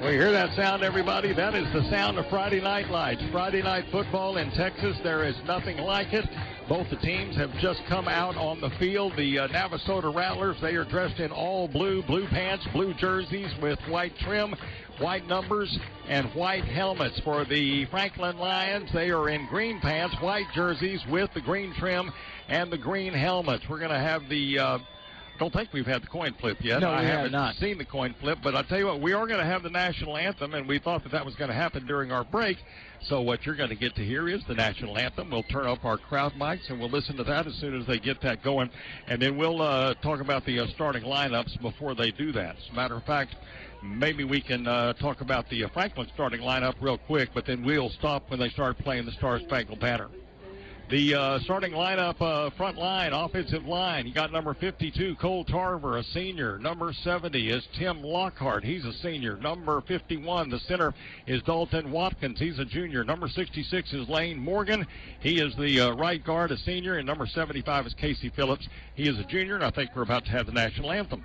We hear that sound, everybody. That is the sound of Friday Night Lights. Friday night football in Texas. There is nothing like it. Both the teams have just come out on the field. The Navasota Rattlers, they are dressed in all blue pants, blue jerseys with white trim, white numbers, and white helmets. For the Franklin Lions, they are in green pants, white jerseys with the green trim and the green helmets. We're going to have the... don't think we've had the coin flip yet. No, I haven't not seen the coin flip, but I'll tell you what, we are going to have the national anthem, and we thought that was going to happen during our break. So what you're going to get to hear is the national anthem. We'll turn up our crowd mics, and we'll listen to that as soon as they get that going. And then we'll talk about the starting lineups before they do that. As a matter of fact, maybe we can talk about the Franklin starting lineup real quick, but then we'll stop when they start playing the Star Spangled Banner. The starting lineup, front line, offensive line, you got number 52, Cole Tarver, a senior. Number 70 is Tim Lockhart. He's a senior. Number 51, the center, is Dalton Watkins. He's a junior. Number 66 is Lane Morgan. He is the right guard, a senior. And number 75 is Casey Phillips. He is a junior, and I think we're about to have the national anthem.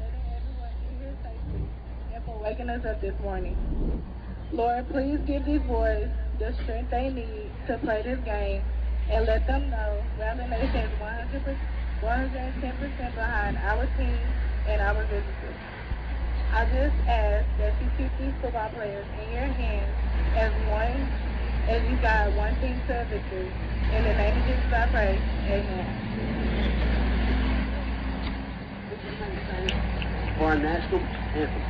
And for waking us up this morning. Lord, please give these boys the strength they need to play this game. And let them know Rally Nation is 110% behind our team and our visitors. I just ask that you keep these football players in your hands as you guide one team to a victory. In the name of Jesus I pray. Amen. For our national anthem.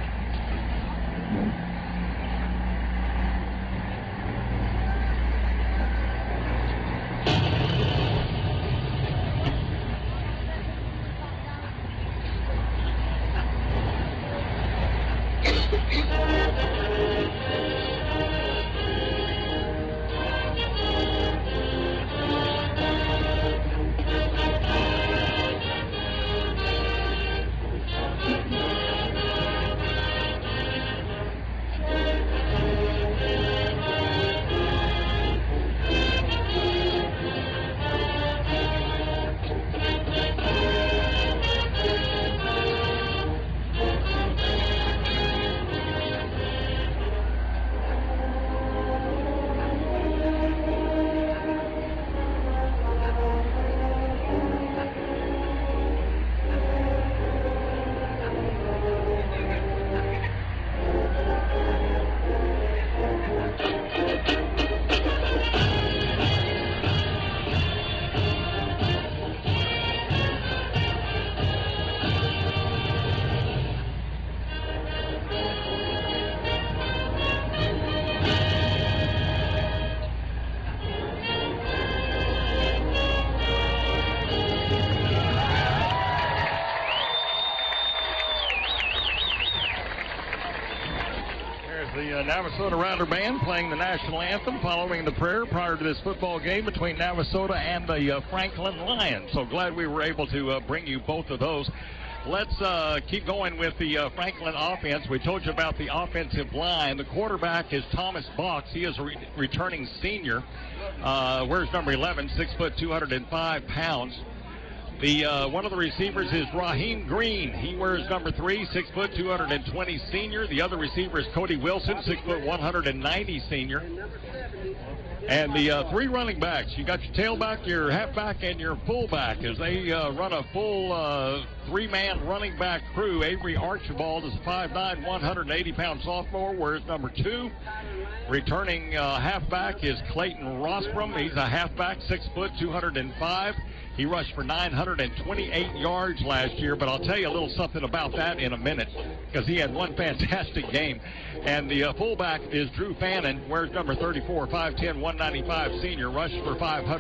Navasota Rattler Band playing the national anthem following the prayer prior to this football game between Navasota and the Franklin Lions. So glad we were able to bring you both of those. Let's keep going with the Franklin offense. We told you about the offensive line. The quarterback is Thomas Box. He is a returning senior. Where's number 11, 6 foot, 205 pounds. One of the receivers is Raheem Green. He wears number 3, 6 foot, 220 senior. The other receiver is Cody Wilson, 6 foot, 190 senior. And the three running backs, you got your tailback, your halfback, and your fullback as they run a full three-man running back crew. Avery Archibald is a 5'9", 180-pound sophomore, wears number 2. Returning halfback is Clayton Rostrom. He's a halfback, 6 foot, 205. He rushed for 928 yards last year, but I'll tell you a little something about that in a minute because he had one fantastic game. And the fullback is Drew Fannin, wears number 34, 5'10", 195 senior, rushed for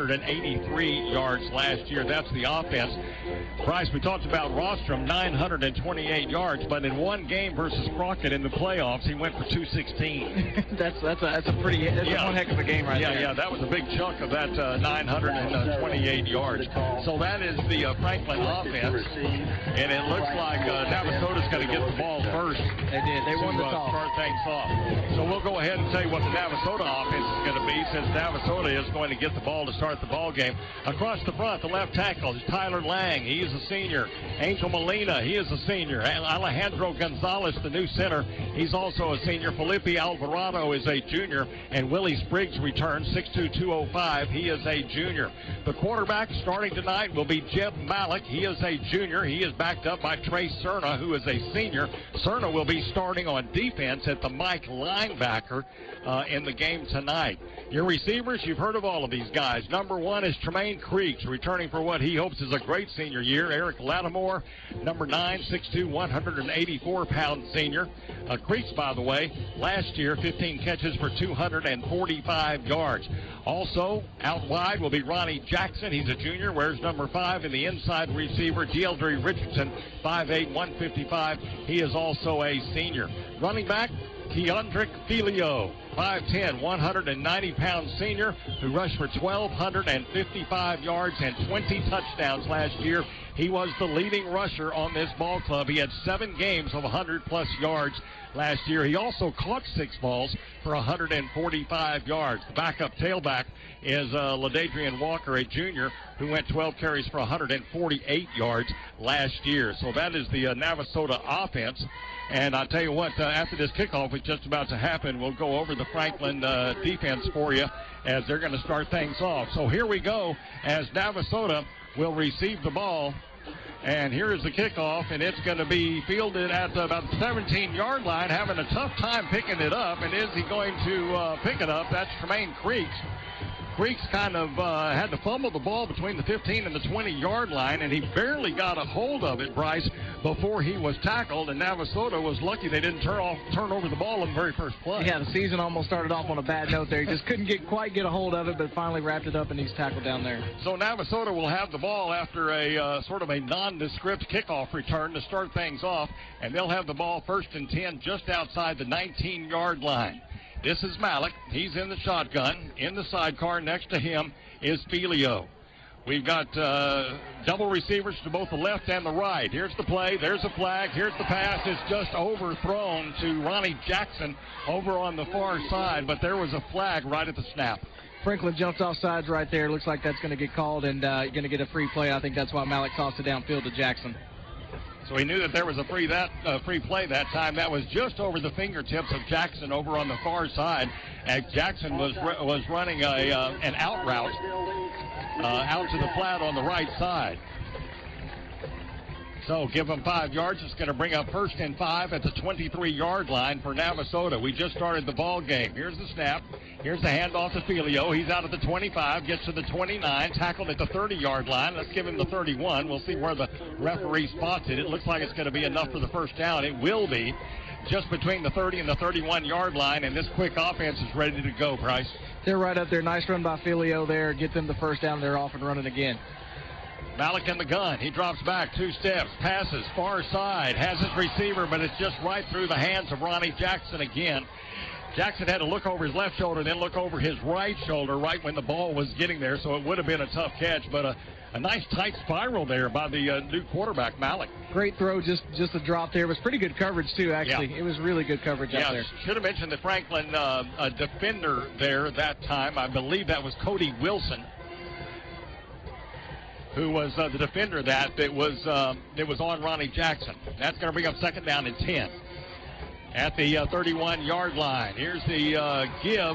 583 yards last year. That's the offense. Bryce, we talked about Rostrom, 928 yards, but in one game versus Crockett in the playoffs, he went for 216. That's a one heck of a game right there. Yeah, that was a big chunk of that 928 yards. So that is the Franklin offense, and it looks like Navasota's going to get the ball first. first. They did. They won the toss. Start things off. So we'll go ahead and tell you what the Navasota offense is going to be, since Navasota is going to get the ball to start the ball game. Across the front, the left tackle is Tyler Lang. He is a senior. Angel Molina, he is a senior. Alejandro Gonzalez, the new center, he's also a senior. Felipe Alvarado is a junior. And Willie Spriggs returns, 6'2", 205. He is a junior. The quarterback starting tonight will be Jeb Malik. He is a junior. He is backed up by Trey Cerna, who is a senior. Cerna will be starting on defense at the Mike linebacker in the game tonight. Your receivers, you've heard of all of these guys. Number 1 is Tremaine Creeks, returning for what he hopes is a great senior year. Eric Lattimore, number 9, 6'2", 184-pound senior. Creeks, by the way, last year, 15 catches for 245 yards. Also, out wide will be Ronnie Jackson. He's a junior, wears number 5, and the inside receiver, Dealdry Richardson, 5'8", 155. He is also a senior. Running back, Keandrick Filio, 5'10", 190-pound senior who rushed for 1,255 yards and 20 touchdowns last year. He was the leading rusher on this ball club. He had 7 games of 100-plus yards last year. He also caught 6 balls for 145 yards. The backup tailback is LaDadrian Walker, a junior, who went 12 carries for 148 yards last year. So that is the Navasota offense. And I'll tell you what, after this kickoff is just about to happen, we'll go over the Franklin defense for you as they're going to start things off. So here we go as Navasota will receive the ball. And here is the kickoff, and it's going to be fielded at about the 17-yard line, having a tough time picking it up. And is he going to pick it up? That's Tremaine Creeks. Creeks kind of had to fumble the ball between the 15 and the 20-yard line, and he barely got a hold of it, Bryce, before he was tackled. And Navasota was lucky they didn't turn over the ball in the very first play. Yeah, the season almost started off on a bad note there. He just couldn't quite get a hold of it, but finally wrapped it up, and he's tackled down there. So Navasota will have the ball after a sort of a nondescript kickoff return to start things off, and they'll have the ball 1st and 10 just outside the 19-yard line. This is Malik. He's in the shotgun. In the sidecar next to him is Filio. We've got double receivers to both the left and the right. Here's the play. There's a flag. Here's the pass. It's just overthrown to Ronnie Jackson over on the far side, but there was a flag right at the snap. Franklin jumped off sides right there. Looks like that's going to get called, and you're going to get a free play. I think that's why Malik tossed it downfield to Jackson. So he knew that there was a free play that time. That was just over the fingertips of Jackson over on the far side. And Jackson was running an out route out to the flat on the right side. So give him 5 yards. It's going to bring up 1st and 5 at the 23-yard line for Navasota. We just started the ball game. Here's the snap. Here's the handoff to Filio. He's out at the 25, gets to the 29, tackled at the 30-yard line. Let's give him the 31. We'll see where the referee spots it. It looks like it's going to be enough for the first down. It will be just between the 30 and the 31-yard line, and this quick offense is ready to go, Bryce. They're right up there. Nice run by Filio there. Get them the first down. They're off and running again. Malik in the gun. He drops back 2 steps, passes far side, has his receiver, but it's just right through the hands of Ronnie Jackson again. Jackson had to look over his left shoulder, then look over his right shoulder right when the ball was getting there, so it would have been a tough catch, but a nice tight spiral there by the new quarterback, Malik. Great throw, just a drop there. It was pretty good coverage, too, actually. Yeah. It was really good coverage out there. Should have mentioned the Franklin defender there that time. I believe that was Cody Wilson, who was the defender that was on Ronnie Jackson. That's going to bring up 2nd down and 10 at the 31-yard line. Here's the give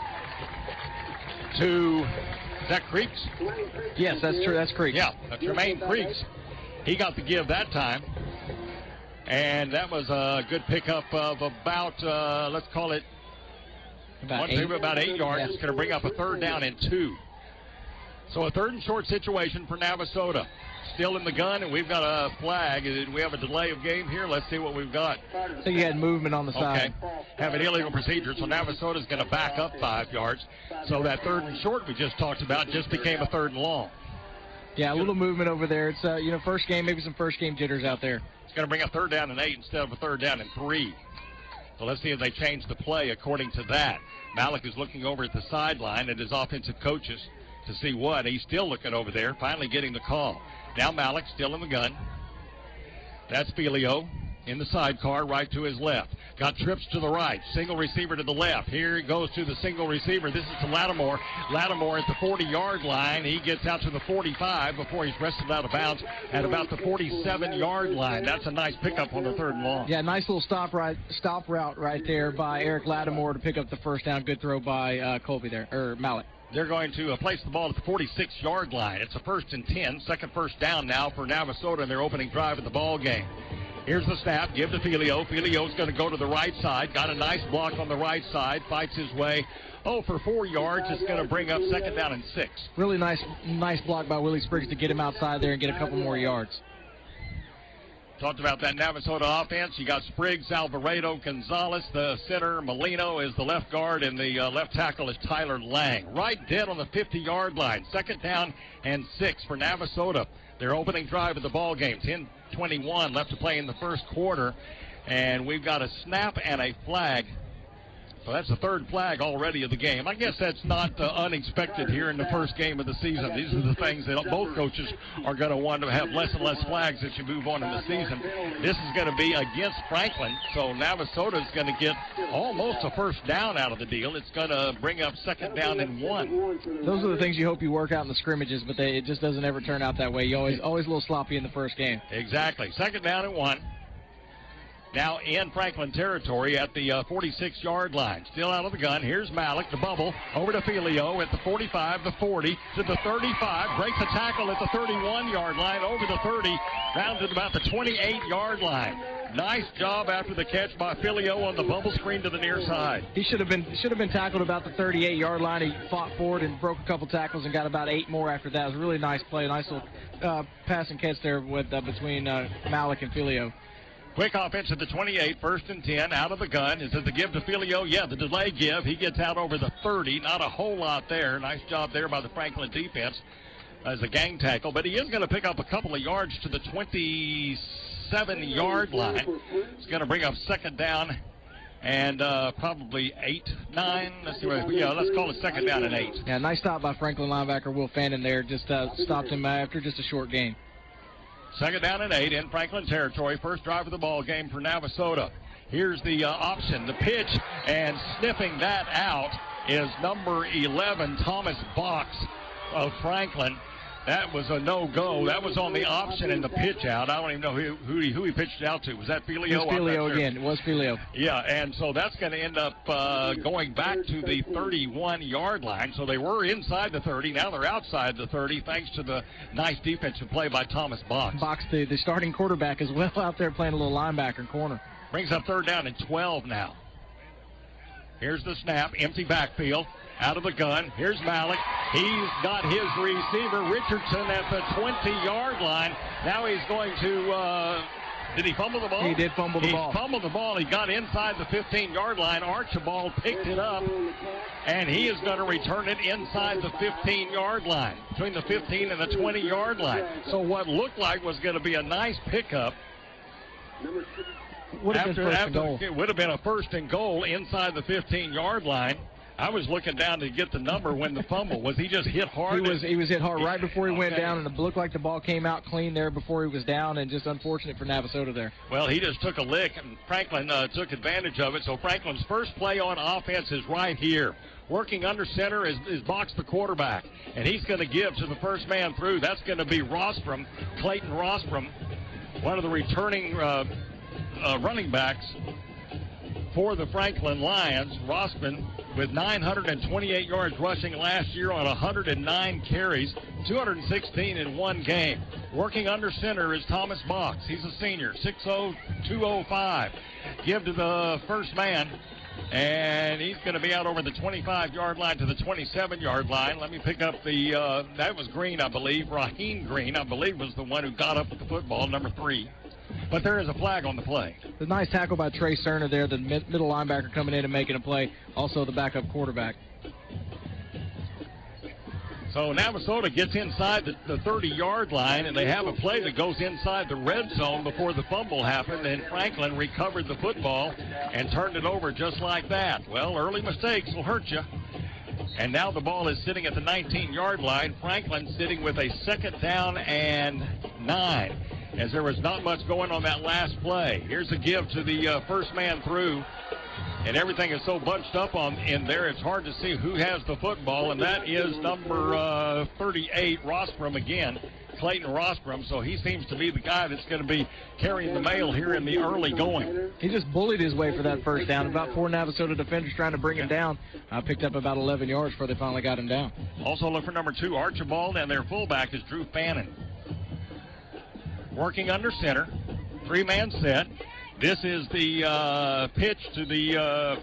to, is that Creeks? Yes, that's true. That's Creeks. Yeah, Tremaine Creeks. He got the give that time. And that was a good pickup of about, let's call it, about 8 yards. Yeah. It's going to bring up a 3rd down and 2. So a 3rd and short situation for Navasota. Still in the gun, and we've got a flag. We have a delay of game here. Let's see what we've got. I think you had movement on the side. Okay. Have an illegal procedure, so Navasota's going to back up 5 yards. So that 3rd and short we just talked about just became a 3rd and long. Yeah, a little movement over there. It's, first game, maybe some first game jitters out there. It's going to bring a 3rd down and 8 instead of a 3rd down and 3. So let's see if they change the play according to that. Malik is looking over at the sideline at his offensive coaches to see what. He's still looking over there, finally getting the call. Now Malik still in the gun. That's Filio. in the sidecar, right to his left. Got trips to the right. Single receiver to the left. Here he goes to the single receiver. This is to Lattimore. Lattimore at the 40-yard line. He gets out to the 45 before he's wrestled out of bounds at about the 47-yard line. That's a nice pickup on the 3rd and long. Yeah, nice little stop route right there by Eric Lattimore to pick up the first down. Good throw by Colby there, or Malik. They're going to place the ball at the 46-yard line. It's a 1st and 10, second first down now for Navasota in their opening drive of the ball game. Here's the snap, give to Filio. Filio's going to go to the right side. Got a nice block on the right side. Fights his way. For 4 yards. It's going to bring up 2nd down and 6. Really nice block by Willie Spriggs to get him outside there and get a couple more yards. Talked about that Navasota offense. You got Spriggs, Alvarado, Gonzalez, the center. Molino is the left guard, and the left tackle is Tyler Lang. Right dead on the 50-yard line. 2nd down and 6 for Navasota. Their opening drive of the ball game. 10:21 left to play in the first quarter, and we've got a snap and a flag. So that's the 3rd flag already of the game. I guess that's not unexpected here in the first game of the season. These are the things that both coaches are going to want to have less and less flags as you move on in the season. This is going to be against Franklin, so Navasota is going to get almost a first down out of the deal. It's going to bring up 2nd down and 1. Those are the things you hope you work out in the scrimmages, but it just doesn't ever turn out that way. You always a little sloppy in the first game. Exactly. 2nd down and 1. Now in Franklin territory at the 46-yard line. Still out of the gun. Here's Malik, the bubble, over to Filio at the 45, the 40, to the 35. Breaks the tackle at the 31-yard line, over the 30, down to about the 28-yard line. Nice job after the catch by Filio on the bubble screen to the near side. He should have been tackled about the 38-yard line. He fought forward and broke a couple tackles and got about 8 more after that. It was a really nice play, nice little pass and catch there with between Malik and Filio. Quick offense at the 28, 1st and 10, out of the gun. Is it the give to Filio? Yeah, the delay give. He gets out over the 30. Not a whole lot there. Nice job there by the Franklin defense as a gang tackle. But he is going to pick up a couple of yards to the 27-yard line. It's going to bring up 2nd down and probably 8, 9. Let's see what. Yeah, let's call it 2nd down and 8. Yeah, nice stop by Franklin linebacker Will Fannin there. Just stopped him after just a short gain. 2nd down and 8 in Franklin territory. First drive of the ball game for Navasota. Here's the option, the pitch, and sniffing that out is number 11, Thomas Box of Franklin. That was a no-go. That was on the option and the pitch out. I don't even know who he pitched out to. Was that Filio? It was Filio again. It was Filio. Yeah, and so that's going to end up going back to the 31-yard line. So they were inside the 30. Now they're outside the 30 thanks to the nice defensive play by Thomas Box. Box, the starting quarterback, as well out there playing a little linebacker and corner. Brings up 3rd down and 12 now. Here's the snap. Empty backfield. Out of the gun. Here's Malik. He's got his receiver, Richardson, at the 20-yard line. Now he's going to, did he fumble the ball? He did fumble the ball. He fumbled the ball. He got inside the 15-yard line. Archibald picked it up, and he is going to return it inside the 15-yard line, between the 15 and the 20-yard line. So what looked like was going to be a nice pickup. It would have been 1st and goal. It would have been a 1st and goal inside the 15-yard line. I was looking down to get the number when the fumble. Was he just hit hard? He was hit hard right before he went down, and it looked like the ball came out clean there before he was down, and just unfortunate for Navasota there. Well, he just took a lick, and Franklin took advantage of it. So Franklin's first play on offense is right here. Working under center is Box, the quarterback, and he's going to give to the first man through. That's going to be Rostrom, Clayton Rostrom, one of the returning running backs for the Franklin Lions. Rostrom with 928 yards rushing last year on 109 carries, 216 in one game. Working under center is Thomas Box. He's a senior, 6'0", 205. Give to the first man, and he's going to be out over the 25-yard line to the 27-yard line. Let me pick up the, that was Green, I believe. Raheem Green, I believe, was the one who got up with the football, number 3. But there is a flag on the play. The nice tackle by Trey Cerna there, the middle linebacker coming in and making a play. Also the backup quarterback. So Navasota gets inside the 30-yard line, and they have a play that goes inside the red zone before the fumble happened, and Franklin recovered the football and turned it over just like that. Well, early mistakes will hurt you. And now the ball is sitting at the 19-yard line. Franklin sitting with a 2nd down and 9. as there was not much going on that last play. Here's a give to the first man through, and everything is so bunched up in there, it's hard to see who has the football, and that is number 38, Rostrom again, Clayton Rostrom. So he seems to be the guy that's going to be carrying the mail here in the early going. He just bullied his way for that first down. About 4 Navasota defenders trying to bring him down. Picked up about 11 yards before they finally got him down. Also look for number 2, Archibald, and their fullback is Drew Fannin. Working under center, 3-man set. This is the pitch to the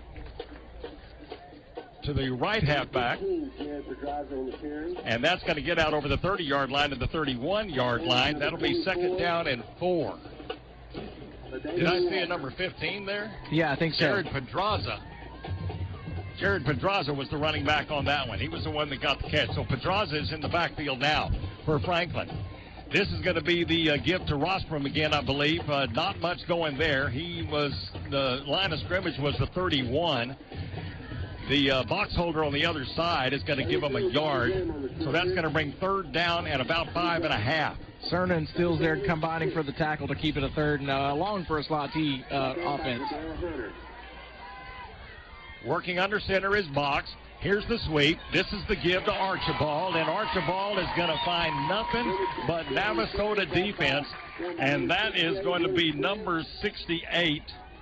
right halfback, and that's going to get out over the 30-yard line to the 31-yard line. That'll be 2nd down and 4. Did I see a number 15 there? Yeah, I think so. Jared Pedraza. Jared Pedraza was the running back on that one. He was the one that got the catch. So Pedraza is in the backfield now for Franklin. This is going to be the give to Rostrom again, I believe. Not much going there. The line of scrimmage was the 31. The box holder on the other side is going to give him a yard. So that's going to bring 3rd down at about 5.5. Cerna and Stills there combining for the tackle to keep it a 3rd and long for a slot T offense. Working under center is Box. Here's the sweep. This is the give to Archibald, and Archibald is going to find nothing but Navasota defense, and that is going to be number 68.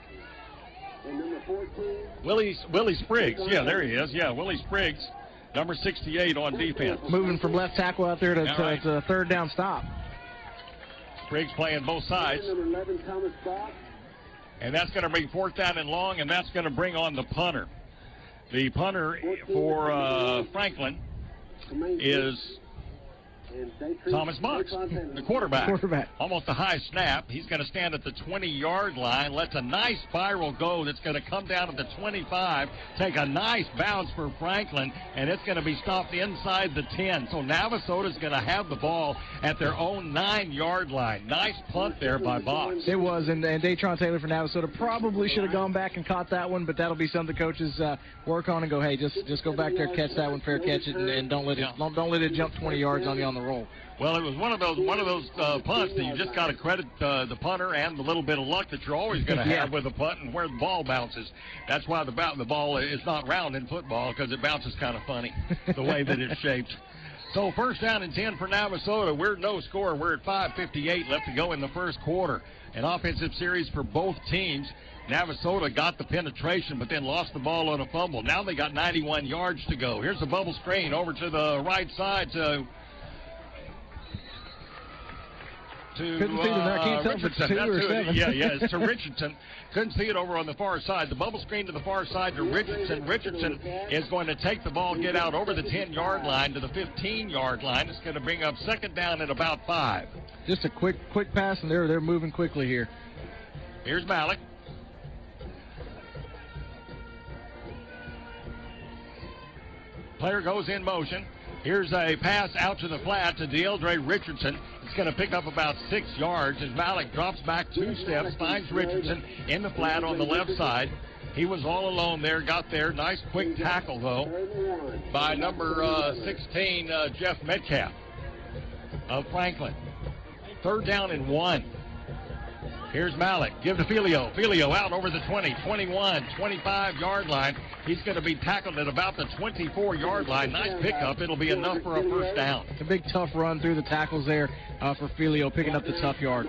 Willie Spriggs. Yeah, there he is. Yeah, Willie Spriggs, number 68 on defense. Moving from left tackle out there to a 3rd down stop. Spriggs playing both sides. And that's going to bring 4th down and long, and that's going to bring on the punter. The punter for Franklin is Thomas Box, the quarterback. Almost a high snap. He's going to stand at the 20-yard line. Lets a nice spiral go that's going to come down at the 25. Take a nice bounce for Franklin, and it's going to be stopped inside the 10. So Navasota's going to have the ball at their own 9-yard line. Nice punt there by Box. It was, and Datron Taylor for Navasota probably should have gone back and caught that one, but that'll be something the coaches work on and go, hey, just go back there, catch that one, fair catch it, and don't let it jump 20 yards on you on the roll. Well, it was one of those punts that you just got to credit the punter and the little bit of luck that you're always going to have with a punt and where the ball bounces. That's why the ball is not round in football, because it bounces kind of funny the way that it's shaped. So 1st down and 10 for Navasota. We're no score. We're at 5:58 left to go in the first quarter. An offensive series for both teams. Navasota got the penetration, but then lost the ball on a fumble. Now they got 91 yards to go. Here's a bubble screen over to the right side to couldn't see the Marquis Richardson. It's to Richardson. Couldn't see it over on the far side. The bubble screen to the far side to Richardson. Richardson is going to take the ball, get out over the 10-yard line to the 15-yard line. It's going to bring up 2nd down at about 5. Just a quick pass, and they're moving quickly here. Here's Malik. Player goes in motion. Here's a pass out to the flat to DeAndre Richardson. It's going to pick up about 6 yards as Malik drops back 2 steps, finds Richardson in the flat on the left side. He was all alone there, got there. Nice quick tackle, though, by number 16, Jeff Metcalf of Franklin. 3rd down and 1. Here's Malik. Give to Filio. Filio out over the 20, 21, 25-yard line. He's going to be tackled at about the 24-yard line. Nice pickup. It'll be enough for a 1st down. It's a big, tough run through the tackles there for Filio, picking up the tough yards.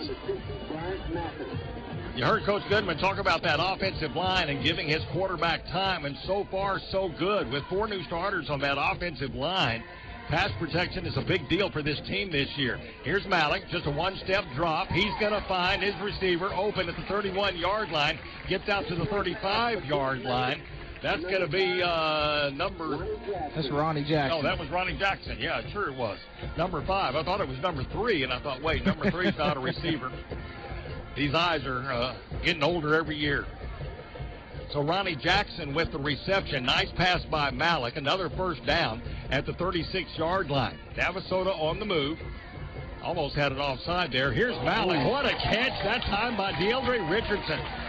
You heard Coach Goodman talk about that offensive line and giving his quarterback time, and so far so good with 4 new starters on that offensive line. Pass protection is a big deal for this team this year. Here's Malik, just a 1-step drop. He's going to find his receiver open at the 31-yard line, gets out to the 35-yard line. That's going to be That's Ronnie Jackson. Oh, that was Ronnie Jackson. Yeah, sure it was. Number 5. I thought it was number 3, and I thought, wait, number 3 is not a receiver. These eyes are getting older every year. So Ronnie Jackson with the reception. Nice pass by Malik. Another 1st down at the 36-yard line. Navasota on the move. Almost had it offside there. Here's Malik. What a catch that time by DeAndre Richardson.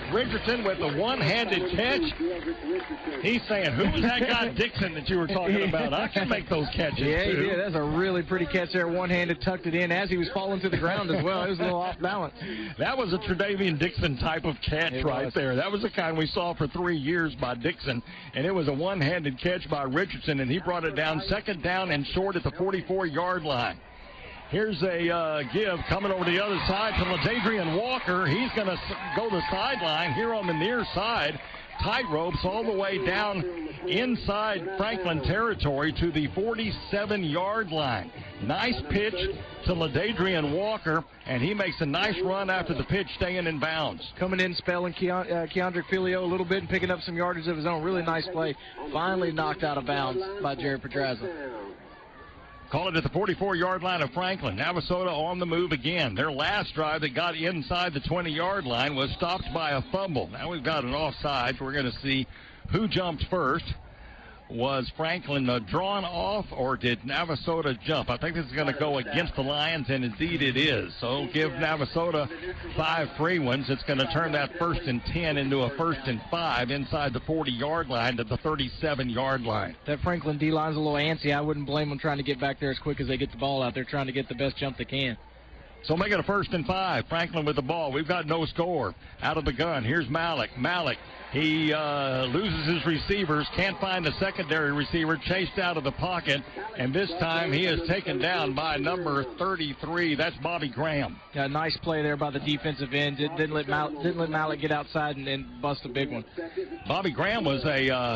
Richardson with a one-handed catch. He's saying, who was that guy Dixon that you were talking about? I can make those catches, Yeah, too. he did. That's a really pretty catch there. One-handed, tucked it in as he was falling to the ground as well. It was a little off balance. That was a Tre'Davian Dixon type of catch there. That was the kind we saw for 3 years by Dixon, and it was a one-handed catch by Richardson, and he brought it down second down and short at the 44-yard line. Here's a give coming over the other side to LaDadrian Walker. He's going to go to the sideline here on the near side. Tight ropes all the way down inside Franklin territory to the 47-yard line. Nice pitch to LaDadrian Walker, and he makes a nice run after the pitch, staying in bounds. Coming in, spelling Keandrick Filio a little bit and picking up some yardage of his own. Really nice play. Finally knocked out of bounds by Jared Pedraza. Call it at the 44-yard line of Franklin. Navasota on the move again. Their last drive that got inside the 20-yard line was stopped by a fumble. Now we've got an offside. We're going to see who jumped first. Was Franklin drawn off, or did Navasota jump? I think this is going to go against the Lions, and indeed it is. So give Navasota 5 free ones. It's going to turn that 1st and 10 into a 1st and 5 inside the 40-yard line to the 37-yard line. That Franklin D-line's a little antsy. I wouldn't blame them trying to get back there as quick as they get the ball out. They're trying to get the best jump they can. So make it a 1st and 5. Franklin with the ball. We've got no score. Out of the gun. Here's Malik. He loses his receivers, can't find the secondary receiver, chased out of the pocket, and this time he is taken down by number 33. That's Bobby Graham. Yeah, nice play there by the defensive end. Didn't let Malik get outside and bust a big one. Bobby Graham was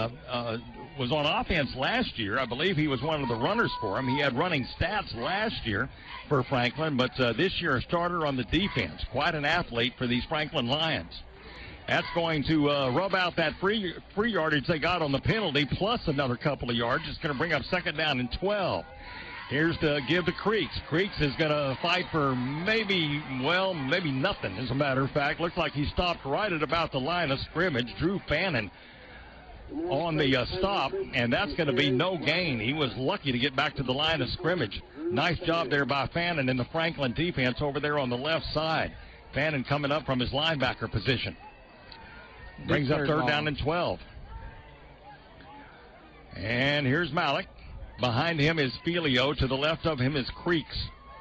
on offense last year. I believe he was one of the runners for him. He had running stats last year for Franklin, but this year a starter on the defense. Quite an athlete for these Franklin Lions. That's going to rub out that free yardage they got on the penalty, plus another couple of yards. It's going to bring up 2nd down and 12. Here's the give to Creeks. Creeks is going to fight for maybe nothing, as a matter of fact. Looks like he stopped right at about the line of scrimmage. Drew Fannin on the stop, and that's going to be no gain. He was lucky to get back to the line of scrimmage. Nice job there by Fannin in the Franklin defense over there on the left side. Fannin coming up from his linebacker position. Brings up 3rd down and 12. And here's Malik. Behind him is Filio. To the left of him is Creeks.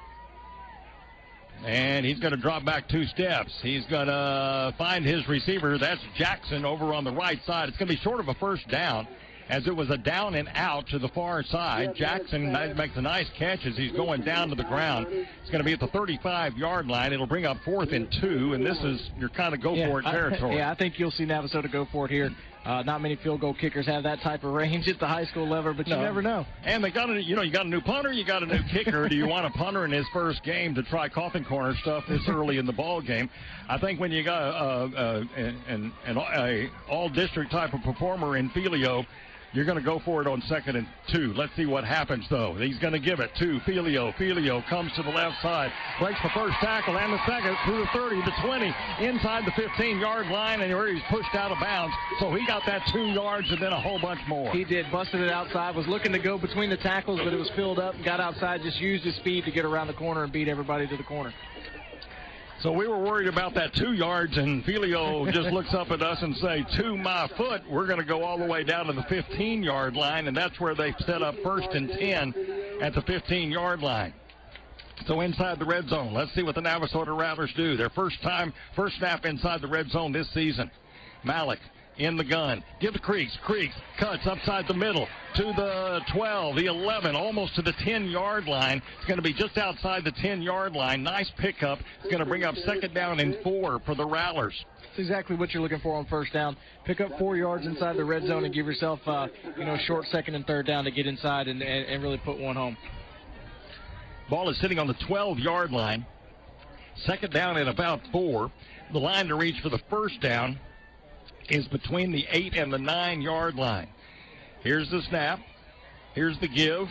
And he's going to drop back 2 steps. He's going to find his receiver. That's Jackson over on the right side. It's going to be short of a 1st down, as it was a down and out to the far side. Jackson makes a nice catch as he's going down to the ground. It's going to be at the 35-yard line. It'll bring up 4th and 2, and this is your kind of go-for-it territory. I think you'll see Navasota go for it here. Not many field goal kickers have that type of range at the high school level, but you never know. And they got you got a new punter, you got a new kicker. Do you want a punter in his first game to try coffin corner stuff this early in the ball game? I think when you got an all-district type of performer in Filio, you're going to go for it on 2nd and 2. Let's see what happens, though. He's going to give it to Filio. Filio comes to the left side, breaks the 1st tackle and the 2nd through the 30, the 20, inside the 15-yard line, and where he's pushed out of bounds. So he got that 2 yards and then a whole bunch more. He did. Busted it outside. Was looking to go between the tackles, but it was filled up and got outside. Just used his speed to get around the corner and beat everybody to the corner. So we were worried about that 2 yards, and Filio just looks up at us and say, to my foot. We're going to go all the way down to the 15-yard line, and that's where they set up 1st and 10 at the 15-yard line. So inside the red zone, let's see what the Navasota Rattlers do. Their first snap inside the red zone this season. Malik in the gun. Give to Creeks. Creeks cuts upside the middle to the 12, the 11, almost to the 10-yard line. It's going to be just outside the 10-yard line. Nice pickup. It's going to bring up 2nd down and 4 for the Rattlers. That's exactly what you're looking for on 1st down. Pick up 4 yards inside the red zone and give yourself, short 2nd and 3rd down to get inside and really put one home. Ball is sitting on the 12-yard line. 2nd down and about 4. The line to reach for the 1st down is between the 8 and the 9-yard line. Here's the snap. Here's the give.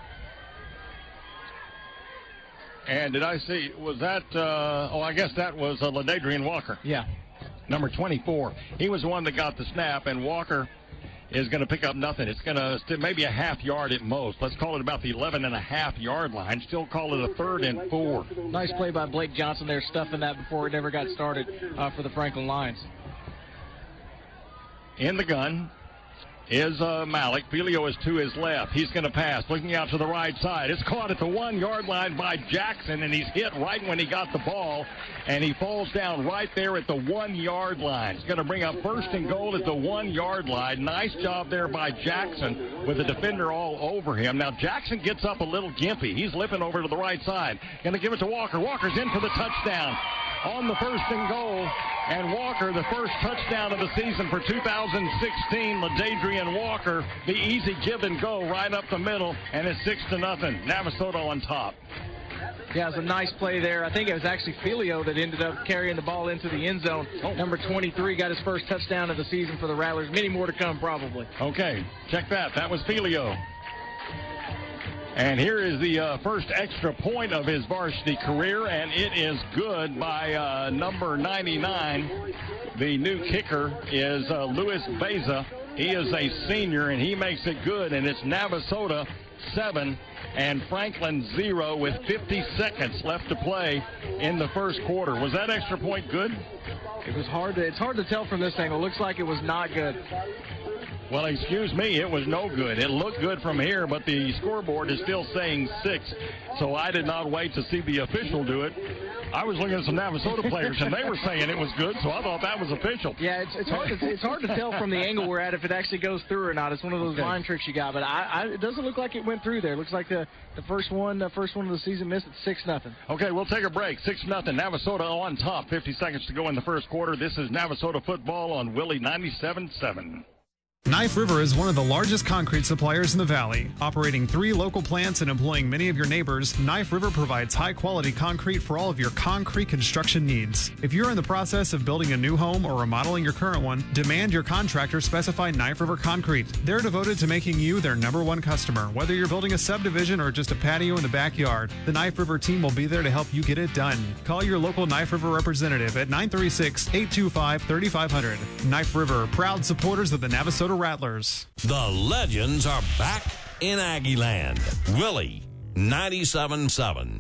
And did I see, was that, I guess that was LaDadrian Walker. Yeah. Number 24. He was the one that got the snap, and Walker is going to pick up nothing. It's going to maybe a half yard at most. Let's call it about the 11.5-yard line. Still call it a 3rd and 4. Nice play by Blake Johnson there, stuffing that before it ever got started for the Franklin Lions. in the gun is Malik. Filio is to his left. He's going to pass, looking out to the right side. It's caught at the 1-yard line by Jackson, and he's hit right when he got the ball, and he falls down right there at the 1-yard line. It's going to bring up 1st and goal at the 1-yard line. Nice job there by Jackson with the defender all over him. Now Jackson gets up a little gimpy. He's limping over to the right side. Going to give it to Walker. Walker's in for the touchdown on the 1st and goal. And Walker, the first touchdown of the season for 2016, LaDadrian Walker, the easy give and go right up the middle, and it's 6-0. Navasota on top. Yeah, it was a nice play there. I think it was actually Filio that ended up carrying the ball into the end zone. Number 23 got his first touchdown of the season for the Rattlers. Many more to come, probably. Okay, check that. That was Filio. And here is the first extra point of his varsity career, and it is good by number 99. The new kicker is Luis Beza. He is a senior, and he makes it good, and it's Navasota 7 and Franklin 0 with 50 seconds left to play in the first quarter. Was that extra point good? It was hard to, it's hard to tell from this angle. It looks like it was not good. Well, excuse me, it was no good. It looked good from here, but the scoreboard is still saying 6, so I did not wait to see the official do it. I was looking at some Navasota players, and they were saying it was good, so I thought that was official. Yeah, it's hard to tell from the angle we're at if it actually goes through or not. It's one of those line tricks you got, but it doesn't look like it went through there. It looks like the first one of the season missed at 6-0. Okay, we'll take a break. 6-0. Navasota on top. 50 seconds to go in the first quarter. This is Navasota football on Willie 97.7. Knife River is one of the largest concrete suppliers in the valley. Operating 3 local plants and employing many of your neighbors, Knife River provides high-quality concrete for all of your concrete construction needs. If you're in the process of building a new home or remodeling your current one, demand your contractor specify Knife River Concrete. They're devoted to making you their #1 customer. Whether you're building a subdivision or just a patio in the backyard, the Knife River team will be there to help you get it done. Call your local Knife River representative at 936-825-3500. Knife River, proud supporters of the Navasota Rattlers. The Legends are back in Aggieland. Willie 97.7.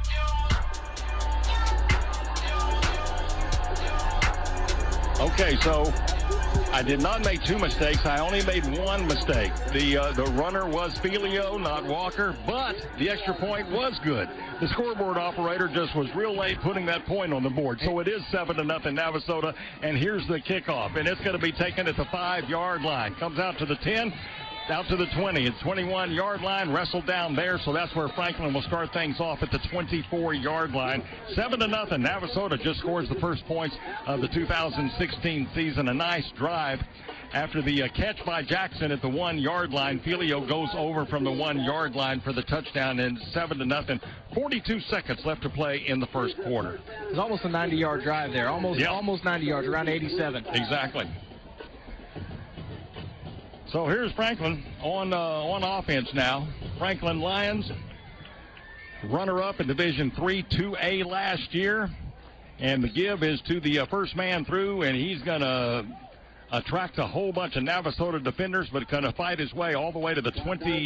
Okay, so I did not make 2 mistakes. I only made 1 mistake. The runner was Filio, not Walker, but the extra point was good. The scoreboard operator just was real late putting that point on the board. So it is 7-0 Navasota, and here's the kickoff, and it's going to be taken at the 5-yard line. Comes out to the 10. Out to the 20. It's 21-yard line, wrestled down there, so that's where Franklin will start things off at the 24-yard line. 7-0. Navasota just scores the first points of the 2016 season. A nice drive after the catch by Jackson at the 1-yard line. Filio goes over from the 1-yard line for the touchdown, and 7-0. 42 seconds left to play in the first quarter. It's almost a 90-yard drive there. Almost 90 yards, around 87. Exactly. So here's Franklin on offense now. Franklin Lions, runner-up in Division III 2A last year. And the give is to the first man through, and he's going to attract a whole bunch of Navasota defenders, but going to fight his way all the way to the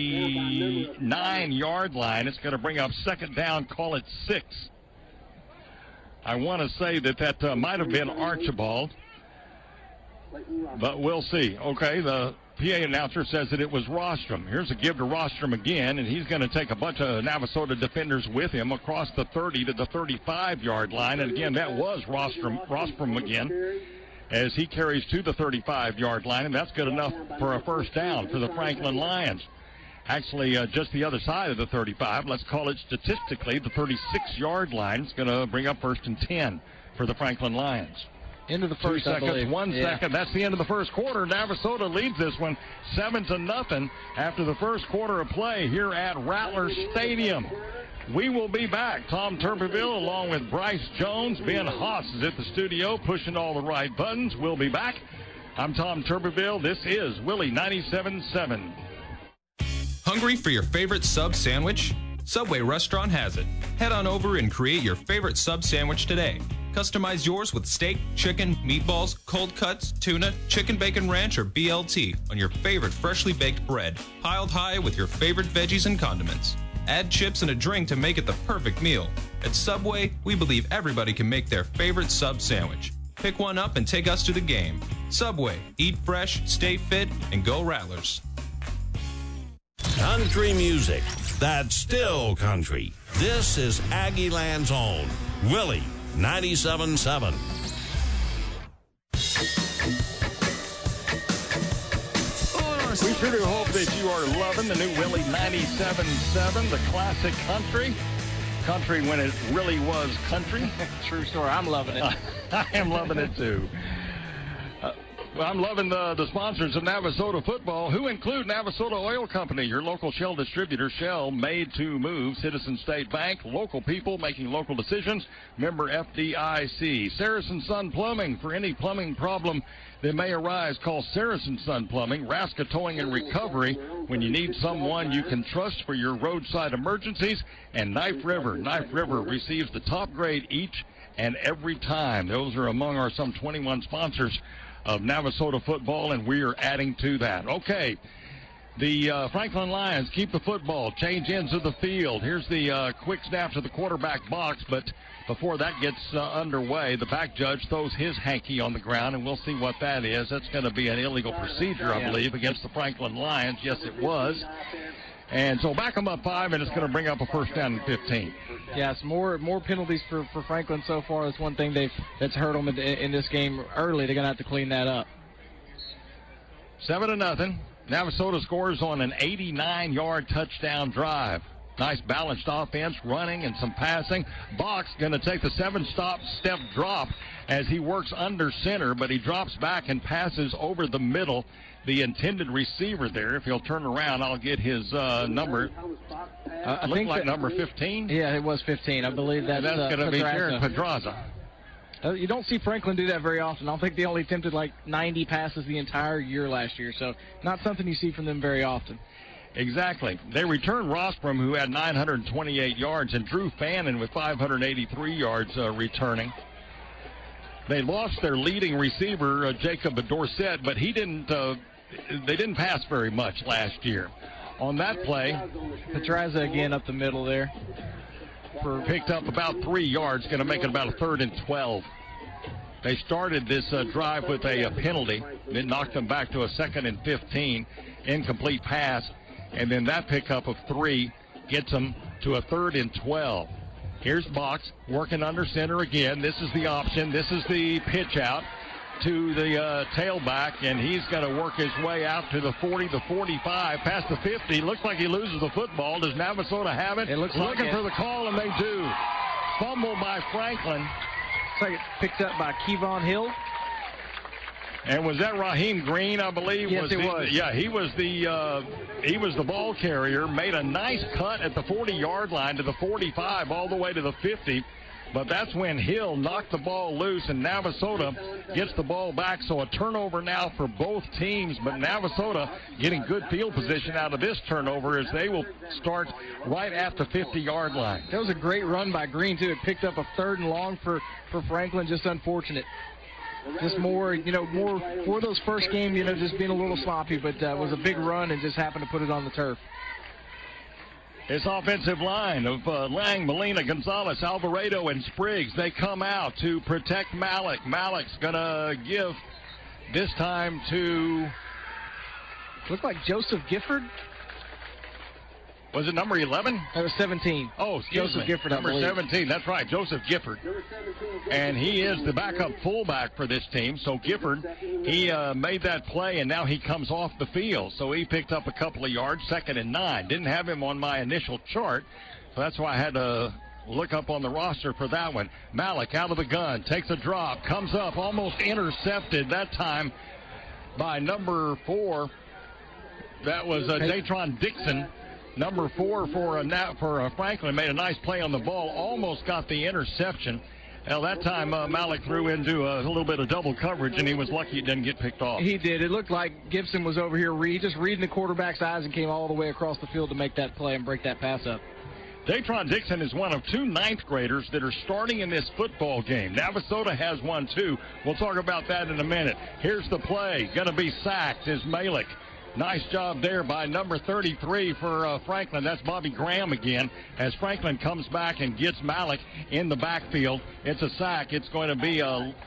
29-yard line. It's going to bring up second down, call it 6. I want to say that might have been Archibald, but we'll see. Okay, the PA announcer says that it was Rostrom. Here's a give to Rostrom again, and he's going to take a bunch of Navasota defenders with him across the 30 to the 35-yard line. And again, that was Rostrom again, as he carries to the 35-yard line, and that's good enough for a first down for the Franklin Lions. Actually, just the other side of the 35. Let's call it statistically the 36-yard line. It's going to bring up 1st and 10 for the Franklin Lions. Into the first, 2 seconds, I believe. 1 second. That's the end of the first quarter. Navasota leads this one 7-0 after the first quarter of play here at Rattler Stadium. We will be back. Tom Turpeville along with Bryce Jones. Ben Haas is at the studio pushing all the right buttons. We'll be back. I'm Tom Turpeville. This is Willie 97.7. Hungry for your favorite sub sandwich? Subway Restaurant has it. Head on over and create your favorite sub sandwich today. Customize yours with steak, chicken, meatballs, cold cuts, tuna, chicken bacon ranch, or BLT on your favorite freshly baked bread, piled high with your favorite veggies and condiments. Add chips and a drink to make it the perfect meal. At Subway, we believe everybody can make their favorite sub sandwich. Pick one up and take us to the game. Subway, eat fresh, stay fit, and go Rattlers. Country music that's still country. This is Aggieland's own Willie 97.7. We sure do hope that you are loving the new Willie 97.7, the classic country. Country when it really was country. True story. I'm loving it. I am loving it, too. Well, I'm loving the sponsors of Navasota football, who include Navasota Oil Company, your local Shell distributor. Shell, made to move. Citizen State Bank, local people making local decisions. Member FDIC. Saracen Sun Plumbing, for any plumbing problem that may arise, call Saracen Sun Plumbing. Raska Towing and Recovery, when you need someone you can trust for your roadside emergencies. And Knife River. Knife River receives the top grade each and every time. Those are among our some 21 sponsors of Navasota football, and we are adding to that. Okay, the Franklin Lions keep the football, change ends of the field. Here's the quick snap to the quarterback box, but before that gets underway, the back judge throws his hanky on the ground, and we'll see what that is. That's going to be an illegal procedure, I believe, against the Franklin Lions. Yes, it was. And so back them up 5, and it's going to bring up a first down and 15. Yes, more penalties for Franklin so far. That's one thing that's hurt them in this game early. They're going to have to clean that up. 7-0. Navasota scores on an 89-yard touchdown drive. Nice balanced offense, running and some passing. Box going to take the 7-step drop as he works under center, but he drops back and passes over the middle. The intended receiver there, if he'll turn around, I'll get his number. I think like number 15. Yeah, it was 15. I believe that's going to be Jared Pedraza. You don't see Franklin do that very often. I don't think they only attempted like 90 passes the entire year last year, so not something you see from them very often. Exactly. They returned Rostrom, who had 928 yards, and Drew Fannin with 583 yards returning. They lost their leading receiver, Jacob Dorsett, but they didn't pass very much last year. On that play, Petraza again up the middle there. Picked up about 3 yards, going to make it about a 3rd and 12. They started this drive with a penalty. It knocked them back to a 2nd and 15, incomplete pass. And then that pickup of 3 gets them to a 3rd and 12. Here's Box working under center again. This is the option. This is the pitch out to the tailback, and he's going to work his way out to the 40, the 45, past the 50. Looks like he loses the football. Does Navasota have it? It looks like looking for the call, and they do. Fumble by Franklin. Looks like it's picked up by Kevon Hill. And was that Raheem Green, I believe? Yes, it was. Yeah, he was the ball carrier. Made a nice cut at the 40-yard line to the 45, all the way to the 50. But that's when Hill knocked the ball loose, and Navasota gets the ball back. So a turnover now for both teams. But Navasota getting good field position out of this turnover as they will start right at the 50-yard line. That was a great run by Green, too. It picked up a 3rd and long for Franklin. Just unfortunate. Just more for those first game, just being a little sloppy, but was a big run and just happened to put it on the turf. This offensive line of Lang, Molina, Gonzalez, Alvarado, and Spriggs, they come out to protect Malik. Malik's going to give this time to... Looked like Joseph Gifford. Was it number 11? That was 17. Oh, Joseph Gifford, number 17. That's right, Joseph Gifford. And he is the backup fullback for this team. So Gifford, he made that play, and now he comes off the field. So he picked up a couple of yards, 2nd and 9. Didn't have him on my initial chart, so that's why I had to look up on the roster for that one. Malik out of the gun, takes a drop, comes up, almost intercepted that time by number 4. That was Datron Dixon. Number 4 for Franklin made a nice play on the ball, almost got the interception. Well, that time Malik threw into a little bit of double coverage, and he was lucky it didn't get picked off. He did. It looked like Gibson was over here just reading the quarterback's eyes and came all the way across the field to make that play and break that pass up. Datron Dixon is one of 2 ninth graders that are starting in this football game. Navasota has one, too. We'll talk about that in a minute. Here's the play. Going to be sacked is Malik. Nice job there by number 33 for Franklin. That's Bobby Graham again as Franklin comes back and gets Malik in the backfield. It's a sack. It's going to be a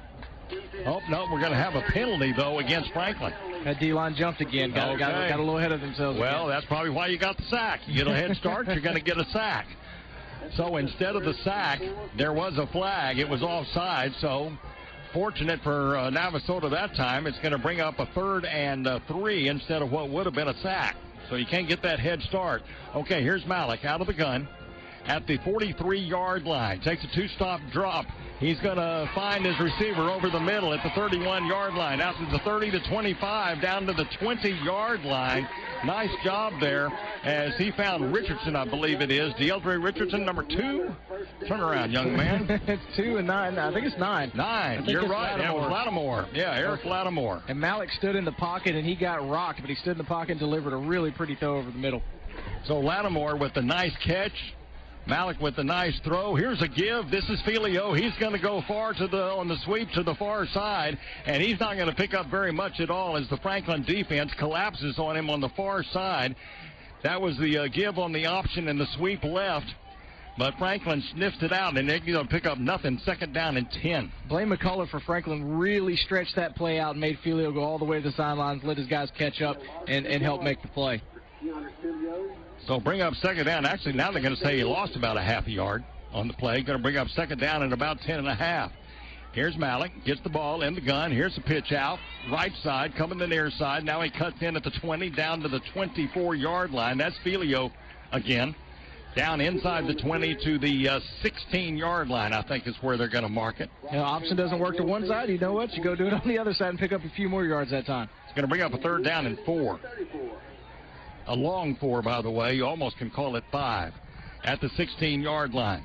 Oh, no, we're going to have a penalty, though, against Franklin. That D-line jumped again. Got a little ahead of themselves. Well, again. That's probably why you got the sack. You get a head start, you're going to get a sack. So instead of the sack, there was a flag. It was offside, so fortunate for Navasota that time. It's going to bring up a 3rd and 3 instead of what would have been a sack. So you can't get that head start. Okay, here's Malik out of the gun at the 43-yard line. Takes a 2-stop drop. He's going to find his receiver over the middle at the 31-yard line. Out to the 30 to 25, down to the 20-yard line. Nice job there as he found Richardson, I believe it is. DeAndre Richardson, number 2. Turn around, young man. It's 2 and 9. I think it's 9. 9. You're right. That was Lattimore. Yeah, Eric Lattimore. And Malik stood in the pocket, and he got rocked, but he stood in the pocket and delivered a really pretty throw over the middle. So Lattimore with the nice catch. Malik with the nice throw. Here's a give. This is Filio. He's going to go far on the sweep to the far side, and he's not going to pick up very much at all as the Franklin defense collapses on him on the far side. That was the give on the option and the sweep left, but Franklin sniffed it out, and they're going to pick up nothing. 2nd down and 10. Blaine McCullough for Franklin really stretched that play out and made Filio go all the way to the sidelines, let his guys catch up, and help make the play. So bring up 2nd down. Actually, now they're going to say he lost about a half a yard on the play. Going to bring up 2nd down at about 10.5. Here's Malik. Gets the ball in the gun. Here's the pitch out. Right side, coming to the near side. Now he cuts in at the 20, down to the 24-yard line. That's Filio again. Down inside the 20 to the 16-yard line, I think is where they're going to mark it. You know, option doesn't work to one side. You know what? You go do it on the other side and pick up a few more yards that time. It's going to bring up a 3rd down and 4. A long 4, by the way. You almost can call it 5 at the 16-yard line.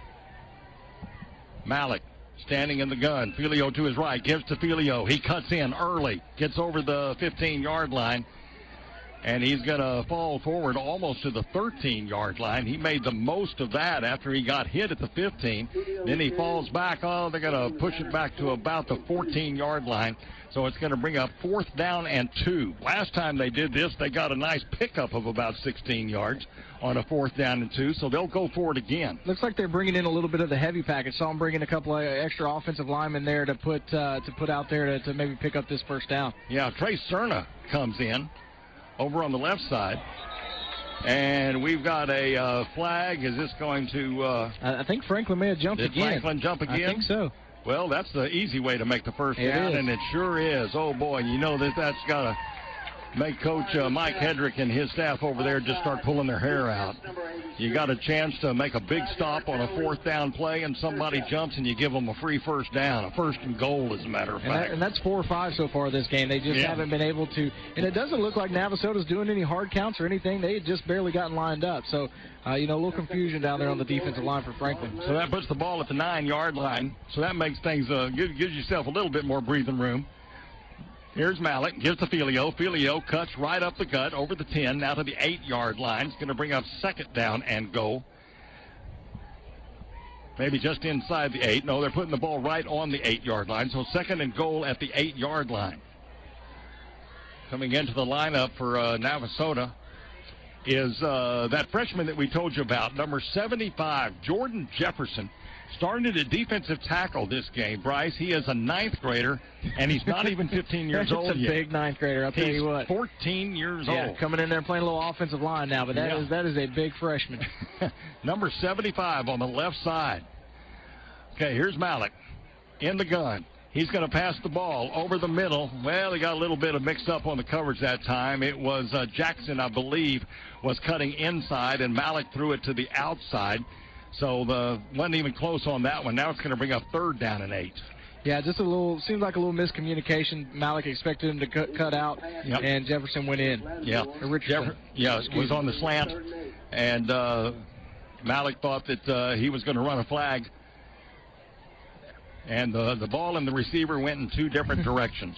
Malik standing in the gun. Filio to his right. Gives to Filio. He cuts in early. Gets over the 15-yard line. And he's going to fall forward almost to the 13-yard line. He made the most of that after he got hit at the 15. Then he falls back. Oh, they're going to push it back to about the 14-yard line. So it's going to bring up 4th down and 2. Last time they did this, they got a nice pickup of about 16 yards on a 4th down and 2. So they'll go for it again. Looks like they're bringing in a little bit of the heavy package. Saw them bringing a couple of extra offensive linemen there to put out there to maybe pick up this 1st down. Yeah, Trey Cerna comes in over on the left side. And we've got a flag. Is this going to... I think Franklin may have jumped again. Did Franklin jump again? I think so. Well, that's the easy way to make the 1st down, and it sure is. Oh, boy, you know that's got to make Coach Mike Hedrick and his staff over there just start pulling their hair out. You got a chance to make a big stop on a 4th down play, and somebody jumps, and you give them a free 1st down, a 1st and goal, as a matter of fact. And that's 4 or 5 so far this game. They just haven't been able to. And it doesn't look like Navasota's doing any hard counts or anything. They had just barely gotten lined up. So, a little confusion down there on the defensive line for Franklin. So that puts the ball at the 9-yard line. So that makes things, gives yourself a little bit more breathing room. Here's Malik, gives to Filio. Filio cuts right up the gut over the 10, now to the 8-yard line. It's going to bring up 2nd down and goal. Maybe just inside the 8. No, they're putting the ball right on the 8-yard line. So 2nd and goal at the 8-yard line. Coming into the lineup for Navasota is that freshman that we told you about, number 75, Jordan Jefferson. Started at defensive tackle this game, Bryce. He is a 9th grader, and he's not even 15 years old yet. That's a big 9th grader, I'll tell you what. 14 years old. Coming in there playing a little offensive line now, but that is a big freshman. Number 75 on the left side. Okay, here's Malik in the gun. He's going to pass the ball over the middle. Well, he got a little bit of mixed up on the coverage that time. It was Jackson, I believe, was cutting inside, and Malik threw it to the outside. So wasn't even close on that one. Now it's going to bring up 3rd down and 8. Yeah, just seems like a little miscommunication. Malik expected him to cut out, and Jefferson went in. Yeah, Richardson. Was on the slant, and Malik thought that he was going to run a flag. And the ball and the receiver went in 2 different directions.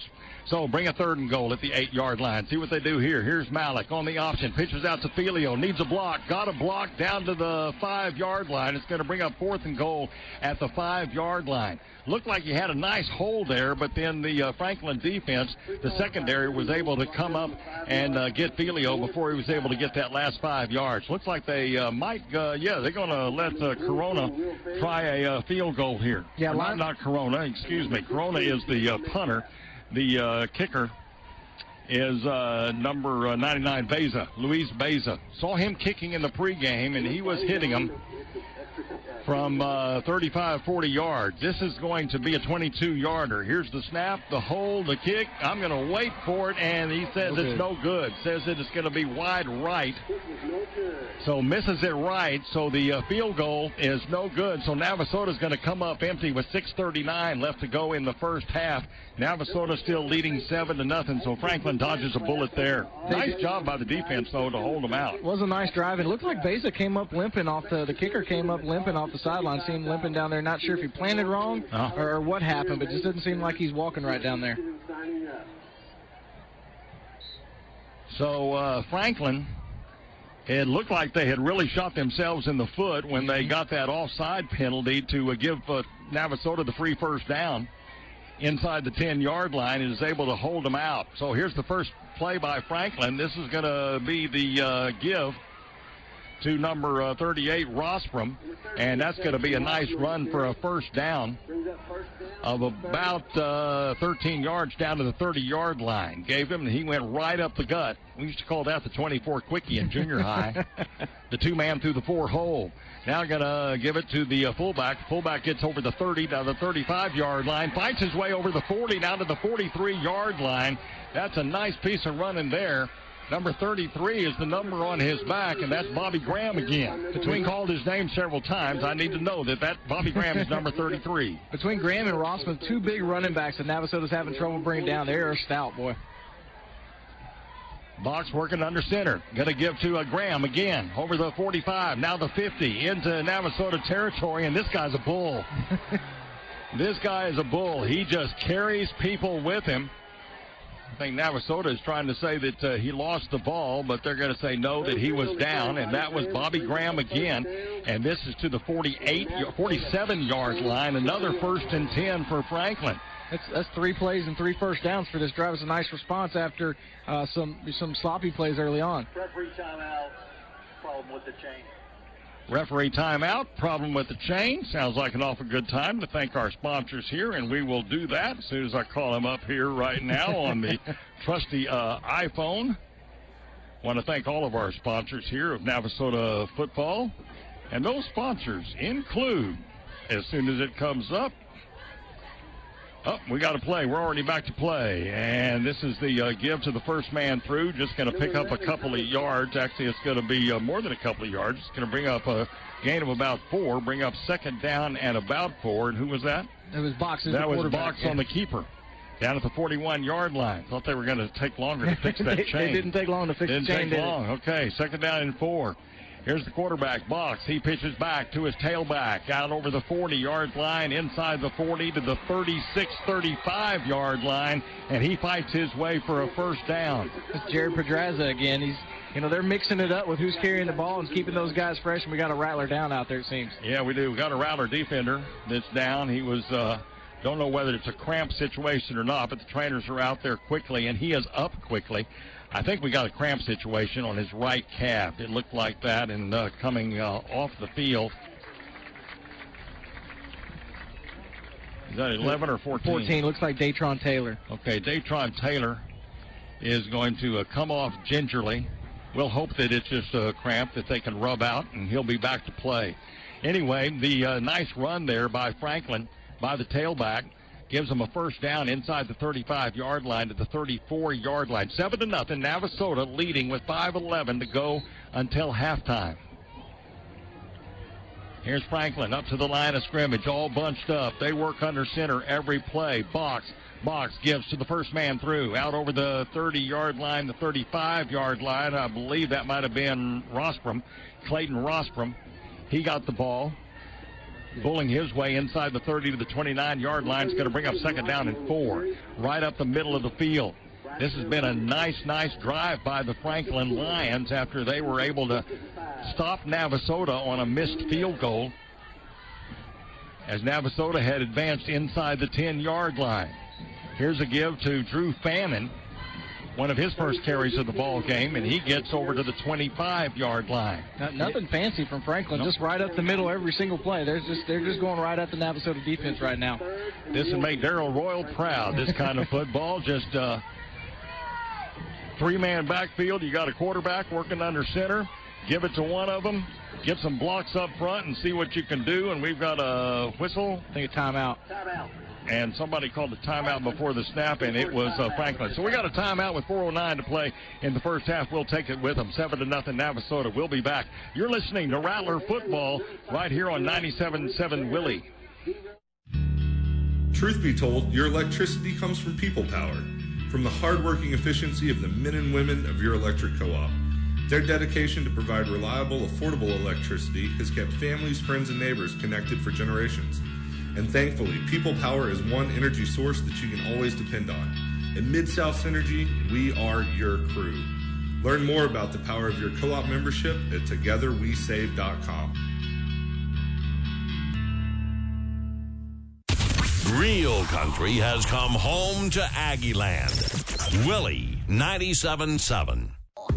So bring a 3rd and goal at the 8-yard line. See what they do here. Here's Malik on the option. Pitches out to Filio. Needs a block. Got a block down to the 5-yard line. It's going to bring up 4th and goal at the 5-yard line. Looked like he had a nice hole there, but then the Franklin defense, the secondary, was able to come up and get Filio before he was able to get that last 5 yards. Looks like they they're going to let Corona try a field goal here. Yeah, not Corona, excuse me. Corona is the punter. The kicker is number 99, Beza, Luis Beza. Saw him kicking in the pregame, and he was hitting him from 35, 40 yards. This is going to be a 22-yarder. Here's the snap, the hold, the kick. I'm going to wait for it, and he says it's no good. Says that it's going to be wide right. So misses it right, so the field goal is no good. So Navasota's going to come up empty with 6:39 left to go in the first half. Navasota still leading 7-0, so Franklin dodges a bullet there. Nice job by the defense, though, to hold them out. It was a nice drive. It looked like Beza came up limping off the kicker came up limping off the sideline. Seen him limping down there. Not sure if he planted wrong or what happened, but it just doesn't seem like he's walking right down there. So Franklin, it looked like they had really shot themselves in the foot when they got that offside penalty to give Navasota the free first down inside the 10-yard line and is able to hold them out. So here's the first play by Franklin. This is going to be the give to number 38, Rostrom, and that's going to be a nice run for a first down of about 13 yards down to the 30-yard line. Gave him, and he went right up the gut. We used to call that the 24 quickie in junior high. The 2-man through the 4 hole. Now going to give it to the fullback. Fullback gets over the 30 down the 35-yard line. Fights his way over the 40 down to the 43-yard line. That's a nice piece of running there. Number 33 is the number on his back, and that's Bobby Graham again. Between called his name several times, I need to know that Bobby Graham is number 33. Between Graham and Rossman, 2 big running backs that Navasota's having trouble bringing down. They are stout, boy. Box working under center. Going to give to Graham again. Over the 45, now the 50, into Navasota territory, and this guy's a bull. This guy is a bull. He just carries people with him. I think Navasota is trying to say that he lost the ball, but they're going to say no, that he was down, and that was Bobby Graham again. And this is to the 47-yard line, another 1st and 10 for Franklin. That's 3 plays and 3 first downs for this drive. It's a nice response after some sloppy plays early on. Referee timeout, problem with the chain. Referee timeout, problem with the chain. Sounds like an awful good time to thank our sponsors here, and we will do that as soon as I call them up here right now on the trusty iPhone. Want to thank all of our sponsors here of Navasota football. And those sponsors include, as soon as it comes up, we got to play. We're already back to play. And this is the give to the first man through. Just going to pick up a couple of yards. Actually, it's going to be more than a couple of yards. It's going to bring up a gain of about 4, bring up 2nd down and about 4. And who was that? It was Box. That was Box on the keeper. Down at the 41-yard line. Thought they were going to take longer to fix that chain. They didn't take long to fix the chain, didn't take long. Okay, 2nd down and 4. Here's the quarterback, Box. He pitches back to his tailback, out over the 40-yard line, inside the 40 to the 36, 35-yard line, and he fights his way for a first down. It's Jared Pedraza again. They're mixing it up with who's carrying the ball and keeping those guys fresh, and we got a rattler down out there, it seems. Yeah, we do. We got a rattler defender that's down. He was, don't know whether it's a cramp situation or not, but the trainers are out there quickly, and he is up quickly. I think we got a cramp situation on his right calf. It looked like that, and coming off the field. Is that 11 or 14? 14. Looks like Datron Taylor. Okay, Datron Taylor is going to come off gingerly. We'll hope that it's just a cramp that they can rub out, and he'll be back to play. Anyway, the nice run there by Franklin, by the tailback, gives them a first down inside the 35-yard line to the 34-yard line. 7-0, Navasota leading with 5:11 to go until halftime. Here's Franklin up to the line of scrimmage, all bunched up. They work under center every play. Box gives to the first man through, out over the 30-yard line, the 35-yard line. I believe that might have been Rostrom, Clayton Rostrom. He got the ball. Bulling his way inside the 30 to the 29-yard line. Is going to bring up second down and 4, right up the middle of the field. This has been a nice drive by the Franklin Lions after they were able to stop Navasota on a missed field goal, as Navasota had advanced inside the 10-yard line. Here's a give to Drew Fannin, one of his first carries of the ball game, and he gets over to the 25-yard line. Nothing fancy from Franklin, just right up the middle every single play. They're just going right at the Navasota defense right now. This would make Darrell Royal proud, this kind of football. Just three-man backfield. You got a quarterback working under center. Give it to one of them. Get some blocks up front and see what you can do. And we've got a whistle. I think a timeout. And somebody called the timeout before the snap, and it was Franklin. So we got a timeout with 4:09 to play in the first half. We'll take it with them. 7-0 Navasota. We'll be back. You're listening to Rattler Football right here on 97.7 Willie. Truth be told, your electricity comes from people power, from the hardworking efficiency of the men and women of your electric co-op. Their dedication to provide reliable, affordable electricity has kept families, friends, and neighbors connected for generations. And thankfully, People Power is one energy source that you can always depend on. At Mid-South Synergy, we are your crew. Learn more about the power of your co-op membership at togetherwesave.com. Real country has come home to Aggieland. Willie 97.7.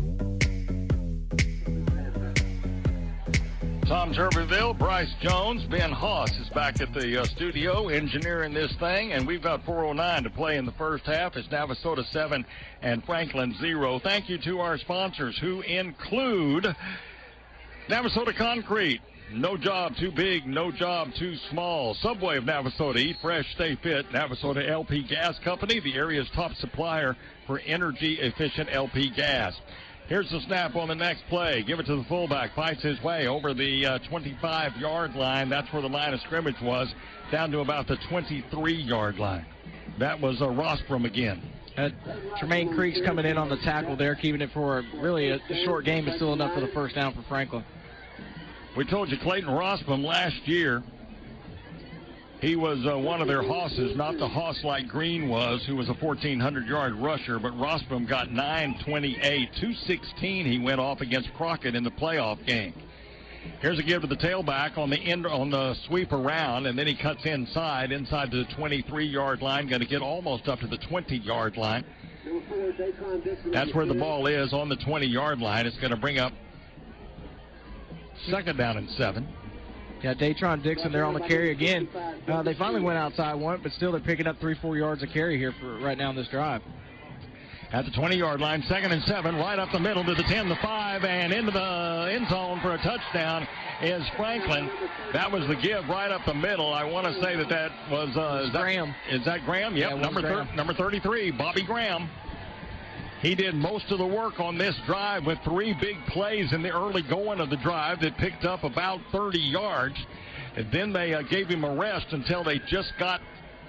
Tom Tuberville, Bryce Jones, Ben Haas is back at the studio engineering this thing, and we've got 4:09 to play in the first half. It's Navasota 7 and Franklin 0. Thank you to our sponsors, who include Navasota Concrete. No job too big, no job too small. Subway of Navasota, eat fresh, stay fit. Navasota LP Gas Company, the area's top supplier for energy-efficient LP gas. Here's the snap on the next play. Give it to the fullback. Fights his way over the 25-yard line. That's where the line of scrimmage was, down to about the 23-yard line. That was Rostrom again. Tremaine Creek's coming in on the tackle there, keeping it for really a short game, but still enough for the first down for Franklin. We told you Clayton Rostrom last year, he was one of their hosses, not the hoss like Green was, who was a 1,400-yard rusher, but Rostrom got 9:28. 2:16 he went off against Crockett in the playoff game. Here's a give to the tailback on the sweep around, and then he cuts inside to the 23-yard line, going to get almost up to the 20-yard line. That's where the ball is, on the 20-yard line. It's going to bring up second down and 7. Yeah, Datron Dixon there on the carry again. They finally went outside one, but still they're picking up 3-4 yards of carry here for right now in this drive. At the 20-yard line, second and 7, right up the middle to the 10, the 5, and into the end zone for a touchdown is Franklin. That was the give right up the middle. I want to say that was Graham. Is that Graham? Yep, Yeah, number 33, Bobby Graham. He did most of the work on this drive with 3 big plays in the early going of the drive that picked up about 30 yards. And then they gave him a rest until they just got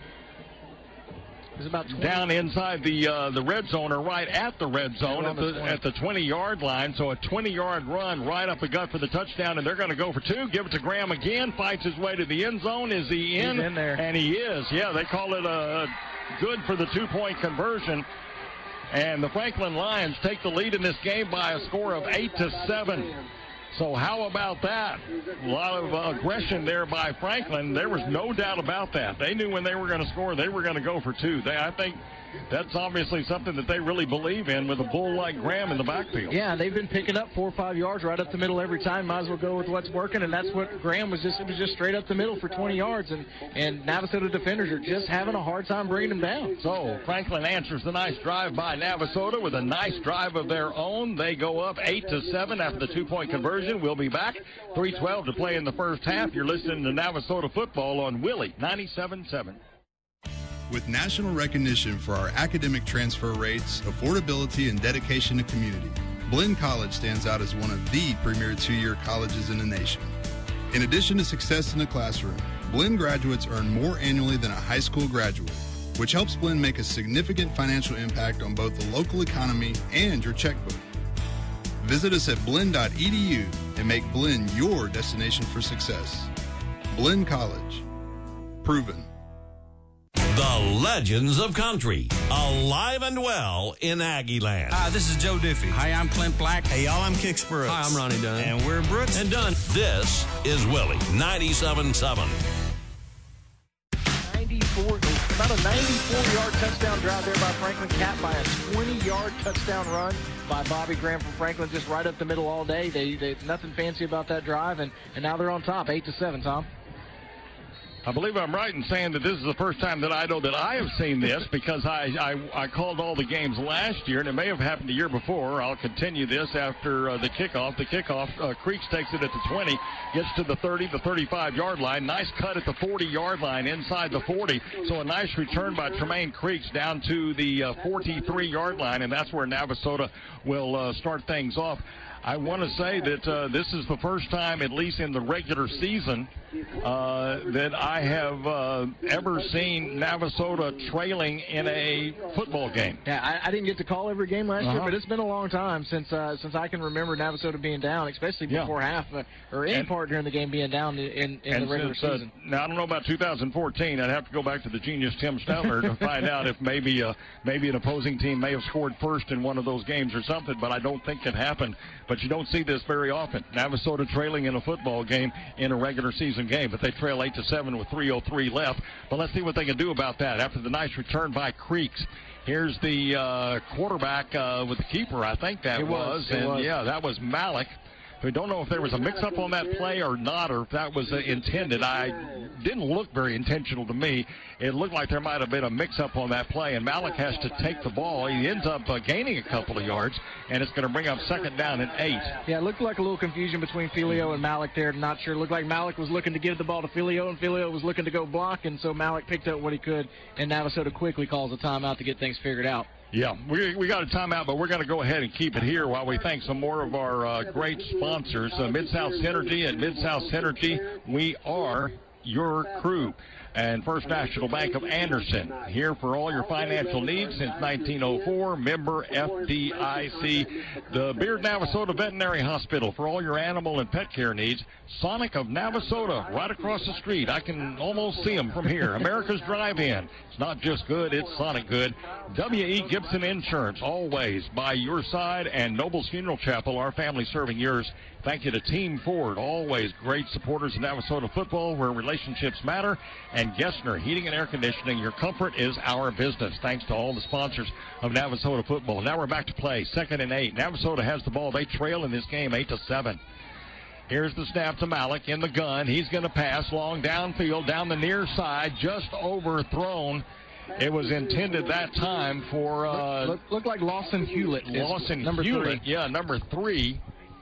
down inside the red zone, or right at the red zone at the 20-yard line. So a 20-yard run right up the gut for the touchdown, and they're going to go for 2. Give it to Graham again. Fights his way to the end zone. Is he in? He's in there. And he is. Yeah, they call it good for the 2-point conversion. And the Franklin Lions take the lead in this game by a score of 8-7. So how about that? A lot of aggression there by Franklin. There was no doubt about that. They knew when they were going to score, they were going to go for 2. I think that's obviously something that they really believe in, with a bull like Graham in the backfield. Yeah, they've been picking up 4 or 5 yards right up the middle every time. Might as well go with what's working, and that's what Graham was just. It was just straight up the middle for 20 yards, and Navasota defenders are just having a hard time bringing them down. So Franklin answers the nice drive by Navasota with a nice drive of their own. They go up 8-7 after the 2-point conversion. We'll be back. 3:12 to play in the first half. You're listening to Navasota football on Willie 97.7. With national recognition for our academic transfer rates, affordability, and dedication to community, Blinn College stands out as one of the premier 2-year colleges in the nation. In addition to success in the classroom, Blinn graduates earn more annually than a high school graduate, which helps Blinn make a significant financial impact on both the local economy and your checkbook. Visit us at blinn.edu and make Blinn your destination for success. Blinn College. Proven. The Legends of Country, alive and well in Aggieland. Hi, this is Joe Diffie. Hi, I'm Clint Black. Hey, y'all, I'm Kix Brooks. Hi, I'm Ronnie Dunn. And we're Brooks and Dunn. This is Willie, 97.7. About a 94-yard touchdown drive there by Franklin, capped by a 20-yard touchdown run by Bobby Graham from Franklin, just right up the middle all day. They nothing fancy about that drive, and now they're on top, 8-7, Tom. I believe I'm right in saying that this is the first time that I know that I have seen this, because I called all the games last year, and it may have happened the year before. I'll continue this after the kickoff. The kickoff, Creeks takes it at the 20, gets to the 30, the 35-yard line. Nice cut at the 40-yard line inside the 40. So a nice return by Tremaine Creeks down to the 43-yard line, and that's where Navasota will start things off. I want to say that this is the first time, at least in the regular season, that I have ever seen Navasota trailing in a football game. Yeah, I didn't get to call every game last year, but it's been a long time since I can remember Navasota being down, especially before half or any part during the game being down in the regular season. Now, I don't know about 2014. I'd have to go back to the genius Tim Stelter to find out if maybe an opposing team may have scored first in one of those games or something, but I don't think it happened. But you don't see this very often. Navasota trailing in a football game in a regular season game, but they trail 8-7 with 3:03 left. But let's see what they can do about that after the nice return by Creeks. Here's the quarterback with the keeper, I think that was. Yeah, that was Malik. We don't know if there was a mix-up on that play or not, or if that was intended. I didn't look very intentional to me. It looked like there might have been a mix-up on that play, and Malik has to take the ball. He ends up gaining a couple of yards, and it's going to bring up second down and 8. Yeah, it looked like a little confusion between Filio and Malik there. Not sure. It looked like Malik was looking to give the ball to Filio, and Filio was looking to go block, and so Malik picked up what he could, and Navasota quickly calls a timeout to get things figured out. Yeah, we got a timeout, but we're going to go ahead and keep it here while we thank some more of our great sponsors. Mid-South Synergy. At Mid-South Synergy, we are your crew. And First National Bank of Anderson, here for all your financial needs since 1904, member FDIC. The Beard Navasota Veterinary Hospital for all your animal and pet care needs. Sonic of Navasota, right across the street. I can almost see them from here. America's Drive-In. It's not just good, it's Sonic good. W.E. Gibson Insurance, always by your side. And Noble's Funeral Chapel, our family serving yours. Thank you to Team Ford, always great supporters of Navasota football where relationships matter. And Gessner Heating and Air Conditioning, your comfort is our business. Thanks to all the sponsors of Navasota football. Now we're back to play, 2nd and 8. Navasota has the ball. They trail in this game 8-7. Here's the snap to Malik in the gun. He's going to pass long downfield, down the near side, just overthrown. It was intended that time for... Looked like Lawson Hewlett. Number Hewlett, 3. Yeah, number 3.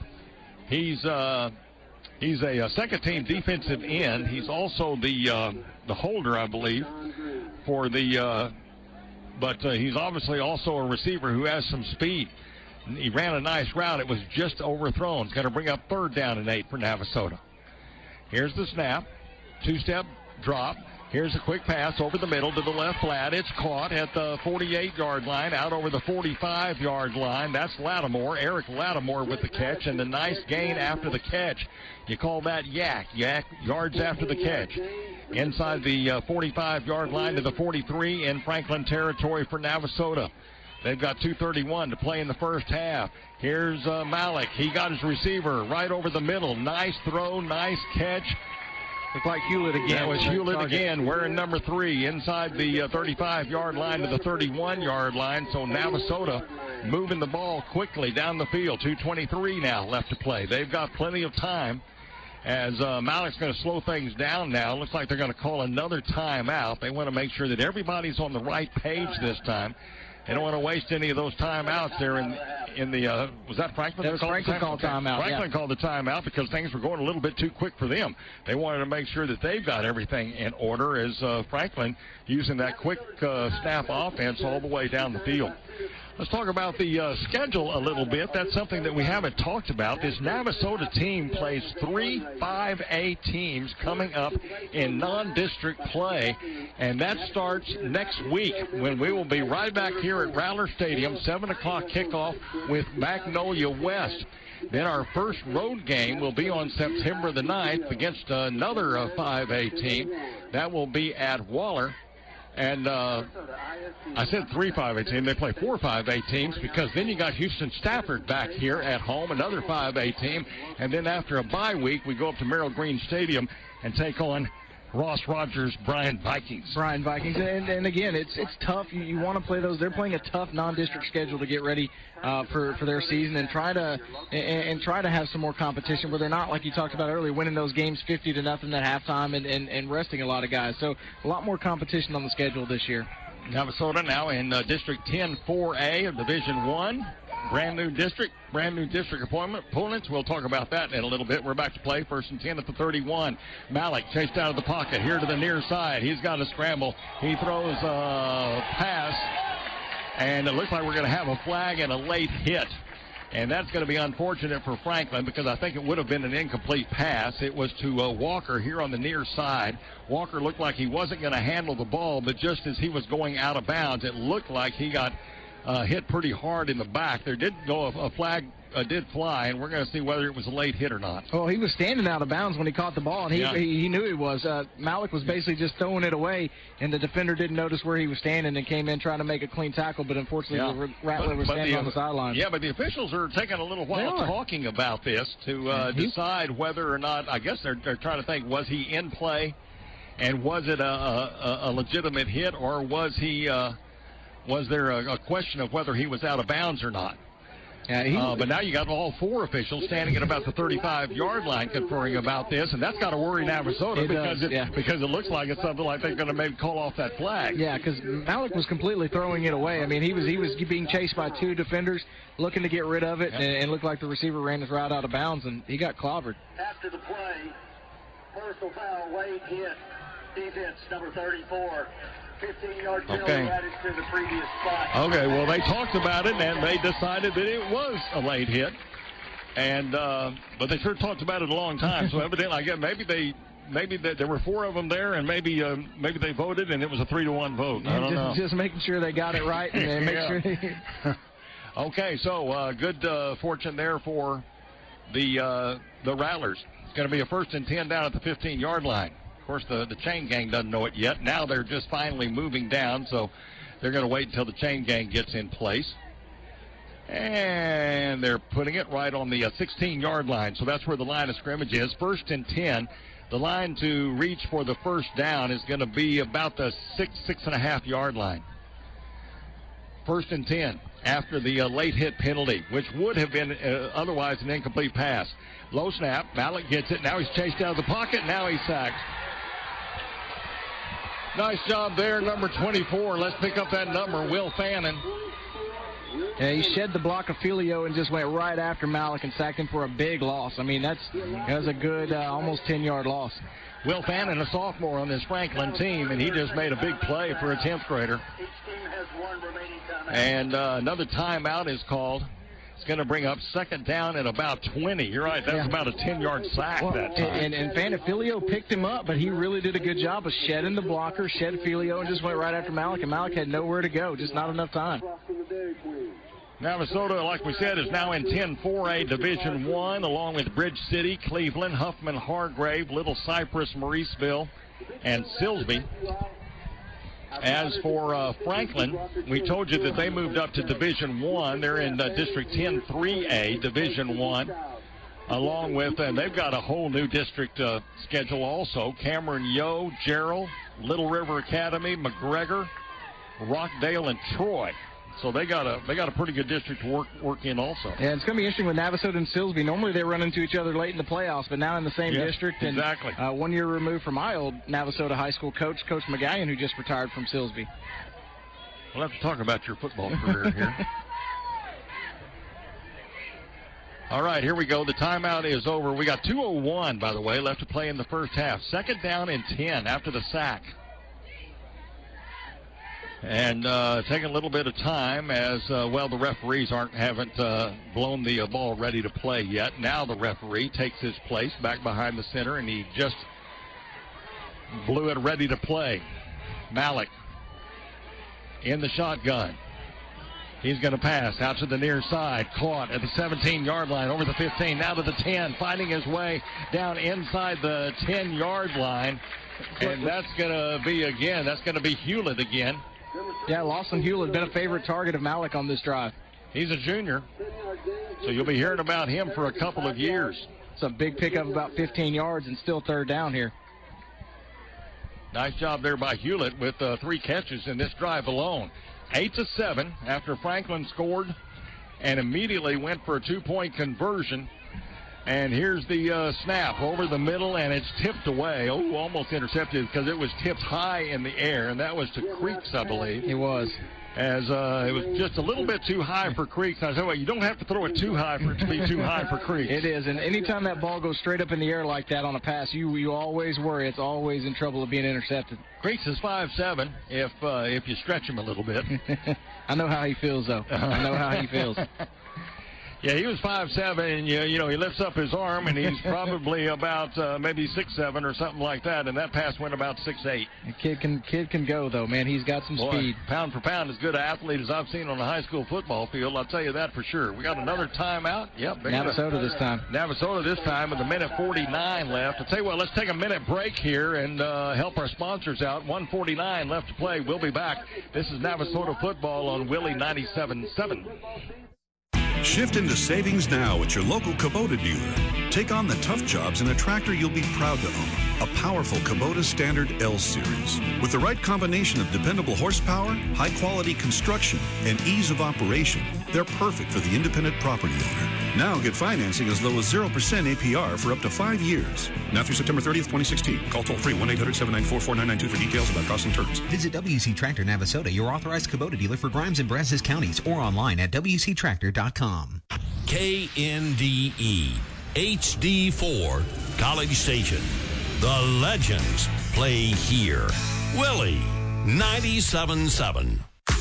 He's a second-team defensive end. He's also the holder, I believe, for the. But he's obviously also a receiver who has some speed. He ran a nice route. It was just overthrown. It's going to bring up 3rd down and 8 for Navasota. Here's the snap. 2-step drop. Here's a quick pass over the middle to the left flat. It's caught at the 48-yard line, out over the 45-yard line. That's Lattimore, Eric Lattimore with the catch, and the nice gain after the catch. You call that yak, yards after the catch. Inside the 45-yard line to the 43 in Franklin territory for Navasota. They've got 2:31 to play in the first half. Here's Malik. He got his receiver right over the middle. Nice throw, nice catch. Looked like Hewlett again. That was Hewlett again, wearing number 3 inside the 35-yard line to the 31-yard line. So Navasota moving the ball quickly down the field. 2:23 now left to play. They've got plenty of time as Malik's going to slow things down now. Looks like they're going to call another timeout. They want to make sure that everybody's on the right page this time. They don't want to waste any of those timeouts there in the was that Franklin? That was Franklin called timeout. Franklin called the timeout because things were going a little bit too quick for them. They wanted to make sure that they've got everything in order as Franklin using that quick snap offense all the way down the field. Let's talk about the schedule a little bit. That's something that we haven't talked about. This Navasota team plays 3 5A teams coming up in non-district play, and that starts next week when we will be right back here at Rattler Stadium, 7 o'clock kickoff with Magnolia West. Then our first road game will be on September the 9th against another 5A team. That will be at Waller. And I said 3 5A team. They play 4 5A teams because then you got Houston Stafford back here at home, another 5A team. And then after a bye week, we go up to Merrill Green Stadium and take on Ross Rogers, Bryan Vikings. And again, it's tough. You want to play those. They're playing a tough non-district schedule to get ready for their season and try to have some more competition where they're not, like you talked about earlier, winning those games 50-0 at halftime and resting a lot of guys. So a lot more competition on the schedule this year. Navasota now in District 10 4A of Division I. Brand new district opponents. We'll talk about that in a little bit. We're back to play. 1st and 10 at the 31. Malik chased out of the pocket here to the near side. He's got a scramble. He throws a pass, and it looks like we're going to have a flag and a late hit. And that's going to be unfortunate for Franklin because I think it would have been an incomplete pass. It was to Walker here on the near side. Walker looked like he wasn't going to handle the ball, but just as he was going out of bounds, it looked like he got hit pretty hard in the back. There did go a flag did fly, and we're going to see whether it was a late hit or not. Well, he was standing out of bounds when he caught the ball, and he knew he was. Malik was basically just throwing it away, and the defender didn't notice where he was standing and came in trying to make a clean tackle, but unfortunately Rattler was standing on the sideline. Yeah, but the officials are taking a little while talking about this to decide whether or not, I guess they're trying to think, was he in play, and was it a legitimate hit, or was he... was there a question of whether he was out of bounds or not? But now you got all 4 officials standing at about the 35-yard line conferring about this, and that's got to worry Navasota because it looks like it's something like they're going to maybe call off that flag. Yeah, because Malik was completely throwing it away. I mean, he was being chased by 2 defenders looking to get rid of it, and looked like the receiver ran his route out of bounds, and he got clobbered. After the play, personal foul, late hit, defense number 34. 15-yard penalty added to the previous spot. Okay, well, they talked about it, and they decided that it was a late hit. And but they sure talked about it a long time. So evidently, I guess maybe there were 4 of them there, and maybe they voted, and it was a 3-1 vote. I don't know. Just making sure they got it right, and make sure they... Okay, so good fortune there for the Rattlers. It's going to be a 1st and 10 down at the 15-yard line. Of course, the chain gang doesn't know it yet. Now they're just finally moving down, so they're going to wait until the chain gang gets in place. And they're putting it right on the 16-yard line, so that's where the line of scrimmage is. 1st and 10. The line to reach for the first down is going to be about the 6.5-yard line. 1st and 10 after the late hit penalty, which would have been otherwise an incomplete pass. Low snap. Malik gets it. Now he's chased out of the pocket. Now he's sacked. Nice job there, number 24. Let's pick up that number, Will Fannin. Yeah, he shed the block of Filio and just went right after Malik and sacked him for a big loss. I mean, that was a good almost 10-yard loss. Will Fannin, a sophomore on this Franklin team, and he just made a big play for a 10th grader. Each team has 1 remaining timeout. And another timeout is called. It's going to bring up 2nd down at about 20. You're right, that's about a 10-yard sack that time. And Filio picked him up, but he really did a good job of shedding the blocker, shed Filio, and just went right after Malik, and Malik had nowhere to go, just not enough time. Navasota, like we said, is now in 10-4A Division I, along with Bridge City, Cleveland, Huffman, Hargrave, Little Cypress, Mauriceville, and Silsbee. As for Franklin, we told you that they moved up to Division I. They're in District 10-3A, Division I, along with, and they've got a whole new district schedule also. Cameron Yo, Gerald, Little River Academy, McGregor, Rockdale, and Troy. So they got a pretty good district to work in also. Yeah, it's going to be interesting with Navasota and Silsbee. Normally they run into each other late in the playoffs, but now in the same district. And, exactly. 1 year removed from my old Navasota high school coach, Coach McGallion, who just retired from Silsbee. We'll have to talk about your football career here. All right, here we go. The timeout is over. We got 2:01, by the way, left to play in the first half. 2nd down and 10 after the sack. And taking a little bit of time as, the referees haven't blown the ball ready to play yet. Now the referee takes his place back behind the center, and he just blew it ready to play. Malik in the shotgun. He's going to pass out to the near side. Caught at the 17-yard line, over the 15, now to the 10, finding his way down inside the 10-yard line. And that's going to be Hewlett again. Yeah, Lawson Hewlett been a favorite target of Malik on this drive. He's a junior, so you'll be hearing about him for a couple of years. It's a big pickup, about 15 yards, and still third down here. Nice job there by Hewlett with 3 catches in this drive alone. 8-7 after Franklin scored and immediately went for a 2-point conversion. And here's the snap over the middle, and it's tipped away. Oh, almost intercepted because it was tipped high in the air, and that was to Creeks, I believe. It was. As it was just a little bit too high for Creeks. I said, well, you don't have to throw it too high for it to be too high for Creeks. It is, and anytime that ball goes straight up in the air like that on a pass, you always worry. It's always in trouble of being intercepted. Creeks is 5'7", if you stretch him a little bit. I know how he feels, though. I know how he feels. Yeah, he was 5'7", and he lifts up his arm, and he's probably about maybe 6'7" or something like that, and that pass went about 6'8". The kid can go, though, man. He's got some speed. Pound for pound, as good an athlete as I've seen on a high school football field. I'll tell you that for sure. We got another timeout. Yep. Navasota this time. Navasota this time with 1:49 left. I'll tell you what, let's take a minute break here and help our sponsors out. 1:49 left to play. We'll be back. This is Navasota football on Willie 97.7. Shift into savings now at your local Kubota dealer. Take on the tough jobs in a tractor you'll be proud to own. A powerful Kubota Standard L Series. With the right combination of dependable horsepower, high-quality construction, and ease of operation, they're perfect for the independent property owner. Now get financing as low as 0% APR for up to 5 years. Now through September 30th, 2016. Call toll-free 1-800-794-4992 for details about costs and terms. Visit WC Tractor Navasota, your authorized Kubota dealer for Grimes and Brazos counties, or online at WCTractor.com. KNDE HD4 College Station. The legends play here. Willie 97.7.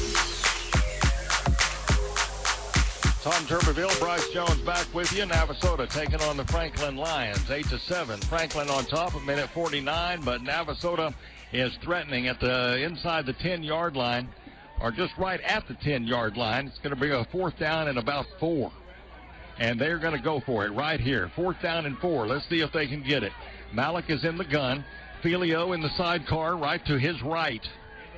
Tom Tuberville, Bryce Jones back with you. Navasota taking on the Franklin Lions, 8-7. Franklin on top, 1:49, but Navasota is threatening at the inside the 10-yard line, or just right at the 10-yard line. It's going to be a 4th down and about 4. And they're going to go for it right here. 4th down and 4. Let's see if they can get it. Malik is in the gun. Filio in the sidecar right to his right.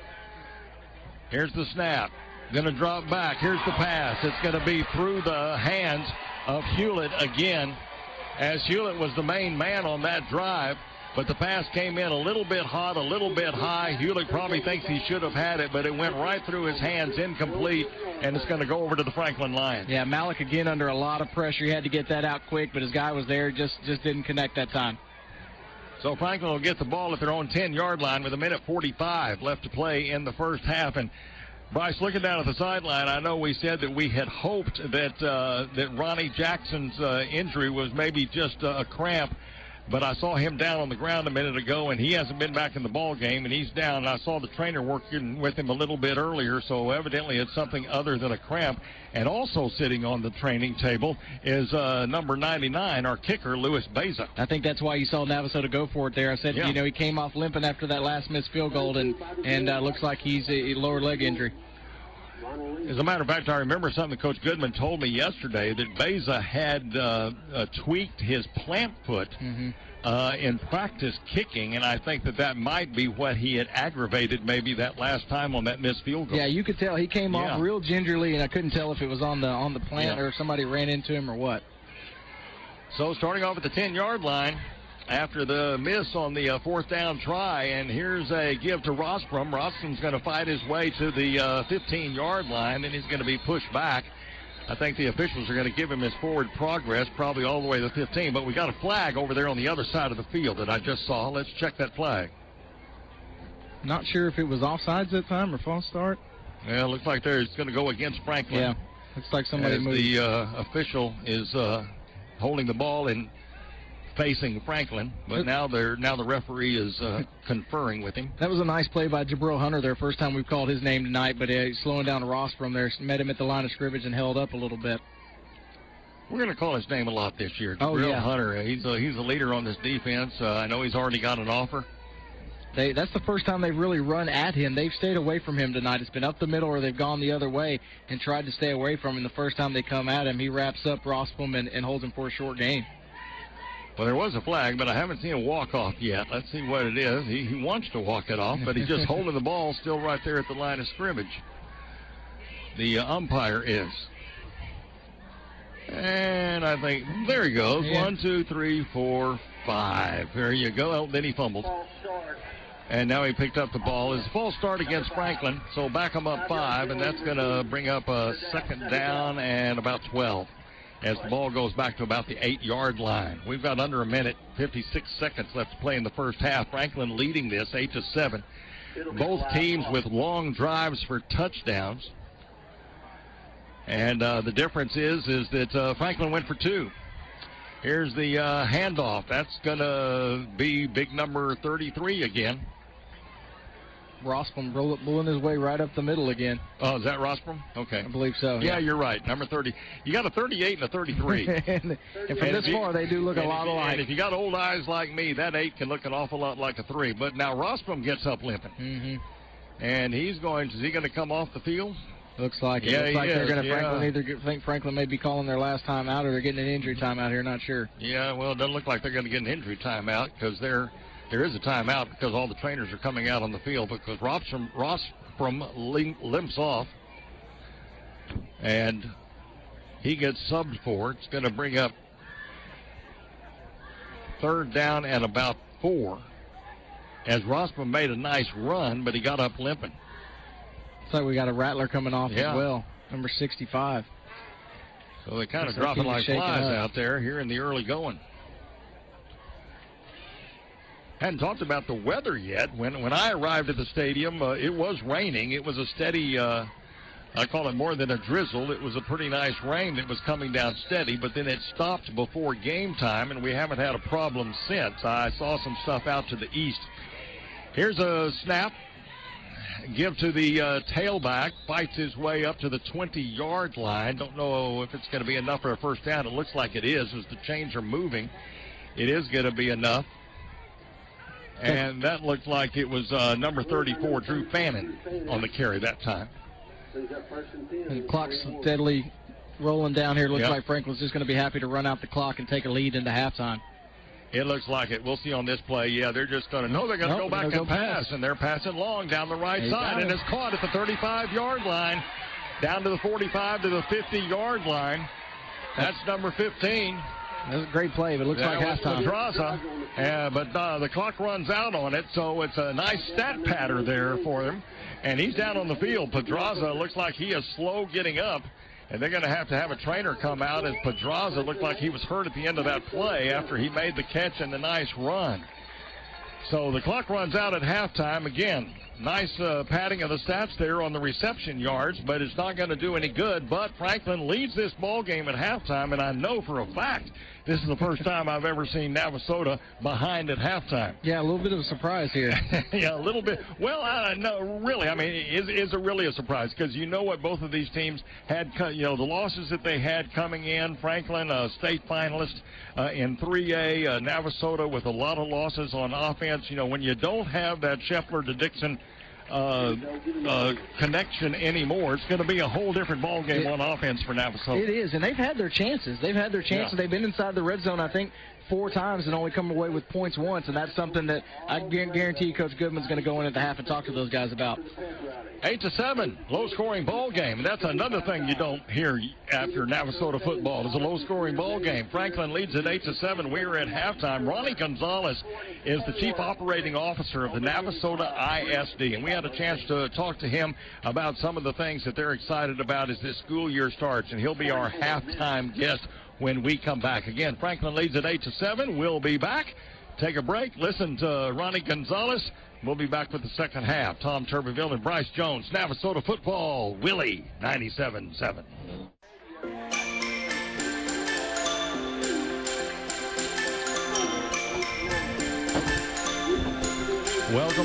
Here's the snap. Going to drop back. Here's the pass. It's going to be through the hands of Hewlett again, as Hewlett was the main man on that drive. But the pass came in a little bit hot, a little bit high. Hewlett probably thinks he should have had it, but it went right through his hands, incomplete, and it's going to go over to the Franklin Lions. Yeah, Malik again under a lot of pressure. He had to get that out quick, but his guy was there, just didn't connect that time. So Franklin will get the ball at their own 10-yard line with 1:45 left to play in the first half. And Bryce, looking down at the sideline, I know we said that we had hoped that Ronnie Jackson's injury was maybe just a cramp. But I saw him down on the ground a minute ago, and he hasn't been back in the ball game, and he's down. And I saw the trainer working with him a little bit earlier, so evidently it's something other than a cramp. And also sitting on the training table is number 99, our kicker, Louis Beza. I think that's why you saw Navasota go for it there. I said, he came off limping after that last missed field goal, and looks like he's a lower leg injury. As a matter of fact, I remember something that Coach Goodman told me yesterday, that Beza had tweaked his plant foot in practice kicking, and I think that might be what he had aggravated maybe that last time on that missed field goal. Yeah, you could tell he came off real gingerly, and I couldn't tell if it was on the plant or if somebody ran into him or what. So starting off at the 10-yard line, after the miss on the 4th down try, and here's a give to Rostrom. Rostrom's going to fight his way to the 15-yard line, and he's going to be pushed back. I think the officials are going to give him his forward progress, probably all the way to the 15, but we got a flag over there on the other side of the field that I just saw. Let's check that flag. Not sure if it was offsides that time or false start. Yeah, it looks like it's going to go against Franklin. Yeah, looks like somebody moved. The official is holding the ball in facing Franklin, but now the referee is conferring with him. That was a nice play by Jabril Hunter there. First time we've called his name tonight, but he's slowing down Rostrom there. Met him at the line of scrimmage and held up a little bit. We're going to call his name a lot this year. Jabril Hunter. He's a leader on this defense. I know he's already got an offer. That's the first time they've really run at him. They've stayed away from him tonight. It's been up the middle or they've gone the other way and tried to stay away from him. The first time they come at him, he wraps up Rostrom and holds him for a short gain. Well, there was a flag, but I haven't seen a walk-off yet. Let's see what it is. He wants to walk it off, but he's just holding the ball still right there at the line of scrimmage. The umpire is. And I think, there he goes. Yeah. 1, 2, 3, 4, 5. There you go. Oh, then he fumbled. And now he picked up the ball. It's a false start against Franklin, so back him up 5, and that's going to bring up a second down and about 12 as the ball goes back to about the 8-yard line. We've got under a minute, 56 seconds left to play in the first half. Franklin leading this 8-7. Both teams with long drives for touchdowns. And the difference is that Franklin went for 2. Here's the handoff. That's going to be big number 33 again. Rostrom blowing his way right up the middle again. Oh, is that Rostrom? Okay. I believe so. Yeah, you're right. Number 30. You got a 38 and a 33. and from this far, they do look a lot alike. And if you got old eyes like me, that 8 can look an awful lot like a 3. But now Rostrom gets up limping. Mm-hmm. And is he going to come off the field? Looks like it. Yeah, looks like they're going to think Franklin may be calling their last time out or they're getting an injury timeout here. Not sure. Yeah, well, it doesn't look like they're going to get an injury timeout because there is a timeout because all the trainers are coming out on the field because Rostrom limps off and he gets subbed for. It's going to bring up third down and about 4 as Rostrom made a nice run, but he got up limping. Looks like we got a Rattler coming off as well, number 65. So they're kind of dropping like flies out there here in the early going. Hadn't talked about the weather yet. When I arrived at the stadium, it was raining. It was a steady, I call it more than a drizzle. It was a pretty nice rain that was coming down steady, but then it stopped before game time, and we haven't had a problem since. I saw some stuff out to the east. Here's a snap. Give to the tailback. Fights his way up to the 20-yard line. Don't know if it's going to be enough for a first down. It looks like it is as the chains are moving. It is going to be enough. And that looked like it was number 34, Drew Fannin, on the carry that time. And the clock's steadily rolling down here. Looks like Franklin's just going to be happy to run out the clock and take a lead into halftime. It looks like it. We'll see on this play. Yeah, they're just going to they're going to go back and pass, and they're passing long down the right side, and it's caught at the 35-yard line, down to the 45 to the 50-yard line. That's number 15. That was a great play, but it looks like halftime. Pedraza, but the clock runs out on it, so it's a nice stat pattern there for them. And he's down on the field. Pedraza looks like he is slow getting up, and they're going to have a trainer come out as Pedraza looked like he was hurt at the end of that play after he made the catch and the nice run. So the clock runs out at halftime. Again, nice padding of the stats there on the reception yards, but it's not going to do any good. But Franklin leads this ball game at halftime, and I know for a fact this is the first time I've ever seen Navasota behind at halftime. Yeah, a little bit of a surprise here. Yeah, a little bit. Well, no, really. I mean, is it really a surprise? Because you know what both of these teams had, the losses that they had coming in. Franklin, a state finalist in 3A, Navasota with a lot of losses on offense. When you don't have that Scheffler to Dixon connection anymore, it's going to be a whole different ball game on offense for Navasota. It is, and they've had their chances. Yeah. They've been inside the red zone, I think, 4 times and only come away with points once, and that's something that I guarantee Coach Goodman's going to go in at the half and talk to those guys about. 8-7, low-scoring ball game. That's another thing you don't hear after Navasota football is a low-scoring ball game. Franklin leads at 8-7. We are at halftime. Ronnie Gonzalez is the Chief Operating Officer of the Navasota ISD, and we had a chance to talk to him about some of the things that they're excited about as this school year starts, and he'll be our halftime guest when we come back. Again, Franklin leads at 8-7. We'll be back. Take a break. Listen to Ronnie Gonzalez. We'll be back with the second half. Tom Tuberville and Bryce Jones. Navasota football. Willie 97-7.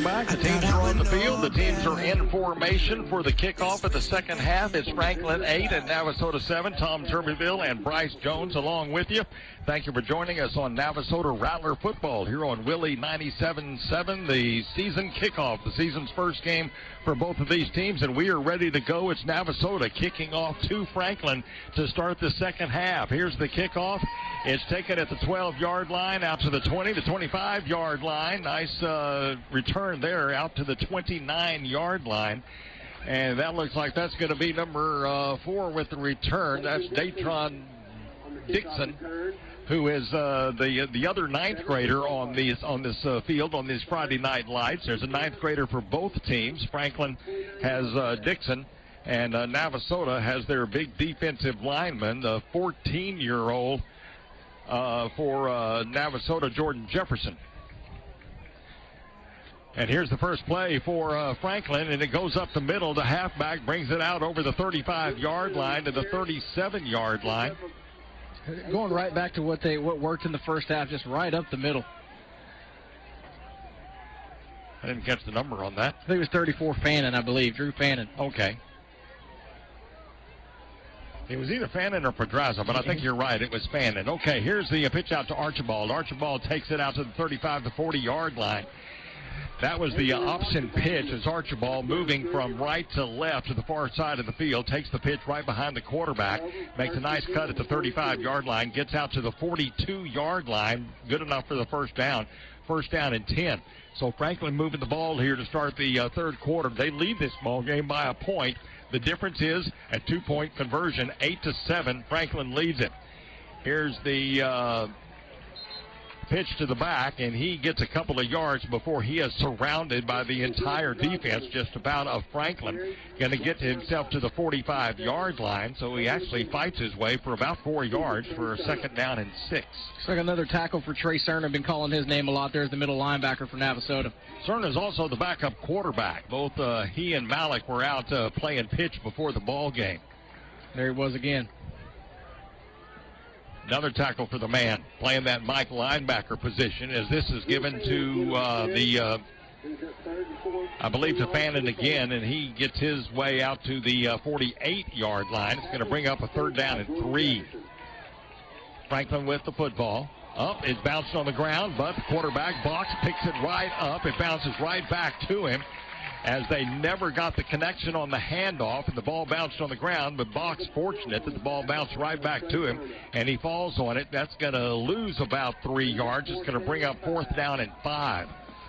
back. The teams are on the field. The teams are in formation for the kickoff of the second half. It's Franklin 8 and Navasota 7. Tom Turbeville and Bryce Jones along with you. Thank you for joining us on Navasota Rattler Football here on Willie 97.7, the season kickoff, the season's first game for both of these teams, and we are ready to go. It's Navasota kicking off to Franklin to start the second half. Here's the kickoff. It's taken at the 12-yard line out to the 20, the 25-yard line. Nice return there out to the 29-yard line. And that looks like that's going to be number 4 with the return. That's Datron Dixon, who is the other ninth grader on this field on these Friday night lights. There's a ninth grader for both teams. Franklin has Dixon, and Navasota has their big defensive lineman, the 14-year-old for Navasota, Jordan Jefferson. And here's the first play for Franklin, and it goes up the middle. The halfback brings it out over the 35-yard line to the 37-yard line. Going right back to what worked in the first half, just right up the middle. I didn't catch the number on that. I think it was 34 Fannin, I believe, Drew Fannin. Okay. It was either Fannin or Pedraza, but I think you're right. It was Fannin. Okay, here's the pitch out to Archibald. Archibald takes it out to the 35 to 40-yard line. That was the option pitch as Archibald moving from right to left to the far side of the field, takes the pitch right behind the quarterback, makes a nice cut at the 35-yard line, gets out to the 42-yard line, good enough for the first down and 10. So Franklin moving the ball here to start the third quarter. They lead this ball game by a point. The difference is a 2-point conversion, 8-7. Franklin leads it. Here's the pitch to the back, and he gets a couple of yards before he is surrounded by the entire defense just about of Franklin. Going to get himself to the 45-yard line, so he actually fights his way for about 4 yards for a second down and 6. Looks like another tackle for Trey Cerner. Been calling his name a lot there as the middle linebacker for Navasota. Cerner is also the backup quarterback. Both he and Malik were out playing pitch before the ball game. There he was again. Another tackle for the man, playing that Mike linebacker position, as this is given to I believe to Fannin again, and he gets his way out to the 48-yard line. It's going to bring up a third down and 3. Franklin with the football. Up, it bounced on the ground, but the quarterback box picks it right up. It bounces right back to him, as they never got the connection on the handoff, and the ball bounced on the ground, but Box fortunate that the ball bounced right back to him, and he falls on it. That's going to lose about 3 yards. It's going to bring up 4th down and 5.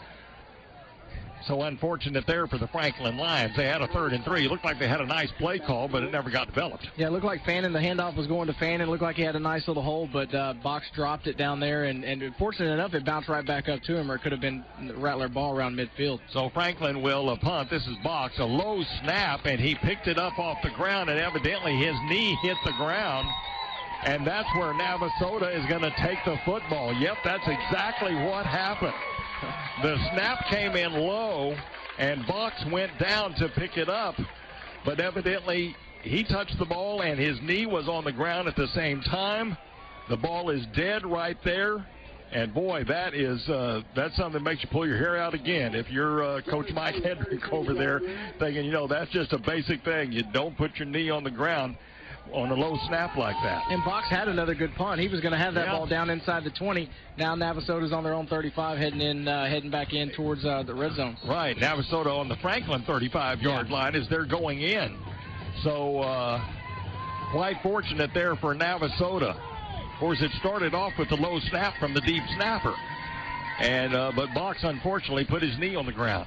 So unfortunate there for the Franklin Lions. They had a 3rd and 3. It looked like they had a nice play call, but it never got developed. Yeah, it looked like Fannin, the handoff was going to Fannin. It looked like he had a nice little hole, but Box dropped it down there, and fortunate enough, it bounced right back up to him, or it could have been the Rattler ball around midfield. So Franklin will punt. This is Box, a low snap, and he picked it up off the ground, and evidently his knee hit the ground. And that's where Navasota is going to take the football. Yep, that's exactly what happened. The snap came in low, and Box went down to pick it up. But evidently, he touched the ball, and his knee was on the ground at the same time. The ball is dead right there. And, boy, that's something that makes you pull your hair out again. If you're Coach Mike Hendrick over there thinking, that's just a basic thing. You don't put your knee on the ground on a low snap like that. And Box had another good punt. He was going to have that ball down inside the 20. Now Navasota's on their own 35, heading back in towards the red zone. Right. Navasota on the Franklin 35-yard line as they're going in. So quite fortunate there for Navasota. Of course, it started off with the low snap from the deep snapper. And but Box, unfortunately, put his knee on the ground.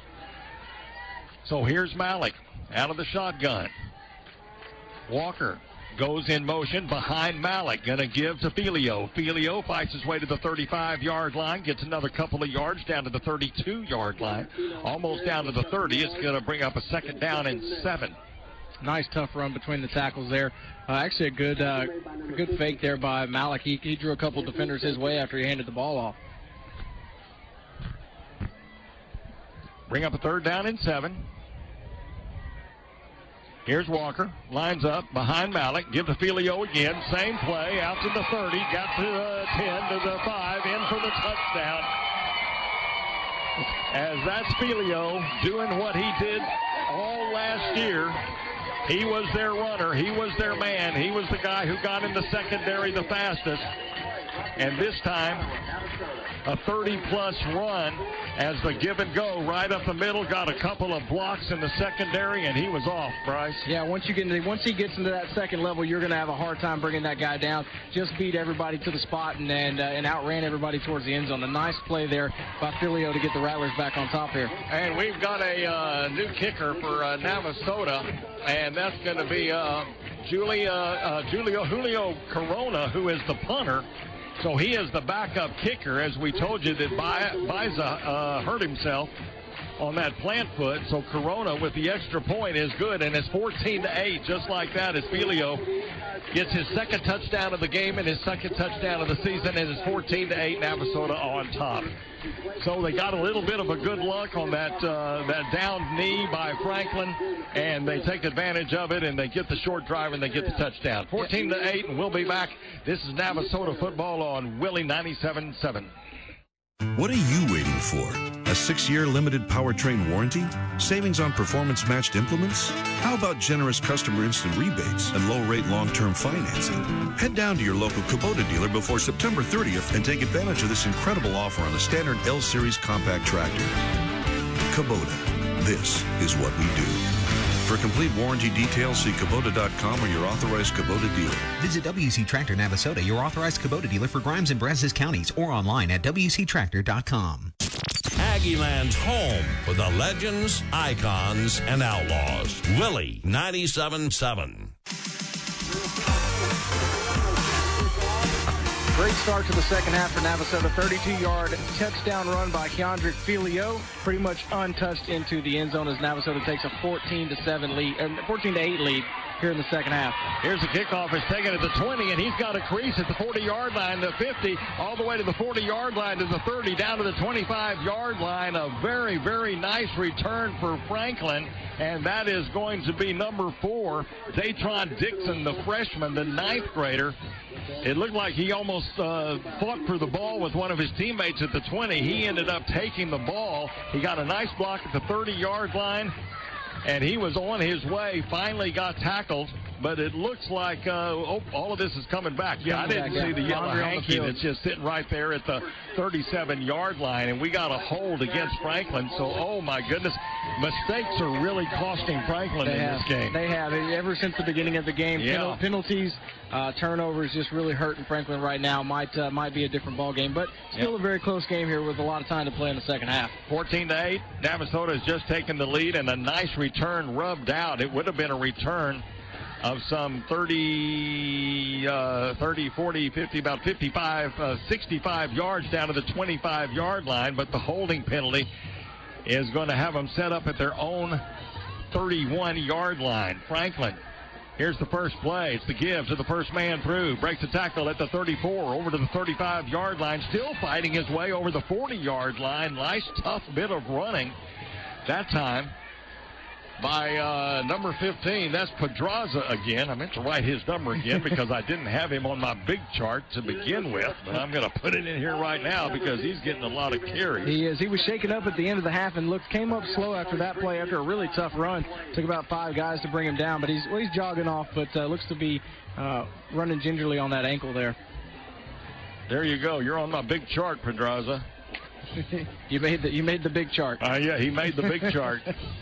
So here's Malik out of the shotgun. Walker goes in motion behind Malik. Going to give to Filio. Filio fights his way to the 35-yard line. Gets another couple of yards down to the 32-yard line. Almost down to the 30. It's going to bring up a second down and 7. Nice tough run between the tackles there. Actually a good fake there by Malik. He drew a couple defenders his way after he handed the ball off. Bring up a third down and 7. Here's Walker, lines up behind Malik, give to Filio again, same play, out to the 30, got to the 10, to the 5, in for the touchdown. as that's Filio doing what he did all last year. He was their runner. He was their man. He was the guy who got in the secondary the fastest. And this time, a 30-plus run as the give and go right up the middle, got a couple of blocks in the secondary, and he was off, Bryce. Yeah, once he gets into that second level, you're going to have a hard time bringing that guy down. Just beat everybody to the spot and outran everybody towards the end zone. A nice play there by Filio to get the Rattlers back on top here. And we've got a new kicker for Navasota, and that's going to be Julio Corona, who is the punter. So he is the backup kicker, as we told you that Biza hurt himself on that plant foot. So Corona with the extra point is good, and it's 14-8, just like that, as Filio gets his second touchdown of the game and his second touchdown of the season, and it's 14-8, Navasota on top. So they got a little bit of a good luck on that downed knee by Franklin, and they take advantage of it, and they get the short drive, and they get the touchdown. 14-8, and we'll be back. This is Navasota football on Willie 97.7. What are you waiting for? A 6-year limited powertrain warranty? Savings on performance-matched implements? How about generous customer instant rebates and low-rate long-term financing? Head down to your local Kubota dealer before September 30th and take advantage of this incredible offer on the standard L-Series compact tractor. Kubota. This is what we do. For complete warranty details, see Kubota.com or your authorized Kubota dealer. Visit WC Tractor Navasota, your authorized Kubota dealer for Grimes and Brazos counties, or online at WCTractor.com. Aggieland's home for the legends, icons, and outlaws. Willie 97.7. Great start to the second half for Navasota. 32-yard touchdown run by Keandrick Filio, pretty much untouched into the end zone as Navasota takes a 14-8 lead here in the second half. Here's the kickoff. It's taken at the 20, and he's got a crease at the 40-yard line, the 50, all the way to the 40-yard line to the 30, down to the 25-yard line. A very, very nice return for Franklin, and that is going to be number 4, Datron Dixon, the freshman, the 9th grader. It looked like he almost fought for the ball with one of his teammates at the 20. He ended up taking the ball. He got a nice block at the 30-yard line, and he was on his way, finally got tackled. But it looks like all of this is coming back. Yeah, I didn't see the yellow hanky that's just sitting right there at the 37-yard line, and we got a hold against Franklin. So, oh, my goodness, mistakes are really costing Franklin in this game. They have. Ever since the beginning of the game, penalties, turnovers just really hurting Franklin right now. Might be a different ball game, but still a very close game here with a lot of time to play in the second half. 14-8, Navasota has just taken the lead, and a nice return rubbed out. It would have been a return of some 30, 40, 50, about 55, 65 yards down to the 25-yard line, but the holding penalty is going to have them set up at their own 31-yard line. Franklin, here's the first play. It's the give to the first man through. Breaks the tackle at the 34, over to the 35-yard line, still fighting his way over the 40-yard line. Nice, tough bit of running that time by number 15. That's Pedraza again. I meant to write his number again because I didn't have him on my big chart to begin with, but I'm going to put it in here right now because he's getting a lot of carries. He is. He was shaken up at the end of the half and came up slow after that play after a really tough run. Took about 5 guys to bring him down, but he's jogging off, but looks to be running gingerly on that ankle there. There you go. You're on my big chart, Pedraza. You made the big chart. Yeah, he made the big chart.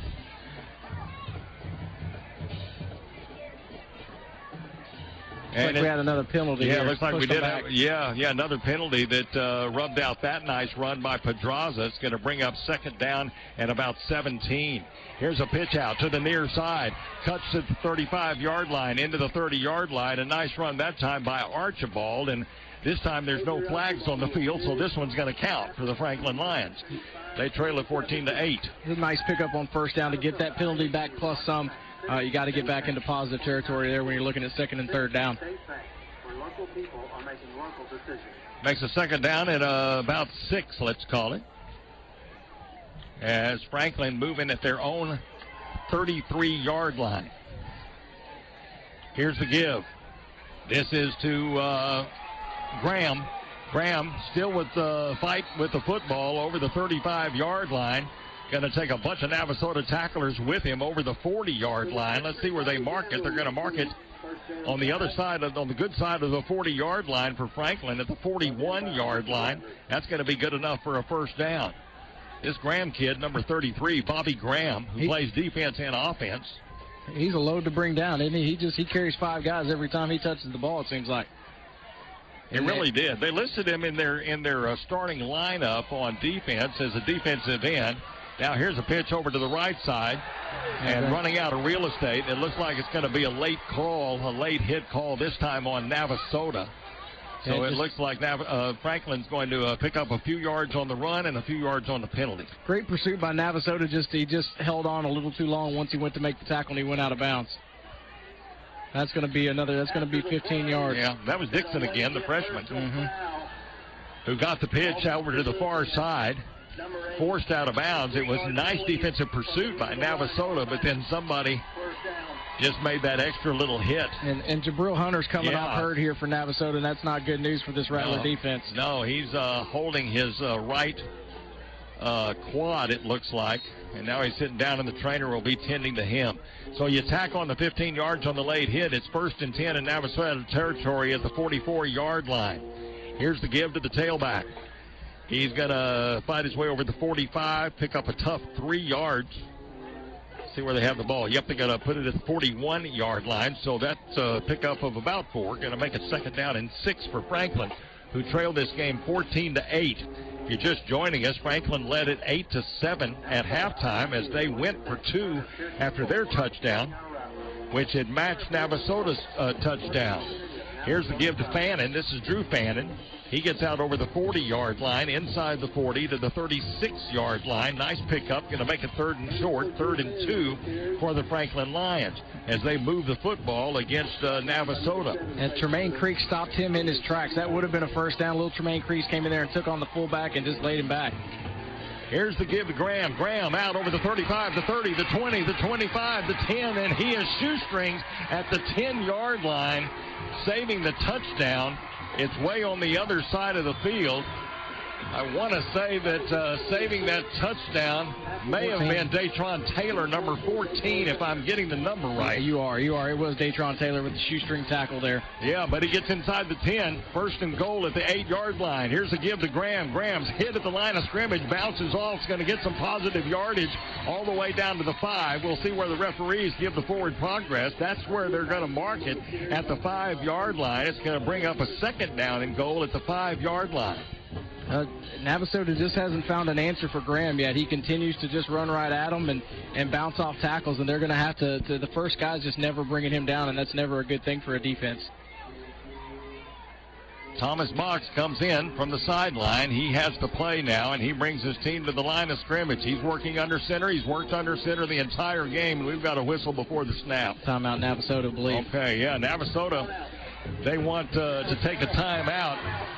And we had another penalty. Yeah, here. Looks like we did have, another penalty that rubbed out that nice run by Pedraza. It's going to bring up second down and about 17. Here's a pitch out to the near side. Cuts to the 35-yard line, into the 30-yard line. A nice run that time by Archibald, and this time there's no flags on the field, so this one's going to count for the Franklin Lions. They trail at 14-8. A nice pickup on first down to get that penalty back plus some. You got to get back into positive territory there when you're looking at second and third down. Makes a second down at about 6, let's call it. As Franklin moving at their own 33-yard line. Here's the give. This is to Graham. Graham still with the fight with the football over the 35-yard line. Going to take a bunch of Navasota tacklers with him over the 40-yard line. Let's see where they mark it. They're going to mark it on the other side, on the good side of the 40-yard line for Franklin at the 41-yard line. That's going to be good enough for a first down. This Graham kid, number 33, Bobby Graham, who plays defense and offense. He's a load to bring down, isn't he? He carries 5 guys every time he touches the ball, it seems like. It really did. They listed him in their starting lineup on defense as a defensive end. Now here's a pitch over to the right side, and running out of real estate. It looks like it's going to be a late hit call this time on Navasota. So it looks like Franklin's going to pick up a few yards on the run and a few yards on the penalty. Great pursuit by Navasota. He just held on a little too long once he went to make the tackle and he went out of bounds. That's going to be 15 yards. Yeah, that was Dixon again, the freshman, who got the pitch over to the far side. Forced out of bounds. It was a nice defensive pursuit by Navasota, but then somebody just made that extra little hit. And Jabril Hunter's coming off hurt here for Navasota, and that's not good news for this Rattler defense. No, he's holding his right quad, it looks like, and now he's sitting down, and the trainer will be tending to him. So you tack on the 15 yards on the late hit. It's 1st and 10 in Navasota territory at the 44-yard line. Here's the give to the tailback. He's going to fight his way over the 45, pick up a tough 3 yards. See where they have the ball. Yep, they're going to put it at the 41-yard line, so that's a pickup of about 4. Going to make it 2nd down and 6 for Franklin, who trailed this game 14-8. If you're just joining us, Franklin led it 8-7 at halftime as they went for 2 after their touchdown, which had matched Navasota's touchdown. Here's the give to Fannin. This is Drew Fannin. He gets out over the 40-yard line, inside the 40 to the 36-yard line. Nice pickup, going to make it 3rd and short, 3rd and 2 for the Franklin Lions as they move the football against Navasota. And Tremaine Creek stopped him in his tracks. That would have been a first down. Little Tremaine Creek came in there and took on the fullback and just laid him back. Here's the give to Graham. Graham out over the 35, the 30, the 20, the 25, the 10, and he is shoestrings at the 10-yard line, saving the touchdown. It's way on the other side of the field. I want to say that saving that touchdown may have been Datron Taylor, number 14, if I'm getting the number right. You are. It was Datron Taylor with the shoestring tackle there. Yeah, but he gets inside the 10. 1st and goal at the 8-yard line. Here's a give to Graham. Graham's hit at the line of scrimmage, bounces off. It's going to get some positive yardage all the way down to the 5. We'll see where the referees give the forward progress. That's where they're going to mark it at the 5-yard line. It's going to bring up a 2nd down and goal at the 5-yard line. Navasota just hasn't found an answer for Graham yet. He continues to just run right at him and bounce off tackles, and they're going to have to the first guy's just never bringing him down, and that's never a good thing for a defense. Thomas Box comes in from the sideline. He has to play now, and he brings his team to the line of scrimmage. He's working under center. He's worked under center the entire game, and we've got a whistle before the snap. Timeout, Navasota, I believe. Okay, yeah, Navasota, they want to take a timeout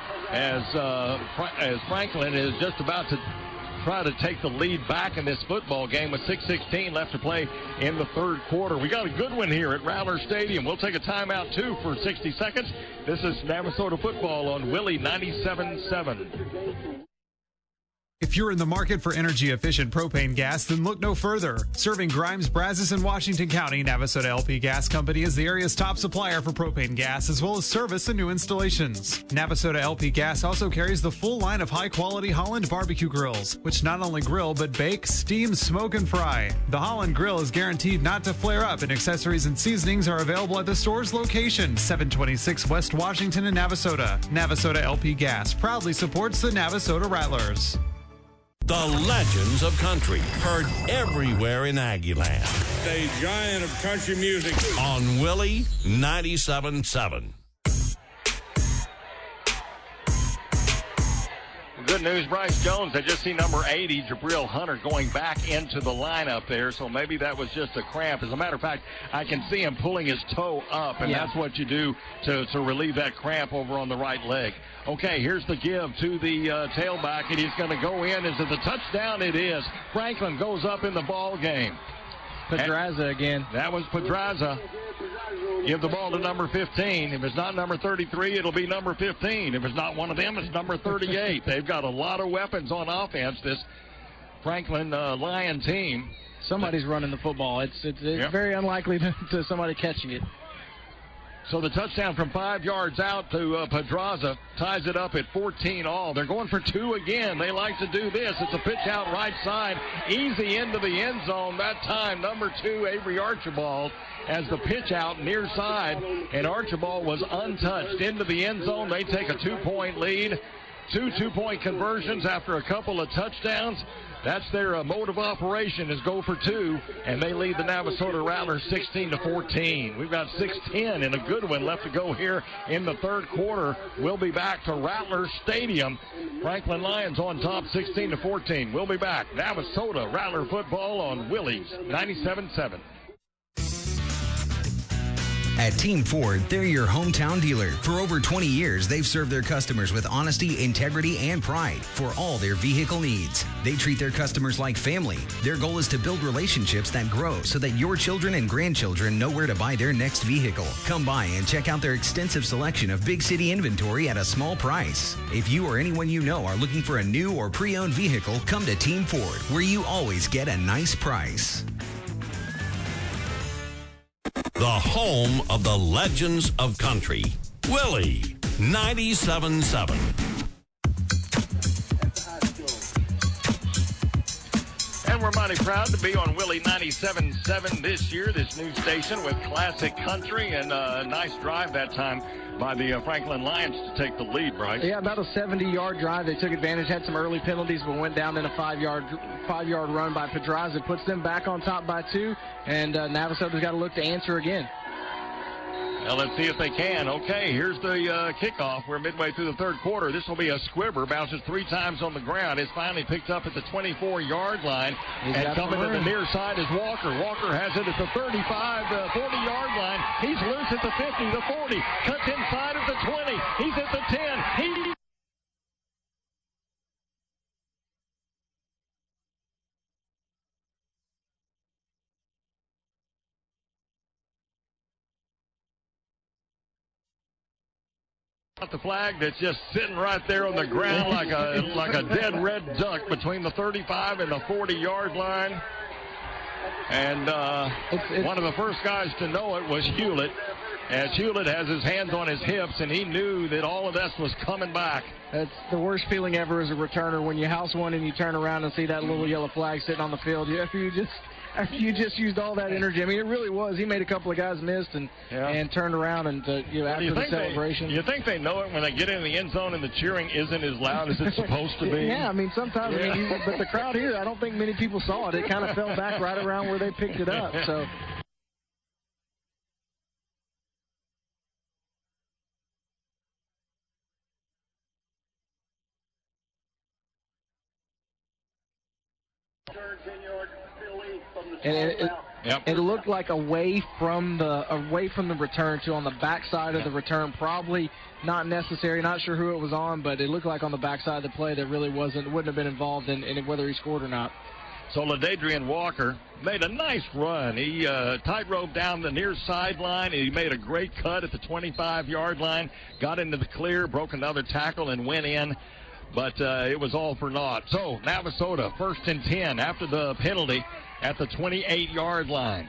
as Franklin is just about to try to take the lead back in this football game with 6:16 left to play in the 3rd quarter. We got a good one here at Rattler Stadium. We'll take a timeout, too, for 60 seconds. This is Navasota football on Willie 97.7. If you're in the market for energy-efficient propane gas, then look no further. Serving Grimes, Brazos, and Washington County, Navasota LP Gas Company is the area's top supplier for propane gas, as well as service and new installations. Navasota LP Gas also carries the full line of high-quality Holland barbecue grills, which not only grill, but bake, steam, smoke, and fry. The Holland grill is guaranteed not to flare up, and accessories and seasonings are available at the store's location, 726 West Washington in Navasota. Navasota LP Gas proudly supports the Navasota Rattlers. The legends of country, heard everywhere in Aggieland. The giant of country music. On Willie 97.7. Good news, Bryce Jones. I just see number 80, Jabril Hunter, going back into the lineup there, so maybe that was just a cramp. As a matter of fact, I can see him pulling his toe up, and that's what you do to relieve that cramp over on the right leg. Okay, here's the give to the tailback, and he's going to go in. Is it the touchdown? It is. Franklin goes up in the ball game. Pedraza again. That was Pedraza. give the ball to number 15. If it's not number 33, it'll be number 15. If it's not one of them, it's number 38. They've got a lot of weapons on offense, this Franklin Lion team. Somebody's running the football. It's very unlikely to somebody catching it. So the touchdown from 5 yards out to Pedraza ties it up at 14 all. They're going for 2 again. They like to do this. It's a pitch out right side, easy into the end zone. That time, number 2, Avery Archibald, as the pitch out near side, and Archibald was untouched into the end zone. They take a 2-point lead. 2 2-point conversions after a couple of touchdowns. That's their mode of operation, is go for 2, and they lead the Navasota Rattlers 16-14. We've got 6:10 and a good one left to go here in the third quarter. We'll be back to Rattler Stadium. Franklin Lions on top 16-14. We'll be back. Navasota Rattler football on Willie's 97.7. At Team Ford, they're your hometown dealer. For over 20 years, they've served their customers with honesty, integrity, and pride for all their vehicle needs. They treat their customers like family. Their goal is to build relationships that grow so that your children and grandchildren know where to buy their next vehicle. Come by and check out their extensive selection of big city inventory at a small price. If you or anyone you know are looking for a new or pre-owned vehicle, come to Team Ford, where you always get a nice price. The home of the legends of country. Willie 97.7. And we're mighty proud to be on Willie 97.7 this year, this new station with classic country, and a nice drive that time by the Franklin Lions to take the lead, Bryce. Yeah, about a 70-yard drive. They took advantage, had some early penalties, but went down in a 5-yard run by Pedraza. Puts them back on top by 2, and Navasota's got to look to answer again. Well, let's see if they can. Okay, here's the kickoff. We're midway through the third quarter. This will be a squibber. Bounces 3 times on the ground. It's finally picked up at the 24-yard line. And coming to the near side is Walker. Walker has it at the 35, 40-yard line. He's loose at the 50, the 40. Cuts inside at the 20. He's at the 10. The flag that's just sitting right there on the ground like a dead red duck between the 35 and the 40-yard line. And one of the first guys to know it was Hewlett, as Hewlett has his hands on his hips, and he knew that all of this was coming back. That's the worst feeling ever as a returner, when you house one and you turn around and see that little yellow flag sitting on the field. After you just used all that energy. I mean, it really was. He made a couple of guys miss and turned around and after the celebration. You think they know it when they get in the end zone and the cheering isn't as loud as it's supposed to be? Yeah, I mean, sometimes. Yeah. I mean, but the crowd here, I don't think many people saw it. It kind of fell back right around where they picked it up. So. And it looked like away from the return to on the backside of the return. Probably not necessary. Not sure who it was on, but it looked like on the backside of the play that really wouldn't have been involved in whether he scored or not. So LaDadrian Walker made a nice run. He tightrope down the near sideline. He made a great cut at the 25-yard line, got into the clear, broke another tackle, and went in. But it was all for naught. So Navasota, 1st and 10 after the penalty at the 28-yard line.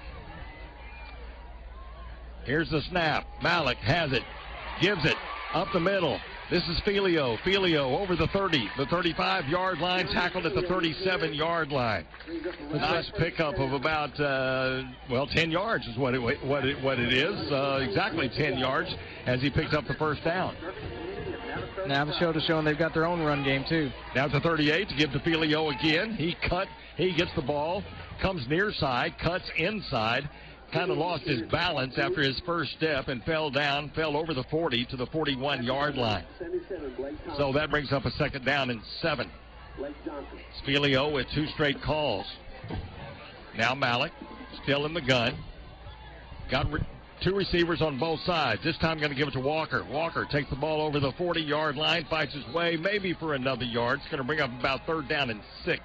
Here's the snap. Malik has it, gives it up the middle. This is Filio. Filio over the 30, the 35-yard line, tackled at the 37-yard line. Nice pickup of about 10 yards is what it is. Exactly 10 yards as he picked up the first down. Navasota showing they've got their own run game too. Down to 38 to give to Filio again. He gets the ball, comes near side, cuts inside. Kind of lost his balance after his first step and fell over the 40 to the 41-yard line. So that brings up a 2nd down and 7. Filio with 2 straight calls. Now Malik still in the gun. Got 2 receivers on both sides. This time going to give it to Walker. Walker takes the ball over the 40-yard line, fights his way maybe for another yard. It's going to bring up about 3rd down and 6.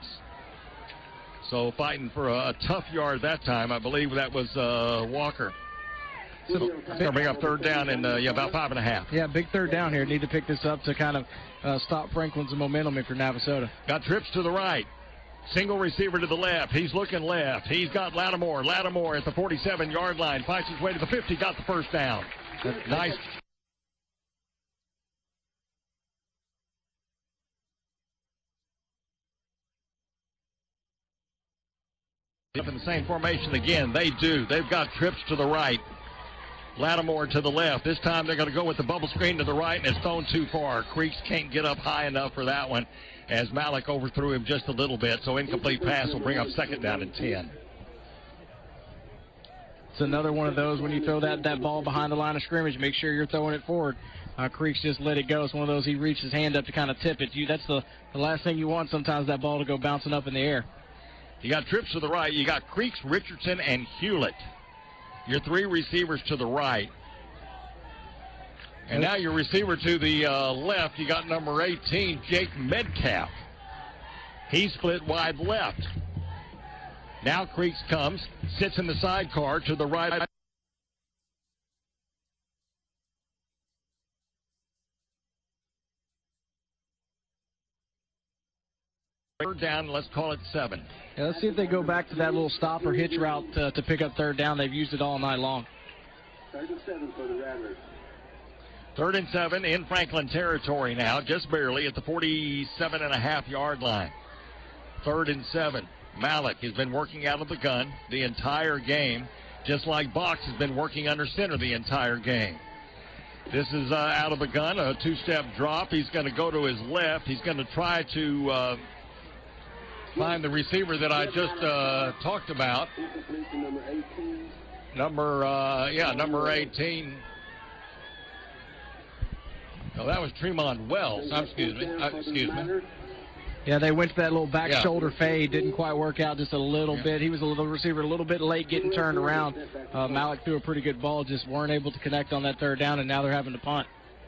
So fighting for a tough yard that time. I believe that was Walker. It's going to bring up third down in about 5.5. Yeah, big third down here. Need to pick this up to kind of stop Franklin's momentum if you're Navasota. Got trips to the right. Single receiver to the left. He's looking left. He's got Lattimore. Lattimore at the 47-yard line. Finds his way to the 50. Got the first down. Nice. Up in the same formation again. They do. They've got trips to the right. Lattimore to the left. This time they're going to go with the bubble screen to the right, and it's thrown too far. Creeks can't get up high enough for that one as Malik overthrew him just a little bit. So incomplete pass will bring up second down and 10. It's another one of those when you throw that ball behind the line of scrimmage, make sure you're throwing it forward. Creeks just let it go. It's one of those he reached his hand up to kind of tip it. That's the last thing you want sometimes, that ball to go bouncing up in the air. You got trips to the right. You got Creeks, Richardson, and Hewlett. Your three receivers to the right. And now your receiver to the left, you got number 18, Jake Metcalf. He's split wide left. Now Creeks comes, sits in the sidecar to the right. Third down, let's call it 7. Yeah, let's see if they go back to that little stop or hitch route to pick up third down. They've used it all night long. 3rd and 7 for the Rattlers. 3rd and 7 in Franklin territory now, just barely at the 47.5-yard line. 3rd and 7. Malik has been working out of the gun the entire game, just like Box has been working under center the entire game. This is out of the gun, a two-step drop. He's going to go to his left. He's going to try to find the receiver that I just talked about. Number 18. Oh, that was Tremont Wells. Excuse me. Yeah, they went to that little back shoulder fade. Didn't quite work out, just a little bit. He was a little receiver a little bit late getting turned around. Malik threw a pretty good ball, just weren't able to connect on that third down, and now they're having to punt.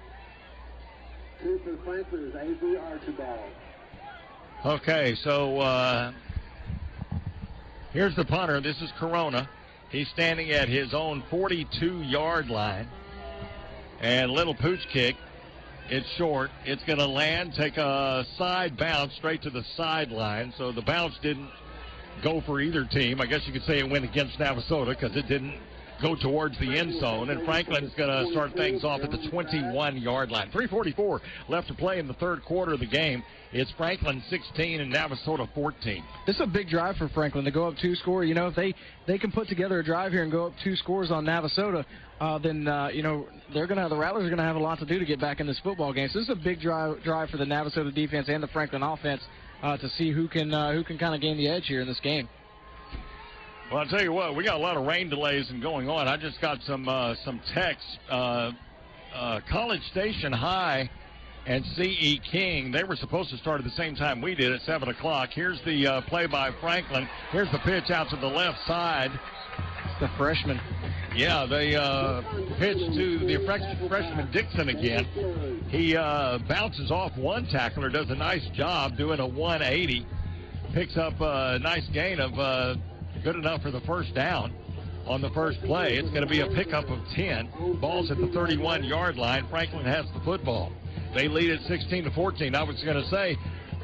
Franklin is A.B. Archibald. Okay, so here's the punter. This is Corona. He's standing at his own 42-yard line. And little pooch kick. It's short. It's going to land, take a side bounce straight to the sideline. So the bounce didn't go for either team. I guess you could say it went against Navasota because it didn't go towards the end zone. And Franklin's going to start things off at the 21-yard line. 3:44 left to play in the third quarter of the game. It's Franklin 16 and Navasota 14. This is a big drive for Franklin to go up 2 scores. You know, if they can put together a drive here and go up 2 scores on Navasota, then they're going to the Rattlers are going to have a lot to do to get back in this football game. So this is a big drive for the Navasota defense and the Franklin offense to see who can kind of gain the edge here in this game. Well, I'll tell you what, we got a lot of rain delays and going on. I just got some texts. College Station High and C.E. King, they were supposed to start at the same time we did at 7 o'clock. Here's the play by Franklin. Here's the pitch out to the left side. It's the freshman. Yeah, they pitch to the freshman Dixon again. He bounces off one tackler, does a nice job doing a 180. Picks up a nice gain of good enough for the first down on the first play. It's going to be a pickup of 10. Ball's at the 31-yard line. Franklin has the football. They lead at 16-14. I was going to say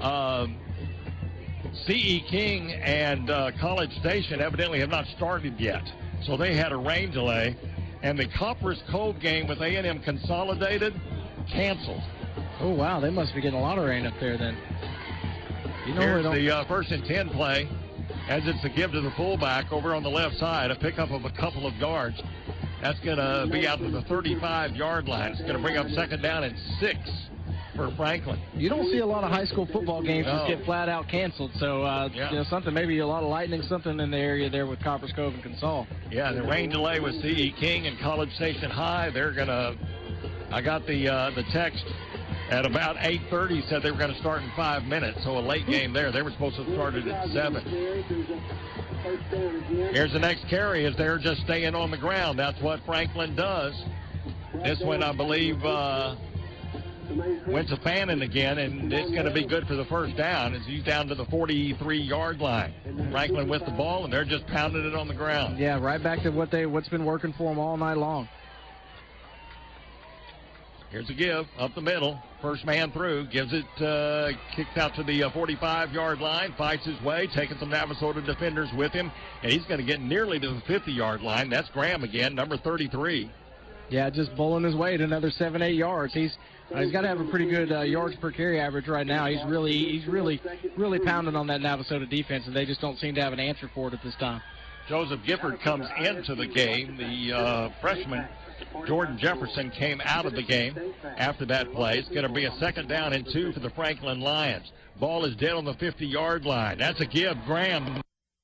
C.E. King and College Station evidently have not started yet. So they had a rain delay. And the Copperas Cove game with A&M Consolidated canceled. Oh, wow. They must be getting a lot of rain up there then. Here's the first and 10 play. As it's a give to the fullback over on the left side, a pickup of a couple of yards. That's going to be out to the 35-yard line. It's going to bring up second down and 6 for Franklin. You don't see a lot of high school football games just get flat out canceled. So, something, maybe a lot of lightning, something in the area there with Copperas Cove and Consol. Yeah, the rain delay with C.E. King and College Station High. They're going to, I got the text at about 8:30 said they were going to start in 5 minutes. So a late game there. They were supposed to have started at 7. Here's the next carry as they're just staying on the ground. That's what Franklin does. This one, I believe, went to Fannin again, and it's going to be good for the first down as he's down to the 43-yard line. Franklin with the ball, and they're just pounding it on the ground. Yeah, right back to what's been working for them all night long. Here's a give up the middle. First man through. Gives it, kicks out to the 45-yard line. Fights his way, taking some Navasota defenders with him. And he's going to get nearly to the 50-yard line. That's Graham again, number 33. Yeah, just bowling his way to another 7-8 yards. He's got to have a pretty good yards per carry average right now. He's really pounding on that Navasota defense, and they just don't seem to have an answer for it at this time. Joseph Gifford comes into the game. The freshman Jordan Jefferson came out of the game after that play. It's going to be a 2nd down and 2 for the Franklin Lions. Ball is dead on the 50-yard line. That's a give. Graham.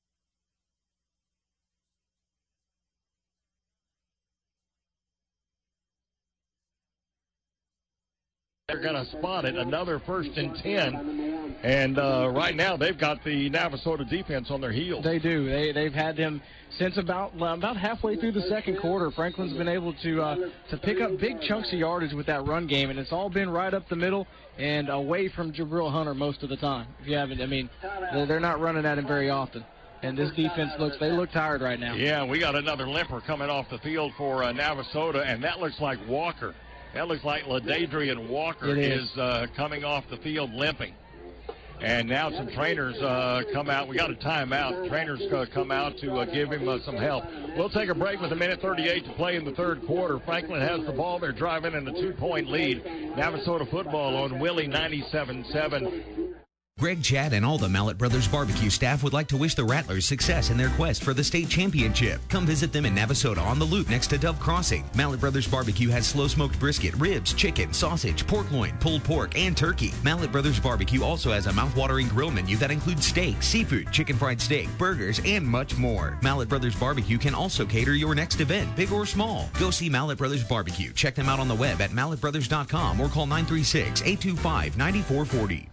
They're going to spot it. Another 1st and 10. And right now they've got the Navasota defense on their heels. They do. They've had them since about halfway through the second quarter. Franklin's been able to pick up big chunks of yardage with that run game, and it's all been right up the middle and away from Jabril Hunter most of the time. If you haven't, they're not running at him very often. And this defense they look tired right now. Yeah, we got another limper coming off the field for Navasota, and that looks like Walker. That looks like LaDadrian Walker is coming off the field limping. And now some trainers come out. We got a timeout. Trainers come out to give him some help. We'll take a break with 1:38 to play in the third quarter. Franklin has the ball. They're driving in a 2-point lead. Navasota football on Willie 97.7. Greg, Chad, and all the Mallett Brothers Barbecue staff would like to wish the Rattlers success in their quest for the state championship. Come visit them in Navasota on the Loop next to Dove Crossing. Mallett Brothers Barbecue has slow-smoked brisket, ribs, chicken, sausage, pork loin, pulled pork, and turkey. Mallett Brothers Barbecue also has a mouth-watering grill menu that includes steak, seafood, chicken fried steak, burgers, and much more. Mallett Brothers Barbecue can also cater your next event, big or small. Go see Mallett Brothers Barbecue. Check them out on the web at mallettbrothers.com or call 936-825-9440.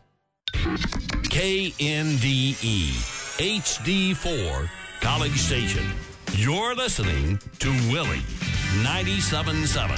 KNDE HD4 College Station. You're listening to Willie 97.7.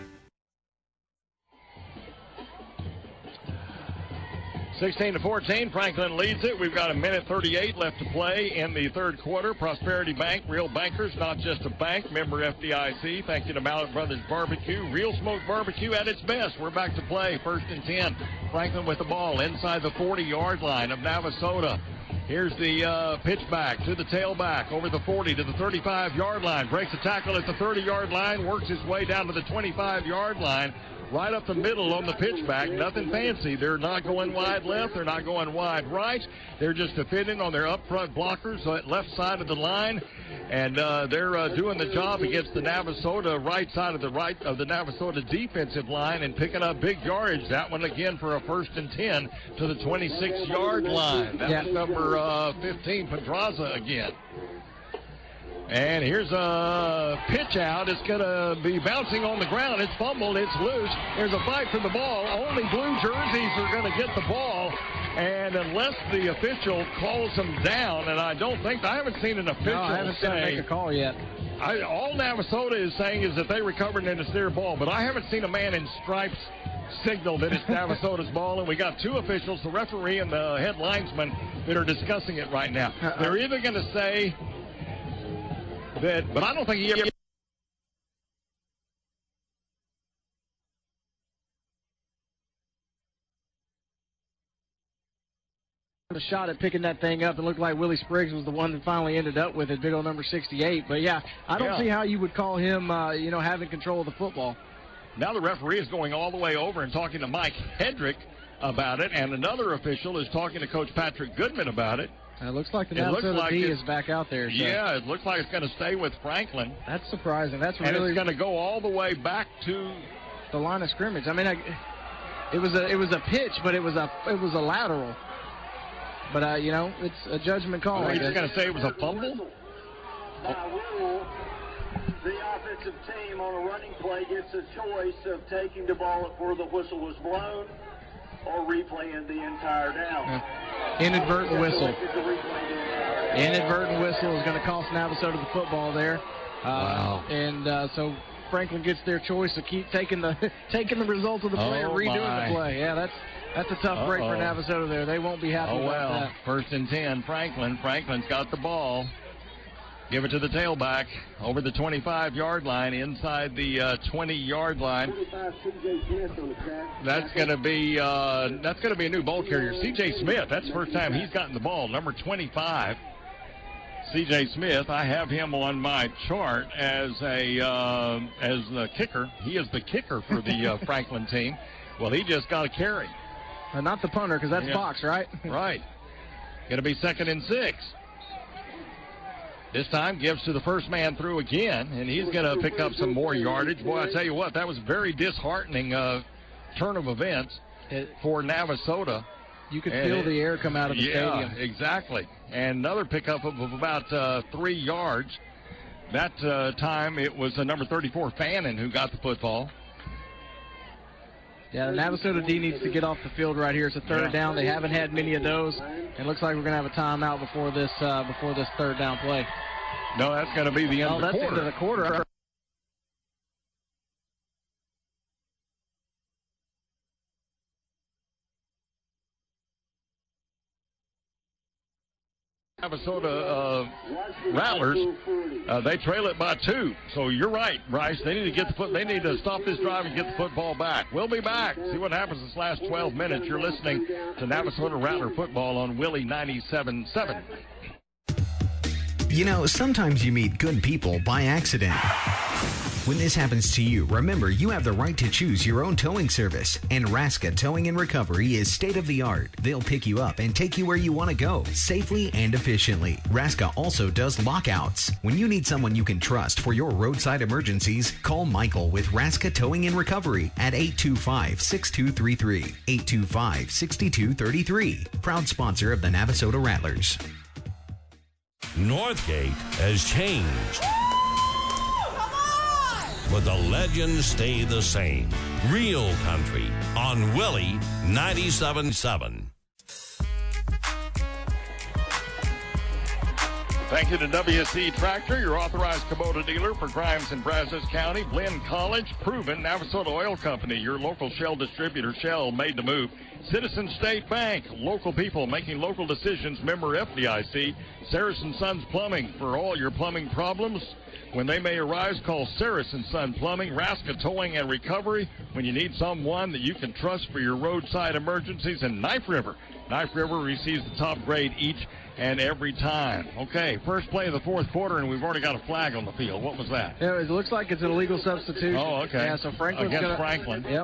(16-14). Franklin leads it. We've got 1:38 left to play in the third quarter. Prosperity Bank, real bankers, not just a bank. Member FDIC. Thank you to Mallett Brothers Barbecue. Real smoke barbecue at its best. We're back to play. 1st and 10. Franklin with the ball inside the 40-yard line of Navasota. Here's the pitch back to the tailback over the 40 to the 35-yard line. Breaks a tackle at the 30-yard line. Works his way down to the 25-yard line. Right up the middle on the pitch back. Nothing fancy. They're not going wide left. They're not going wide right. They're just defending on their up front blockers at left side of the line. And they're doing the job against the Navasota right side of the Navasota defensive line and picking up big yardage. That one again for a 1st and 10 to the 26-yard line. That was number 15, Pedraza again. And here's a pitch out. It's going to be bouncing on the ground. It's fumbled. It's loose. There's a fight for the ball. Only blue jerseys are going to get the ball. And unless the official calls them down, and I haven't seen an official I haven't seen him make a call yet. All Navasota is saying is that they recovered and it's their ball, but I haven't seen a man in stripes signal that it's Navasota's ball, and we got 2 officials, the referee and the head linesman, that are discussing it right now. They're either going to say that, but I don't think he ever. A shot at picking that thing up. It looked like Willie Spriggs was the one that finally ended up with it, big old number 68. But yeah, I don't see how you would call him, having control of the football. Now the referee is going all the way over and talking to Mike Hedrick about it, and another official is talking to Coach Patrick Goodman about it. It looks like the Navasota D is back out there. So. Yeah, it looks like it's going to stay with Franklin. That's surprising. It's going to go all the way back to the line of scrimmage. I mean, it was a pitch, but it was a lateral. But it's a judgment call. Are you just going to say it was a fumble? The offensive team on a running play gets a choice of taking the ball before the whistle was blown or replaying the entire down. Yeah. Inadvertent whistle. Inadvertent whistle is going to cost Navasota the football there. Wow. And so Franklin gets their choice to keep taking the result of the play and redoing the play. Yeah, that's a tough break for Navasota there. They won't be happy about that. First and 10, Franklin. Franklin's got the ball. Give it to the tailback over the 25-yard line, inside the 20-yard line. That's going to be a new ball carrier, C.J. Smith. That's the first time he's gotten the ball. Number 25, C.J. Smith. I have him on my chart as the kicker. He is the kicker for the Franklin team. Well, he just got a carry. Not the punter, because that's Fox, right? Right. Going to be 2nd and 6. This time gives to the first man through again, and he's going to pick up some more yardage. Boy, I tell you what, that was very disheartening turn of events for Navasota. You could feel the air come out of the stadium. Yeah, exactly. And another pickup of about 3 yards. That time it was number 34, Fannin, who got the football. Yeah, the Navasota D needs to get off the field right here. It's a third down. They haven't had many of those. It looks like we're going to have a timeout before this third down play. No, that's going to be the end of the quarter. That's into the quarter. Navasota Rattlers, they trail it by 2. So you're right, Bryce. They need to They need to stop this drive and get the football back. We'll be back. See what happens this last 12 minutes. You're listening to Navasota Rattler football on Willie 97.7. You know, sometimes you meet good people by accident. When this happens to you, remember you have the right to choose your own towing service. And Raska Towing and Recovery is state-of-the-art. They'll pick you up and take you where you want to go, safely and efficiently. Raska also does lockouts. When you need someone you can trust for your roadside emergencies, call Michael with Raska Towing and Recovery at 825-6233. 825-6233. Proud sponsor of the Navasota Rattlers. Northgate has changed. But the legends stay the same. Real country on Willie 97.7. Thank you to WSC Tractor, your authorized Kubota dealer for Grimes and Brazos County. Glenn College, proven. Navasota Oil Company, your local Shell distributor. Shell made the move. Citizen State Bank, local people making local decisions. Member FDIC. Saracen Sons Plumbing, for all your plumbing problems. When they may arise, call Saracen Son Plumbing. Raska Towing and Recovery, when you need someone that you can trust for your roadside emergencies. And Knife River. Knife River receives the top grade each and every time. Okay, first play of the fourth quarter, and we've already got a flag on the field. What was that? Yeah, it looks like it's an illegal substitution. Oh, okay. Yeah, so Franklin's against Franklin. Yep.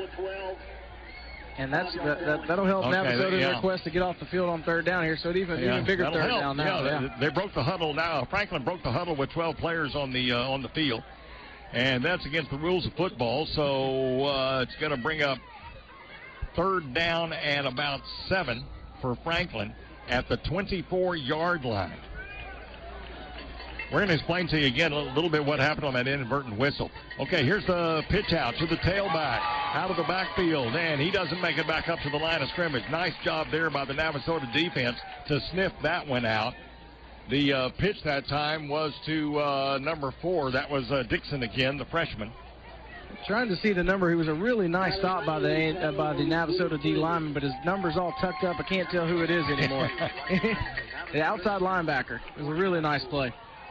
And that'll help Navasota request to get off the field on third down here, so it's even bigger third down now. Yeah. They broke the huddle now. Franklin broke the huddle with 12 players on the field, and that's against the rules of football. So it's going to bring up third down and about 7 for Franklin at the 24-yard line. We're going to explain to you again a little bit what happened on that inadvertent whistle. Okay, here's the pitch out to the tailback, out of the backfield, and he doesn't make it back up to the line of scrimmage. Nice job there by the Navasota defense to sniff that one out. The pitch that time was to number 4. That was Dixon again, the freshman. Trying to see the number. He was a really nice stop by the Navasota D lineman, but his number's all tucked up. I can't tell who it is anymore. The outside linebacker. It was a really nice play.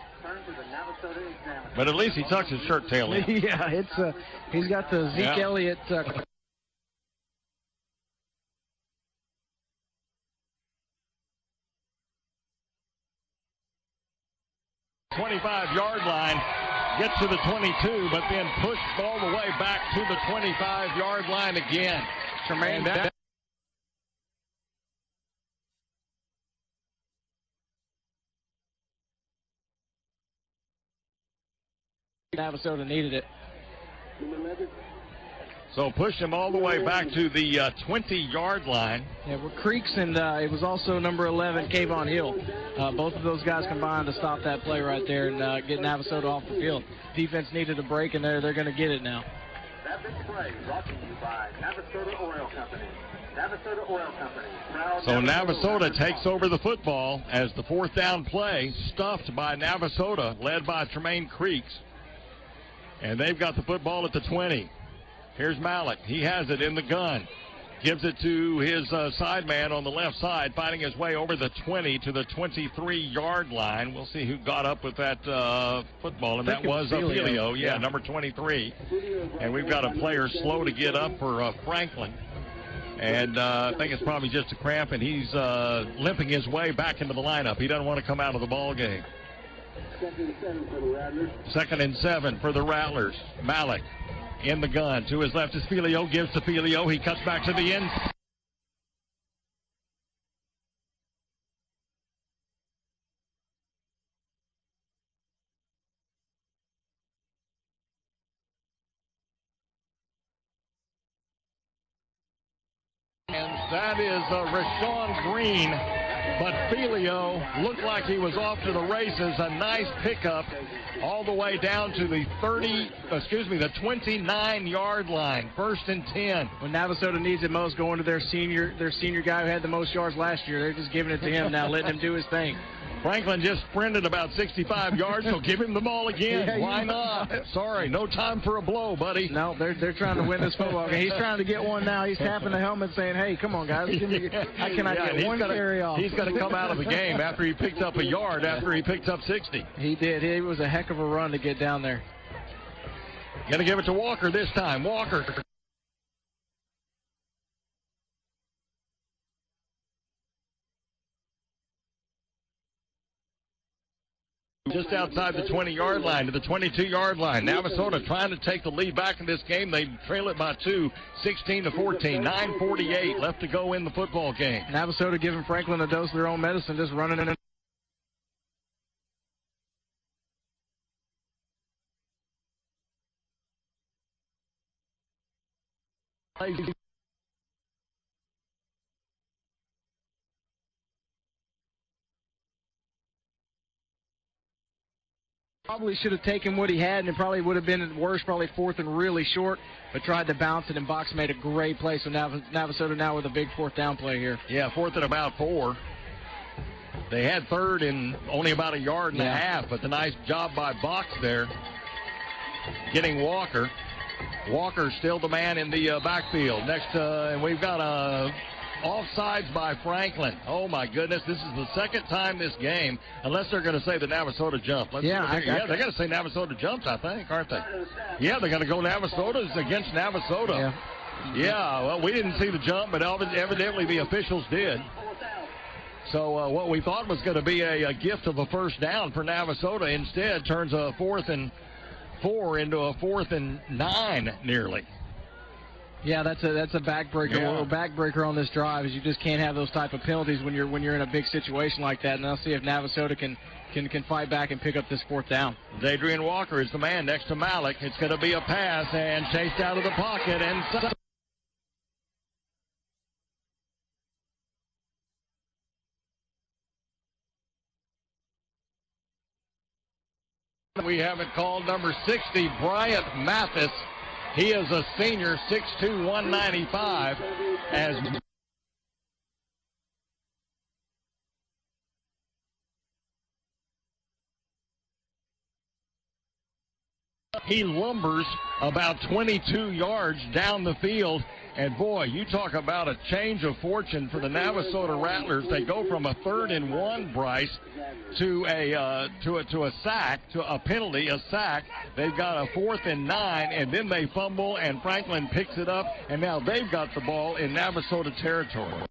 But at least he tucks his shirt tail in. Yeah, he's got the Zeke Elliott. 25-yard line, gets to the 22, but then pushed all the way back to the 25-yard line again. Tremaine. Navasota needed it. So pushed him all the way back to the 20-yard line. Yeah, well, Creeks and it was also number 11, Kayvon Hill. Both of those guys combined to stop that play right there and get Navasota off the field. Defense needed a break, and they're going to get it now. That big play brought to you by Navasota Oil Company. Navasota Oil Company. So Navasota takes over the football as the fourth down play, stuffed by Navasota, led by Tremaine Creeks. And they've got the football at the 20. Here's Malik. He has it in the gun. Gives it to his side man on the left side, fighting his way over the 20 to the 23-yard line. We'll see who got up with that football, and that was Filio. Yeah, number 23. And we've got a player slow to get up for Franklin. And I think it's probably just a cramp, and he's limping his way back into the lineup. He doesn't want to come out of the ball game. 2nd and 7 for the Rattlers. Malik in the gun. To his left is Filio. Gives to Filio. He cuts back to the end. And that is Rashawn Green. But Filio looked like he was off to the races. A nice pickup all the way down to the 29-yard line. 1st and 10. When Navasota needs it most, going to their senior guy who had the most yards last year. They're just giving it to him now, letting him do his thing. Franklin just sprinted about 65 yards, so give him the ball again. Yeah, why not? Sorry, no time for a blow, buddy. No, they're trying to win this football game. He's trying to get one now. He's tapping the helmet saying, hey, come on, guys. How can I get one carry off? He's going to come out of the game after he picked up a yard, after he picked up 60. He did. It was a heck of a run to get down there. Going to give it to Walker this time. Walker. Just outside the 20-yard line to the 22-yard line. Navasota trying to take the lead back in this game. They trail it by 2, 16-14. 9:48 left to go in the football game. Navasota giving Franklin a dose of their own medicine, just running in. Probably should have taken what he had, and it probably would have been worse, probably 4th and really short, but tried to bounce it, and Box made a great play. So Navasota now with a big 4th down play here. Yeah, 4th and about 4. They had 3rd and only about a yard and a half, but the nice job by Box there getting Walker. Walker still the man in the backfield. Next, and we've got offsides by Franklin. Oh, my goodness. This is the second time this game, unless they're going to say the Navasota jump. They're going to say Navasota jumps, I think, aren't they? Yeah, they're going to go Navasota's against Navasota. Yeah, well, we didn't see the jump, but evidently the officials did. So what we thought was going to be a gift of a 1st down for Navasota instead turns a 4th and 4 into a 4th and 9 nearly. Yeah, that's a backbreaker. Yeah. A backbreaker on this drive is you just can't have those type of penalties when you're in a big situation like that. And I'll see if Navasota can fight back and pick up this 4th down. Adrian Walker is the man next to Malik. It's going to be a pass and chased out of the pocket and. We have it called number 60, Bryant Mathis. He is a senior, 6'2", 195, as he lumbers about 22 yards down the field. And, boy, you talk about a change of fortune for the Navasota Rattlers. They go from a 3rd and 1, Bryce, to a sack, to a penalty, a sack. They've got a 4th and 9, and then they fumble, and Franklin picks it up, and now they've got the ball in Navasota territory.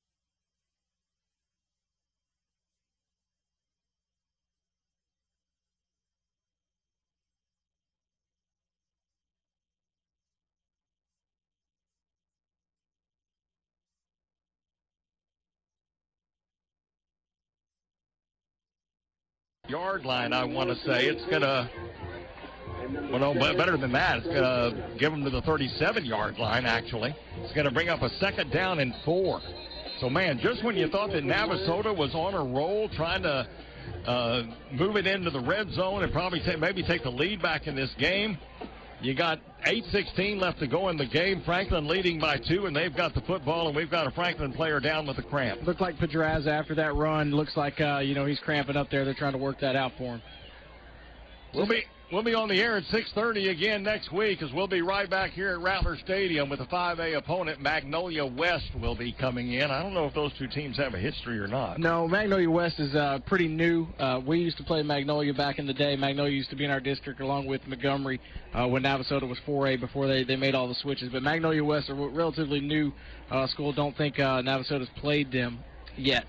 Yard line, I want to say. It's going to, well, no, better than that. It's going to give them to the 37-yard line, actually. It's going to bring up a 2nd down and 4. So, man, just when you thought that Navasota was on a roll trying to move it into the red zone and probably maybe take the lead back in this game, you got 8:16 left to go in the game. Franklin leading by 2, and they've got the football, and we've got a Franklin player down with a cramp. Looked like Pedraz after that run. Looks like, he's cramping up there. They're trying to work that out for him. We'll be on the air at 6:30 again next week, as we'll be right back here at Rattler Stadium with a 5A opponent. Magnolia West will be coming in. I don't know if those two teams have a history or not. No, Magnolia West is pretty new. We used to play Magnolia back in the day. Magnolia used to be in our district along with Montgomery when Navasota was 4A before they made all the switches. But Magnolia West, a relatively new school. Don't think Navasota's played them yet.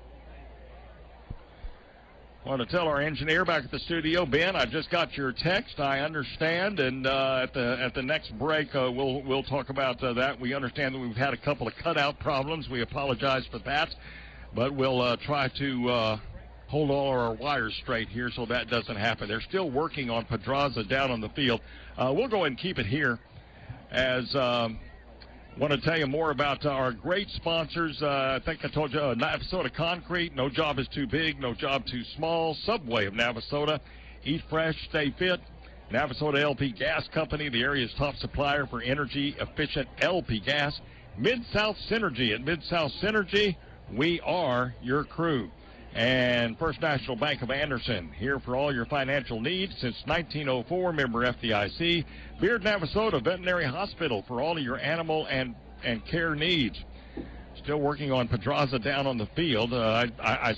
I want to tell our engineer back at the studio, Ben, I just got your text. I understand, and at the next break, we'll talk about that. We understand that we've had a couple of cutout problems. We apologize for that, but we'll try to hold all our wires straight here so that doesn't happen. They're still working on Pedraza down on the field. We'll go ahead and keep it here as want to tell you more about our great sponsors. I think I told you, Navasota Concrete, no job is too big, no job too small. Subway of Navasota, eat fresh, stay fit. Navasota LP Gas Company, the area's top supplier for energy-efficient LP gas. Mid-South Synergy. At Mid-South Synergy, we are your crew. And First National Bank of Anderson, here for all your financial needs since 1904, member FDIC. Beard Navasota Veterinary Hospital for all of your animal and care needs. Still working on Pedraza down on the field. I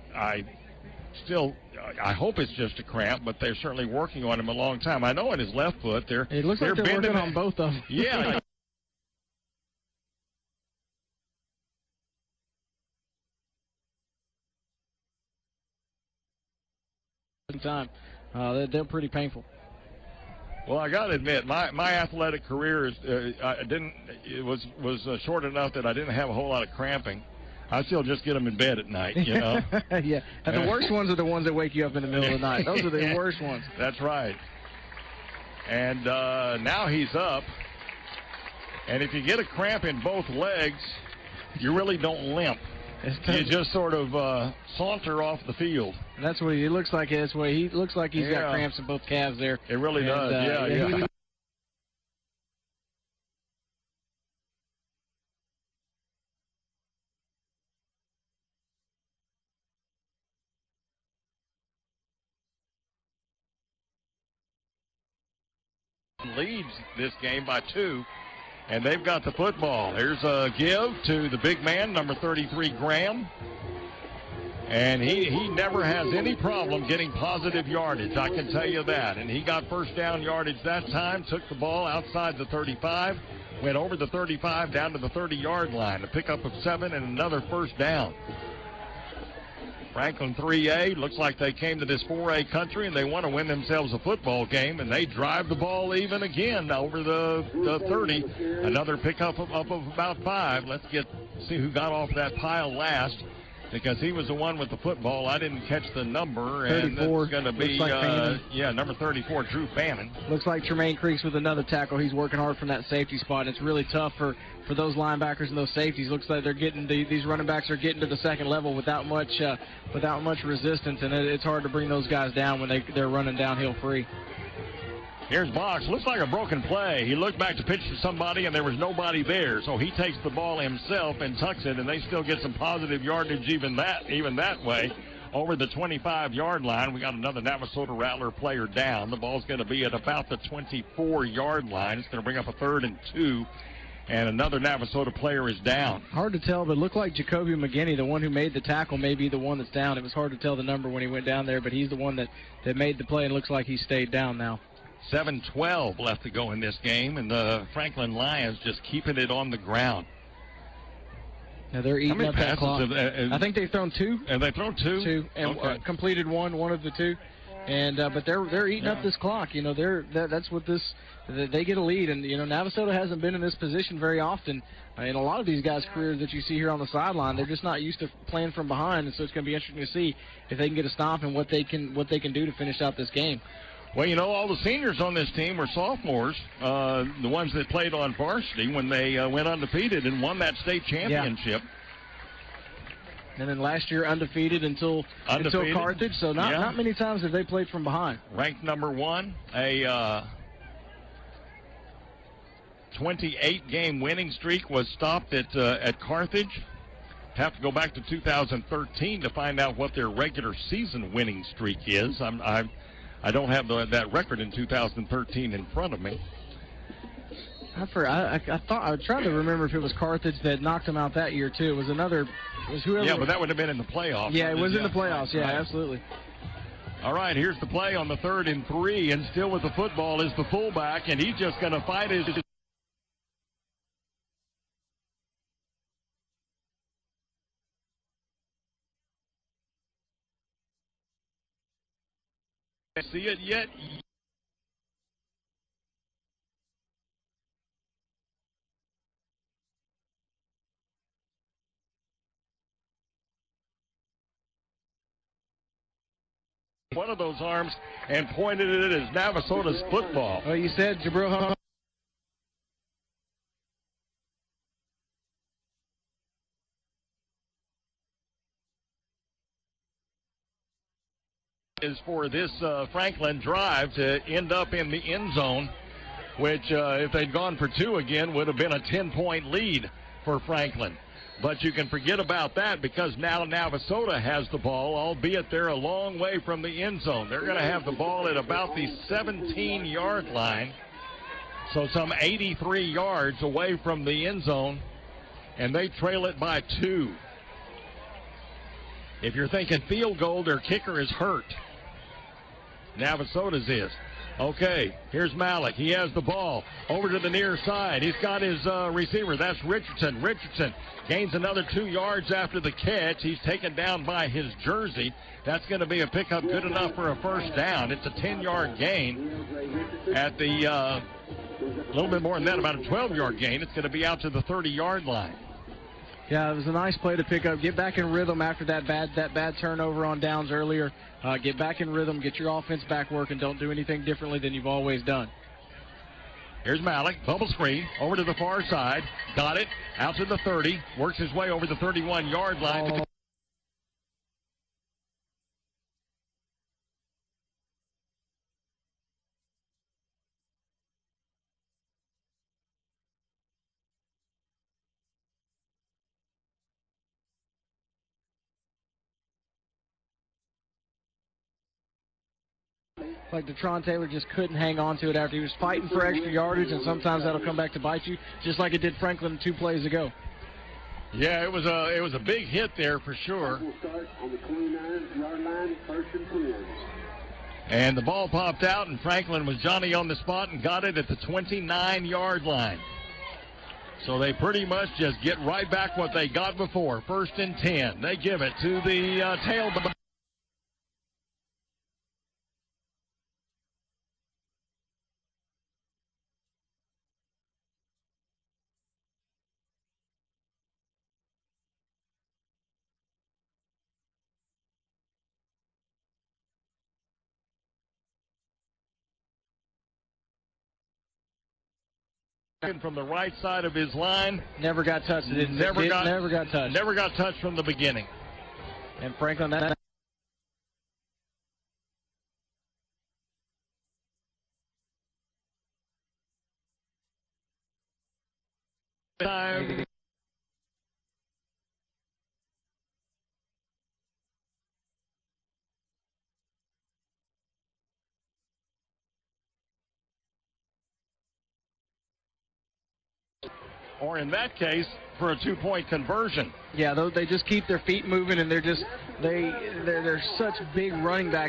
hope it's just a cramp, but they're certainly working on him a long time. I know in his left foot, it looks like they're working on both of them. Yeah. Time. They're pretty painful. Well, I got to admit, my athletic career was short enough that I didn't have a whole lot of cramping. I still just get them in bed at night, you know. Yeah, and the worst ones are the ones that wake you up in the middle of the night. Those are the worst ones. That's right. And now he's up. And if you get a cramp in both legs, you really don't limp. You just sort of saunter off the field. And that's what he looks like. That's what he looks like. He's got cramps in both calves there. It really does. Yeah. Leads this game by 2. And they've got the football. There's a give to the big man, number 33, Graham. And he never has any problem getting positive yardage, I can tell you that. And he got first down yardage that time, took the ball outside the 35, went over the 35 down to the 30-yard line. A pickup of 7 and another first down. Franklin 3A, looks like they came to this 4A country and they want to win themselves a football game, and they drive the ball even again over the 30. Another pickup of about 5. Let's see who got off that pile last, because he was the one with the football. I didn't catch the number. 34. And it's going to be, number 34, Drew Bannon. Looks like Tremaine Creeks with another tackle. He's working hard from that safety spot. It's really tough for those linebackers and those safeties. Looks like they're getting these running backs are getting to the second level without much resistance, and it's hard to bring those guys down when they're running downhill free. Here's Box. Looks like a broken play. He looked back to pitch to somebody, and there was nobody there. So he takes the ball himself and tucks it, and they still get some positive yardage even that way. Over the 25-yard line, we got another Navasota Rattler player down. The ball's going to be at about the 24-yard line. It's going to bring up a 3rd and 2. And another Navasota player is down. Hard to tell, but it looked like Jacoby McGinney, the one who made the tackle, may be the one that's down. It was hard to tell the number when he went down there, but he's the one that made the play, and looks like he stayed down now. 7:12 left to go in this game, and the Franklin Lions just keeping it on the ground. Now they're eating up that clock. I think they've thrown 2. And they've thrown 2? 2, and completed one of the 2. And but they're eating up this clock. You know, that's what they get a lead, and you know Navasota hasn't been in this position very often in a lot of these guys' careers that you see here on the sideline. They're just not used to playing from behind, and so it's going to be interesting to see if they can get a stop and what they can do to finish out this game. Well, you know, all the seniors on this team were sophomores, the ones that played on varsity when they went undefeated and won that state championship. Yeah. And then last year undefeated until Carthage, so not many times have they played from behind. Ranked number 1, a 28-game winning streak was stopped at Carthage. Have to go back to 2013 to find out what their regular season winning streak is. I don't have that record in 2013 in front of me. I was trying to remember if it was Carthage that knocked them out that year too. It was whoever. Yeah, but that would have been in the playoffs. Yeah, it was in the playoffs. Yeah, right. Absolutely. All right, here's the play on the 3rd and 3, and still with the football is the fullback, and he's just going to fight his. See it yet? One of those arms and pointed at it as Navasota's football. Well, you said Jabril is for this Franklin drive to end up in the end zone, which if they'd gone for 2 again would have been a 10-point lead for Franklin. But you can forget about that because now Navasota has the ball, albeit they're a long way from the end zone. They're going to have the ball at about the 17-yard line, so some 83 yards away from the end zone, and they trail it by 2. If you're thinking field goal, their kicker is hurt. Navasota's is. Okay, here's Malik. He has the ball over to the near side. He's got his receiver. That's Richardson. Richardson gains another 2 yards after the catch. He's taken down by his jersey. That's going to be a pickup good enough for a first down. It's a 10-yard gain at the a little bit more than that, about a 12-yard gain. It's going to be out to the 30-yard line. Yeah, it was a nice play to pick up. Get back in rhythm after that bad turnover on downs earlier. Get back in rhythm, get your offense back working. Don't do anything differently than you've always done. Here's Malik, bubble screen, over to the far side. Got it, out to the 30, works his way over the 31-yard line. Like Detron Taylor just couldn't hang on to it after he was fighting for extra yardage, and sometimes that'll come back to bite you, just like it did Franklin 2 plays ago. Yeah, it was a big hit there for sure. And the ball popped out, and Franklin was Johnny on the spot and got it at the 29-yard line. So they pretty much just get right back what they got before. 1st and 10. They give it to the tailback. From the right side of his line. Never got touched. Never got touched. Never got touched from the beginning. And Franklin, that time. Or in that case, for a 2-point conversion. Yeah, they just keep their feet moving, and they're such big running backs.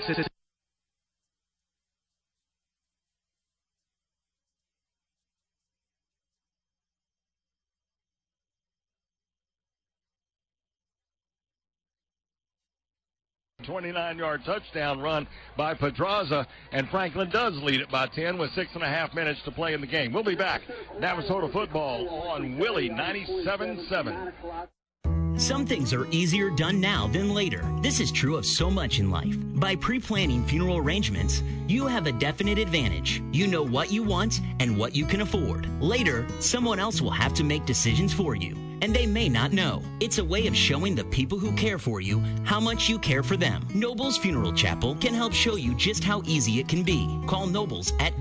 29-yard touchdown run by Pedraza, and Franklin does lead it by 10 with 6.5 minutes to play in the game. We'll be back. Navasota football on Willie 97.7. Some things are easier done now than later. This is true of so much in life. By pre-planning funeral arrangements, you have a definite advantage. You know what you want and what you can afford. Later, someone else will have to make decisions for you, and they may not know. It's a way of showing the people who care for you how much you care for them. Nobles Funeral Chapel can help show you just how easy it can be. Call Nobles at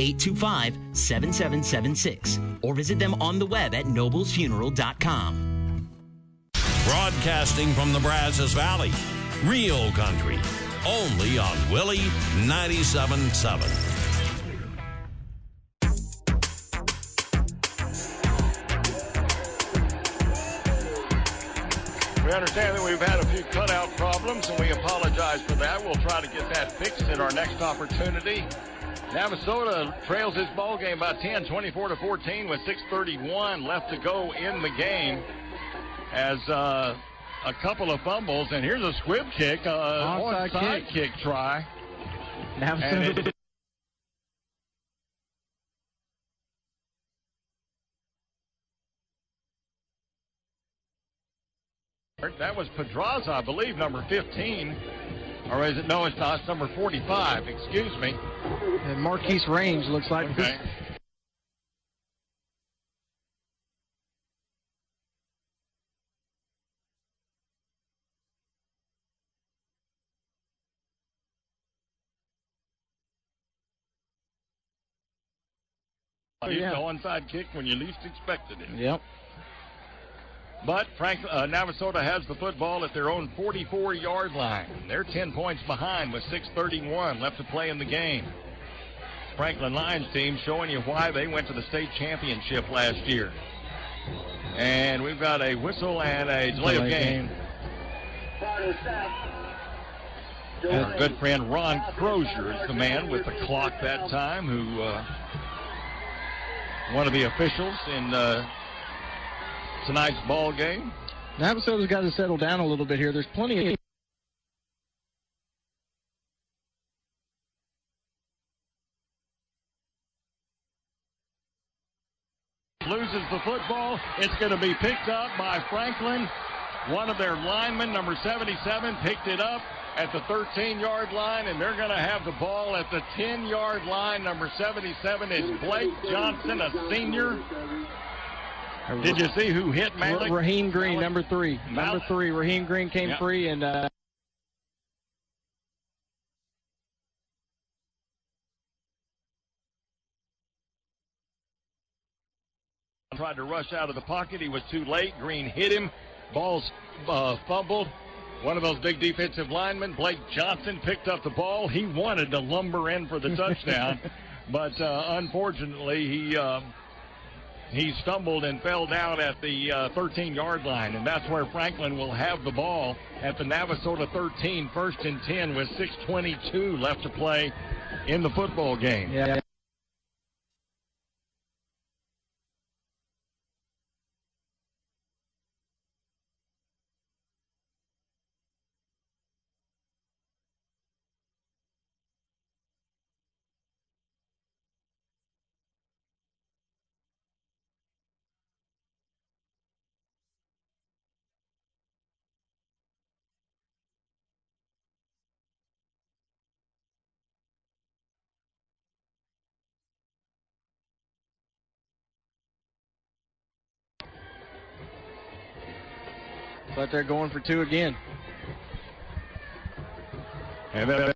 825-7776 or visit them on the web at noblesfuneral.com. Broadcasting from the Brazos Valley, Real Country, only on Willie 97.7. We understand that we've had a few cutout problems, and we apologize for that. We'll try to get that fixed in our next opportunity. Navasota trails this ball game by 10, 24-14, with 6:31 left to go in the game. As a couple of fumbles, and here's a squib kick, onside kick try. Navasota. That was Pedraza, I believe, number 15. Or is it? No, it's not. It's number 45. Excuse me. And Marquise Range looks like. Okay. The onside kick when you least expected it. Yep. But Navasota has the football at their own 44-yard line. They're 10 points behind with 6:31 left to play in the game. Franklin Lions team showing you why they went to the state championship last year. And we've got a whistle and a delay of game. Our good friend Ron Crozier is the man with the clock that time, who one of the officials in tonight's ball game. Navasota's got to settle down a little bit here. There's plenty of loses the football. It's going to be picked up by Franklin. One of their linemen, number 77, picked it up at the 13-yard line, and they're going to have the ball at the 10-yard line. Number 77 is Blake Johnson, a senior. Did you see who hit Malik? Raheem Green, number 3. Number 3, Raheem Green came free, and tried to rush out of the pocket. He was too late. Green hit him. Ball's fumbled. One of those big defensive linemen, Blake Johnson, picked up the ball. He wanted to lumber in for the touchdown, but unfortunately he stumbled and fell down at the 13-yard line, and that's where Franklin will have the ball at the Navasota 13, 1st and 10, with 6:22 left to play in the football game. Yeah. But they're going for 2 again. And then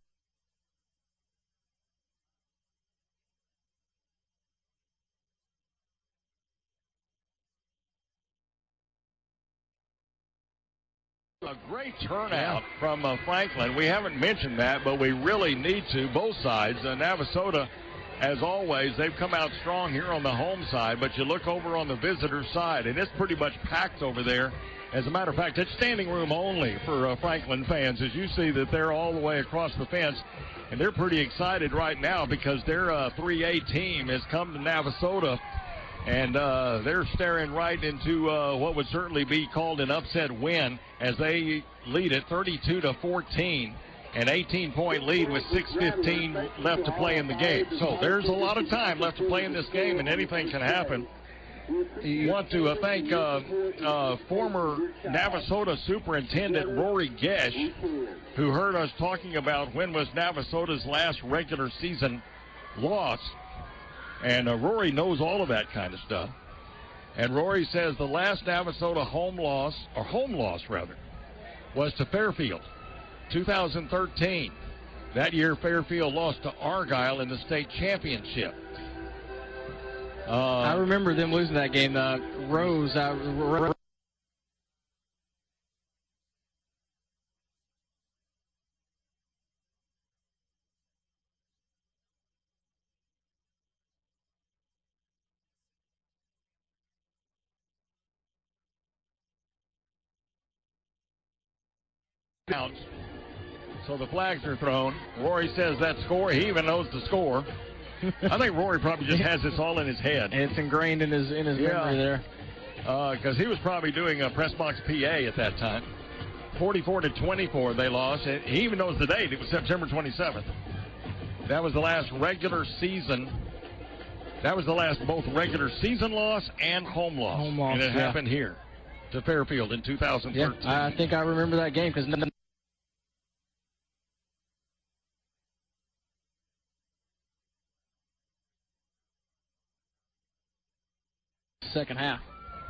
a great turnout from Franklin. We haven't mentioned that, but we really need to. Both sides. Navasota, as always, they've come out strong here on the home side, but you look over on the visitor side, and it's pretty much packed over there. As a matter of fact, it's standing room only for Franklin fans, as you see that they're all the way across the fence. And they're pretty excited right now because their 3A team has come to Navasota, and they're staring right into what would certainly be called an upset win as they lead it 32-14. An 18-point lead with 6:15 left to play in the game. So there's a lot of time left to play in this game, and anything can happen. You want to thank former Navasota Superintendent Rory Gesh, who heard us talking about when was Navasota's last regular season loss. And Rory knows all of that kind of stuff. And Rory says the last Navasota home loss was to Fairfield, 2013. That year, Fairfield lost to Argyle in the state championship. I remember them losing that game. Rose. counts. So the flags are thrown. Rory says that score. He even knows the score. I think Rory probably just has this all in his head. It's ingrained in his memory there. Because he was probably doing a press box PA at that time. 44-24 they lost. He even knows the date. It was September 27th. That was the last regular season. That was the last both regular season loss and home loss. And it happened here to Fairfield in 2013. Yeah, I think I remember that game because second half.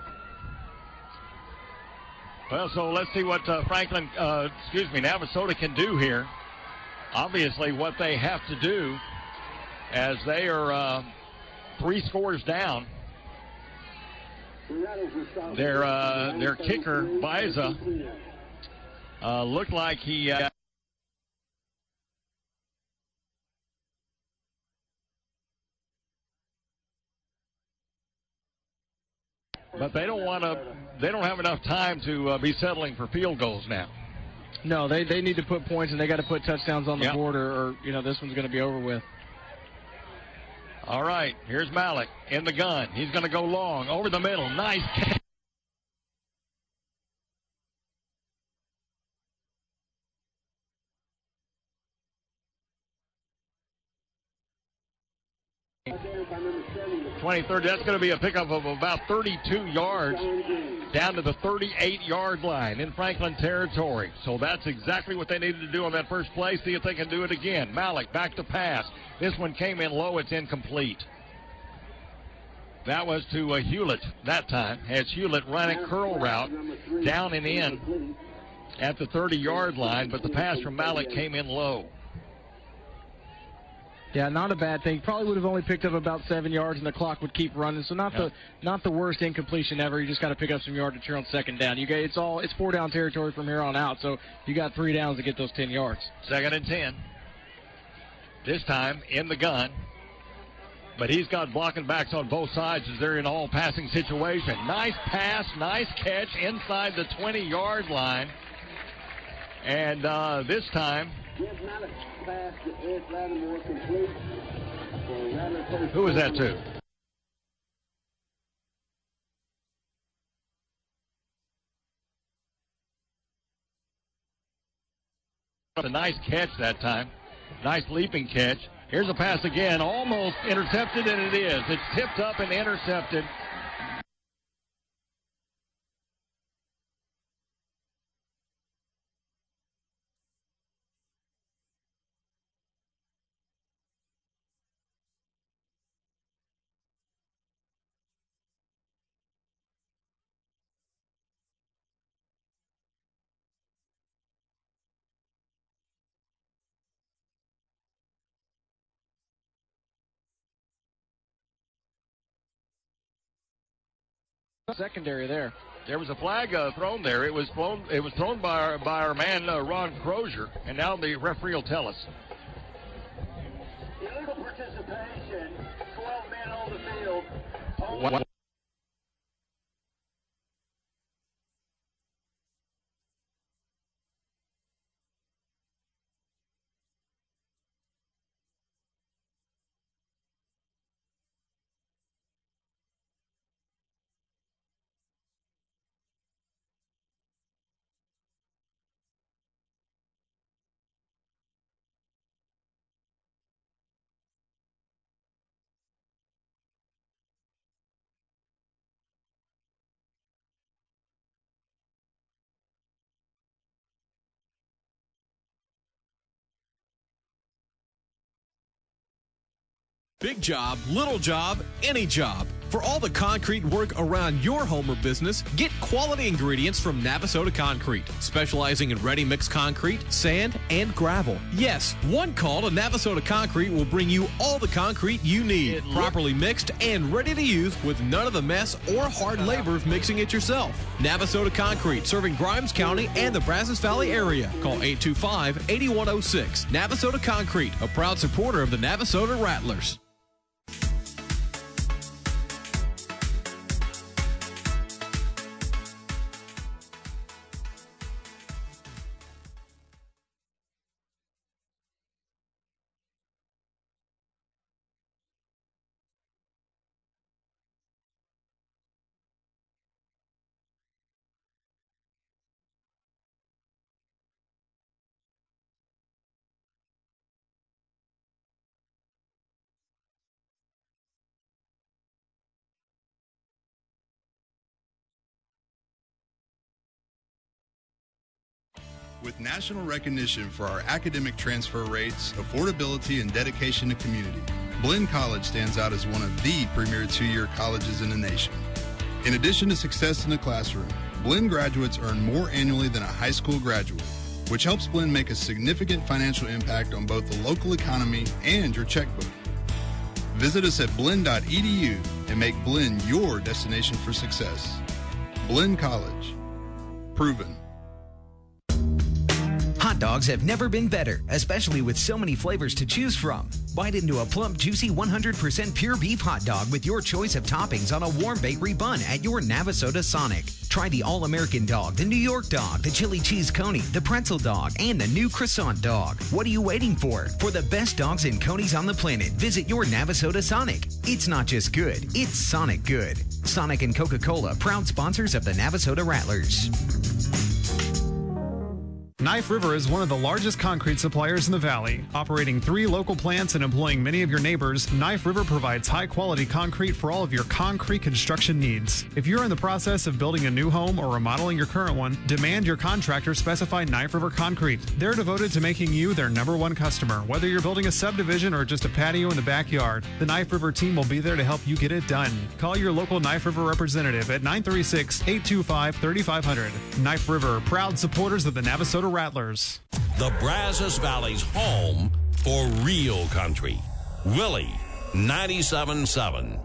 Well, so let's see what Navasota can do here. Obviously, what they have to do, as they are 3 scores down. Their kicker, Biza, looked like he. But they don't want to. They don't have enough time to be settling for field goals now. No, they need to put points and they got to put touchdowns on the board, or this one's going to be over with. All right, here's Malik in the gun. He's going to go long over the middle. Nice catch. That's going to be a pickup of about 32 yards down to the 38-yard line in Franklin territory. So that's exactly what they needed to do on that first play. See if they can do it again. Malik back to pass. This one came in low. It's incomplete. That was to Hewlett that time. As Hewlett ran a curl route down and in at the 30-yard line, but the pass from Malik came in low. Yeah, not a bad thing. Probably would have only picked up about 7 yards, and the clock would keep running. So not the worst incompletion ever. You just got to pick up some yardage here on second down. It's 4-down territory from here on out. So you got 3 downs to get those 10 yards. 2nd and 10. This time in the gun, but he's got blocking backs on both sides as they're in all passing situation. Nice pass, nice catch inside the 20-yard line, and this time. Who was that to? A nice catch that time. Nice leaping catch. Here's a pass again, almost intercepted, and it is. It's tipped up and intercepted. Secondary there. There was a flag thrown there. It was thrown by our man Ron Crozier, and now the referee will tell us. Illegal participation. 12 men on the field. What? Big job, little job, any job. For all the concrete work around your home or business, get quality ingredients from Navasota Concrete, specializing in ready-mix concrete, sand, and gravel. Yes, one call to Navasota Concrete will bring you all the concrete you need, properly mixed and ready to use with none of the mess or hard labor of mixing it yourself. Navasota Concrete, serving Grimes County and the Brazos Valley area. Call 825-8106. Navasota Concrete, a proud supporter of the Navasota Rattlers. With national recognition for our academic transfer rates, affordability, and dedication to community, Blinn College stands out as one of the premier two-year colleges in the nation. In addition to success in the classroom, Blinn graduates earn more annually than a high school graduate, which helps Blinn make a significant financial impact on both the local economy and your checkbook. Visit us at blinn.edu and make Blinn your destination for success. Blinn College. Proven. Hot dogs have never been better, especially with so many flavors to choose from. Bite into a plump, juicy 100% pure beef hot dog with your choice of toppings on a warm bakery bun at your Navasota Sonic. Try the All-American dog, the New York dog, the chili cheese coney, the pretzel dog, and the new croissant dog. What are you waiting for? For the best dogs and conies on the planet, visit your Navasota Sonic. It's not just good, it's Sonic good. Sonic and Coca-Cola, proud sponsors of the Navasota Rattlers. Knife River is one of the largest concrete suppliers in the Valley. Operating 3 local plants and employing many of your neighbors, Knife River provides high-quality concrete for all of your concrete construction needs. If you're in the process of building a new home or remodeling your current one, demand your contractor specify Knife River Concrete. They're devoted to making you their #1 customer. Whether you're building a subdivision or just a patio in the backyard, the Knife River team will be there to help you get it done. Call your local Knife River representative at 936-825-3500. Knife River, proud supporters of the Navasota Rattlers. The Brazos Valley's home for real country. Willie, 97.7.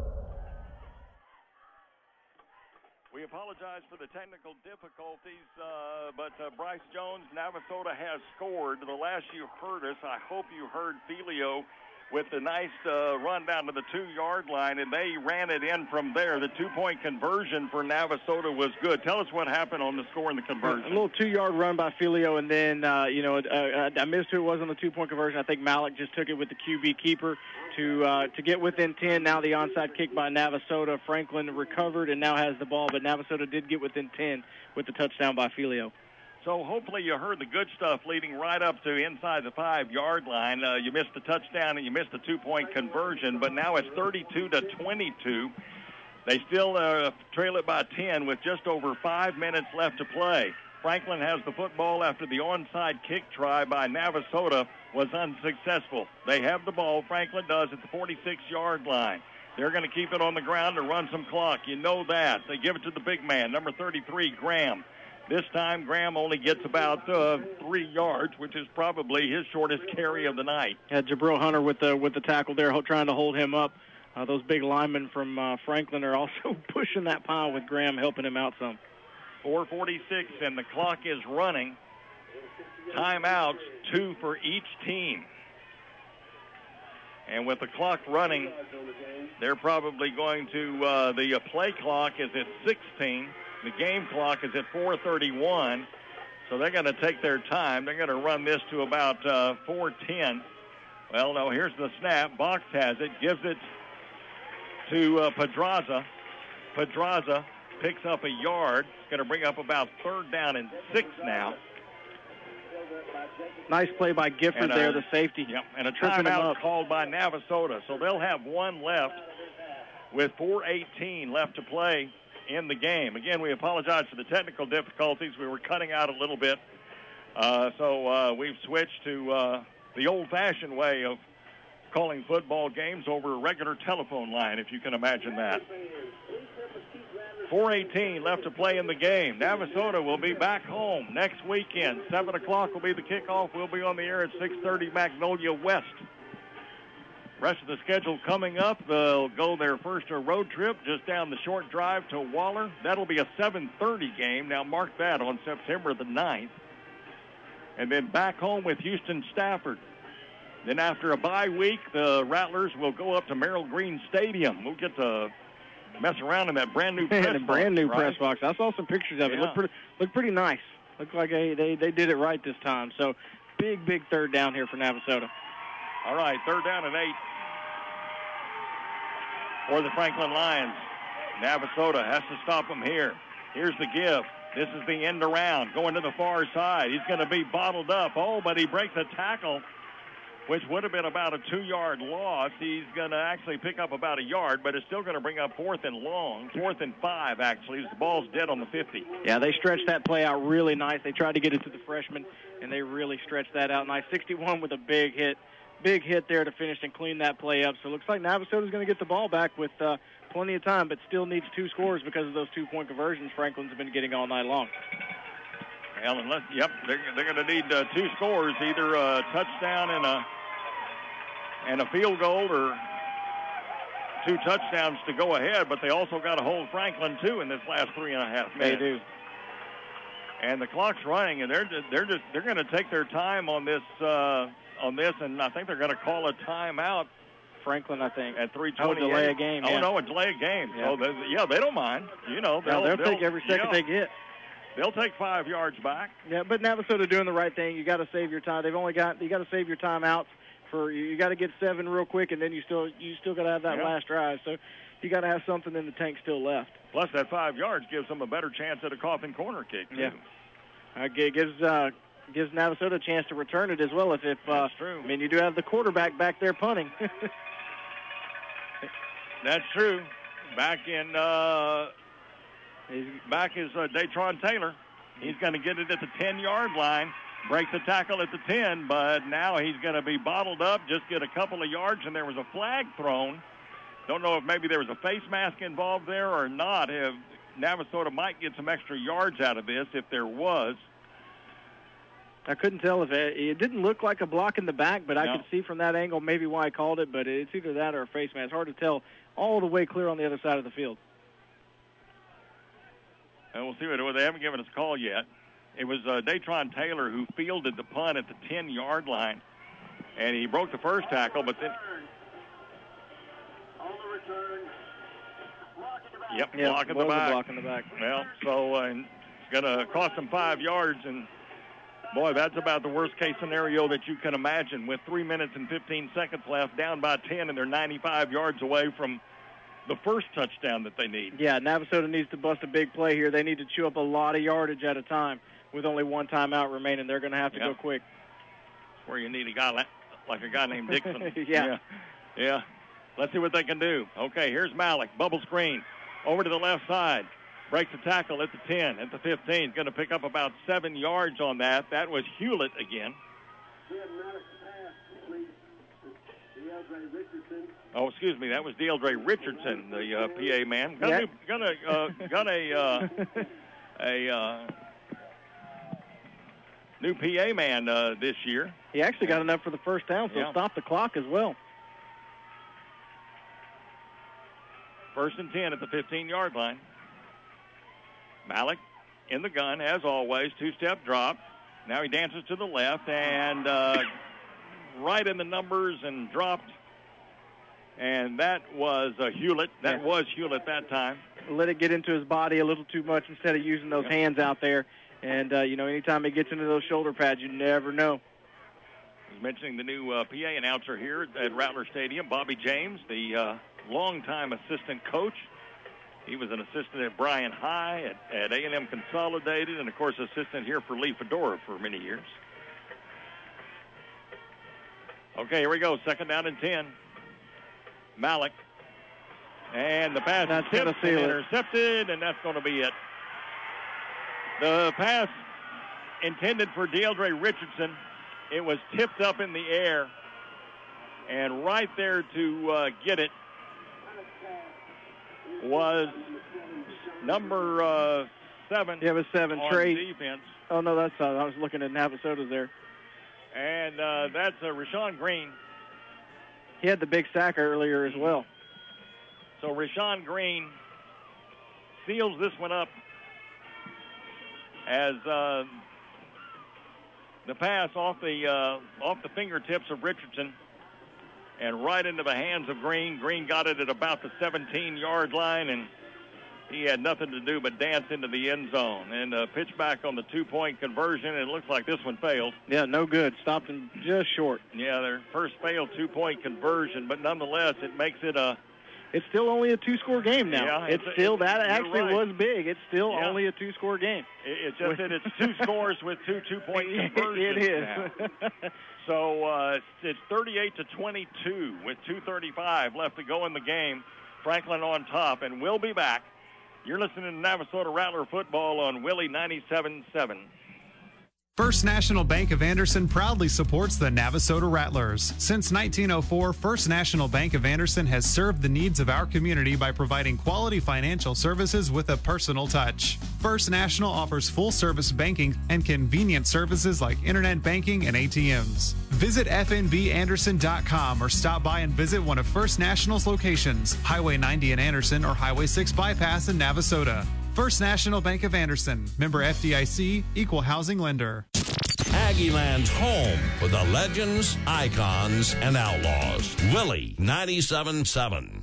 We apologize for the technical difficulties, but Bryce Jones, Navasota has scored. The last you heard us, I hope you heard Filio with the nice run down to the 2-yard line, and they ran it in from there. The 2-point conversion for Navasota was good. Tell us what happened on the score and the conversion. A little 2-yard run by Filio, and then, I missed who it was on the 2-point conversion. I think Malik just took it with the QB keeper to get within 10. Now the onside kick by Navasota. Franklin recovered and now has the ball, but Navasota did get within 10 with the touchdown by Filio. So hopefully you heard the good stuff leading right up to inside the 5-yard line. You missed the touchdown and you missed the 2-point conversion, but now it's 32-22. They still trail it by 10 with just over 5 minutes left to play. Franklin has the football after the onside kick try by Navasota was unsuccessful. They have the ball, Franklin does, at the 46-yard line. They're going to keep it on the ground to run some clock. You know that. They give it to the big man, number 33, Graham. This time, Graham only gets about 3 yards, which is probably his shortest carry of the night. Yeah, Jabril Hunter with the tackle there, trying to hold him up. Those big linemen from Franklin are also pushing that pile with Graham, helping him out some. 4:46, and the clock is running. Timeouts, 2 for each team. And with the clock running, they're probably going to, the play clock is at 16. The game clock is at 4:31, so they're going to take their time. They're going to run this to about 4:10. Well, no, here's the snap. Box has it, gives it to Pedraza. Pedraza picks up a yard. It's going to bring up about 3rd down and 6 now. Nice play by Gifford there, the safety. Yep, and a timeout called by Navasota. So they'll have 1 left with 4:18 left to play in the game. Again, we apologize for the technical difficulties. We were cutting out a little bit. So we've switched to the old-fashioned way of calling football games over a regular telephone line, if you can imagine that. 4:18 left to play in the game. Navasota will be back home next weekend. 7 o'clock will be the kickoff. We'll be on the air at 6:30 Magnolia West. Rest of the schedule coming up, they'll go their first road trip just down the short drive to Waller. That'll be a 7:30 game. Now mark that on September the 9th. And then back home with Houston Stafford. Then after a bye week, the Rattlers will go up to Merrill Green Stadium. We'll get to mess around in that brand new press box. Brand new right? press box. I saw some pictures of it. Looked pretty nice. Looked like they did it right this time. So big 3rd down here for Navasota. All right, 3rd down and 8 for the Franklin Lions. Navasota has to stop them here. Here's the give. This is the end around, going to the far side. He's going to be bottled up. Oh, but he breaks a tackle which would have been about a 2-yard loss. He's going to actually pick up about a yard, but it's still going to bring up 4th and long, 4th and 5, actually. The ball's dead on the 50. Yeah, they stretched that play out really nice. They tried to get it to the freshman, and they really stretched that out nice. 61 with a big hit. Big hit there to finish and clean that play up. So it looks like Navasota's going to get the ball back with plenty of time, but still needs 2 scores because of those 2-point conversions Franklin's been getting all night long. Well, they're going to need 2 scores, either a touchdown and a field goal, or 2 touchdowns to go ahead. But they also got to hold Franklin too in this last 3.5 minutes. They do. And the clock's running, and they're going to take their time on this, and I think they're going to call a timeout. Franklin, I think, at 3:28. Oh, delay a game. Oh yeah. No, a delay a game. Yeah. So they don't mind. You know, they'll take every second they get. They'll take 5 yards back. Yeah, but Navasota doing the right thing. You got to save your time. You got to save your timeouts for you got to get 7 real quick, and then you still got to have that last drive. So you got to have something in the tank still left. Plus, that 5 yards gives them a better chance at a coffin corner kick too. Yeah, gives Navasota a chance to return it as well. If that's true. I mean, you do have the quarterback back there punting. That's true. Back is Datron Taylor. He's going to get it at the 10-yard line, break the tackle at the 10, but now he's going to be bottled up, just get a couple of yards, and there was a flag thrown. Don't know if maybe there was a face mask involved there or not. If Navasota might get some extra yards out of this if there was. I couldn't tell if it didn't look like a block in the back, but I could see from that angle maybe why I called it, but it's either that or a face mask. Hard to tell all the way clear on the other side of the field. And we'll see what they haven't given us a call yet. It was Datron Taylor who fielded the punt at the 10-yard line, and he broke the first tackle, but then block in the back. Block in the back. Well, so it's going to cost them 5 yards, and boy, that's about the worst-case scenario that you can imagine with 3 minutes and 15 seconds left, down by 10, and they're 95 yards away from the first touchdown that they need. Yeah, Navasota needs to bust a big play here. They need to chew up a lot of yardage at a time with only 1 timeout remaining. They're going to have to go quick. That's where you need a guy like a guy named Dixon. Yeah. Let's see what they can do. Okay, here's Malik. Bubble screen. Over to the left side. Breaks the tackle at the 10, at the 15. Going to pick up about 7 yards on that. That was Hewlett again. Oh, excuse me. That was DeAldre Richardson, the PA man. Got a new PA man this year. He actually got enough for the first down, so stop the clock as well. 1st and 10 at the 15-yard line. Malik in the gun, as always, 2-step drop. Now he dances to the left and right in the numbers and dropped. And that was Hewlett. That was Hewlett that time. Let it get into his body a little too much instead of using those hands out there. And, anytime he gets into those shoulder pads, you never know. I was mentioning the new PA announcer here at Rattler Stadium, Bobby James, the longtime assistant coach. He was an assistant at Bryan High, at A&M Consolidated, and, of course, assistant here for Lee Fedora for many years. Okay, here we go. 2nd down and 10. Malik. And the pass is tipped and intercepted, and that's going to be it. The pass intended for DeAldre Richardson. It was tipped up in the air, and right there to get it was number 7. Yeah, it was 7. On Trey. Defense. Oh, no, that's I was looking at Navasota there. And that's Rashawn Green. He had the big sack earlier as well. So Rashawn Green seals this one up as the pass off the fingertips of Richardson and right into the hands of Green. Green got it at about the 17-yard line, and he had nothing to do but dance into the end zone. And pitch back on the 2-point conversion, and it looks like this one failed. Yeah, no good. Stopped him just short. Yeah, their first failed 2-point conversion, but nonetheless, it makes it a it's still only a two-score game now. Yeah, it's still that actually right. was big. It's still only a two-score game. It's just that it's 2 scores with 2 two-point conversions. It is. Now. So it's 38-22 with 2:35 left to go in the game. Franklin on top, and we'll be back. You're listening to Navasota Rattler football on Willie 97.7. First National Bank of Anderson proudly supports the Navasota Rattlers. Since 1904, First National Bank of Anderson has served the needs of our community by providing quality financial services with a personal touch. First National offers full-service banking and convenient services like internet banking and ATMs. Visit fnbanderson.com or stop by and visit one of First National's locations, Highway 90 in Anderson or Highway 6 Bypass in Navasota. First National Bank of Anderson, member FDIC, equal housing lender. Aggieland's home for the legends, icons, and outlaws. Willie 97.7.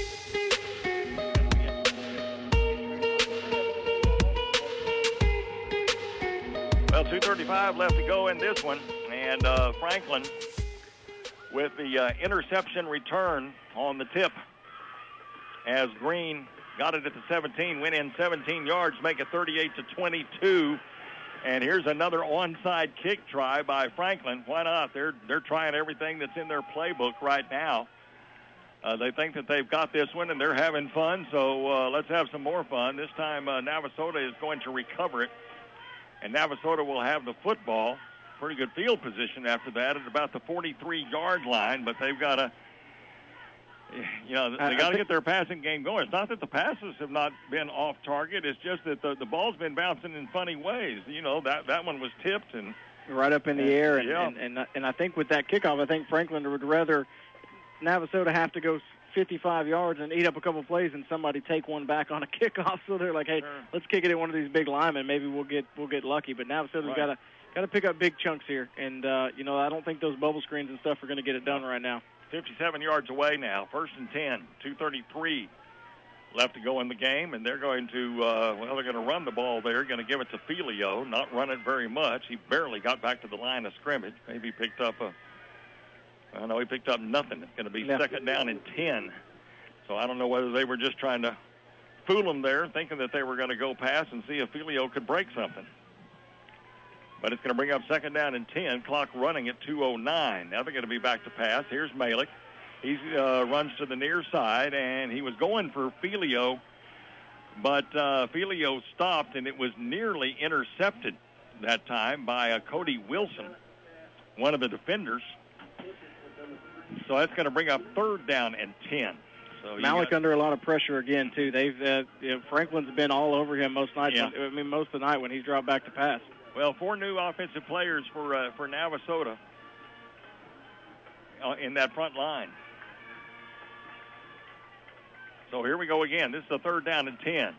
Well, 2:35 left to go in this one, and Franklin with the interception return on the tip as Green got it at the 17, went in 17 yards, make it 38-22. And here's another onside kick try by Franklin. Why not? They're trying everything that's in their playbook right now. They think that they've got this one, and they're having fun, so let's have some more fun. This time Navasota is going to recover it, and Navasota will have the football. Pretty good field position after that at about the 43-yard line, but they've got to they got to get their passing game going. It's not that the passes have not been off target. It's just that the ball's been bouncing in funny ways. That one was tipped and right up in the air. Yeah. And I think with that kickoff, I think Franklin would rather Navasota have to go 55 yards and eat up a couple plays and somebody take one back on a kickoff. So they're like, hey, let's kick it at one of these big linemen. Maybe we'll get lucky. But Navasota's got to pick up big chunks here. And I don't think those bubble screens and stuff are going to get it done right now. 57 yards away now, 1st and 10, 2:33 left to go in the game, and they're going to, they're going to run the ball there, going to give it to Filio, not run it very much. He barely got back to the line of scrimmage. Maybe he picked up he picked up nothing. It's going to be 2nd down and 10. So I don't know whether they were just trying to fool him there, thinking that they were going to go pass and see if Filio could break something. But it's going to bring up 2nd down and 10, clock running at 2:09. Now they're going to be back to pass. Here's Malik. He runs to the near side, and he was going for Filio, but Filio stopped, and it was nearly intercepted that time by Cody Wilson, one of the defenders. So that's going to bring up 3rd down and 10. So Malik under a lot of pressure again, too. They've Franklin's been all over him most nights. Yeah. Most of the night when he's dropped back to pass. Well, 4 new offensive players for Navasota in that front line. So here we go again. This is the 3rd down and 10.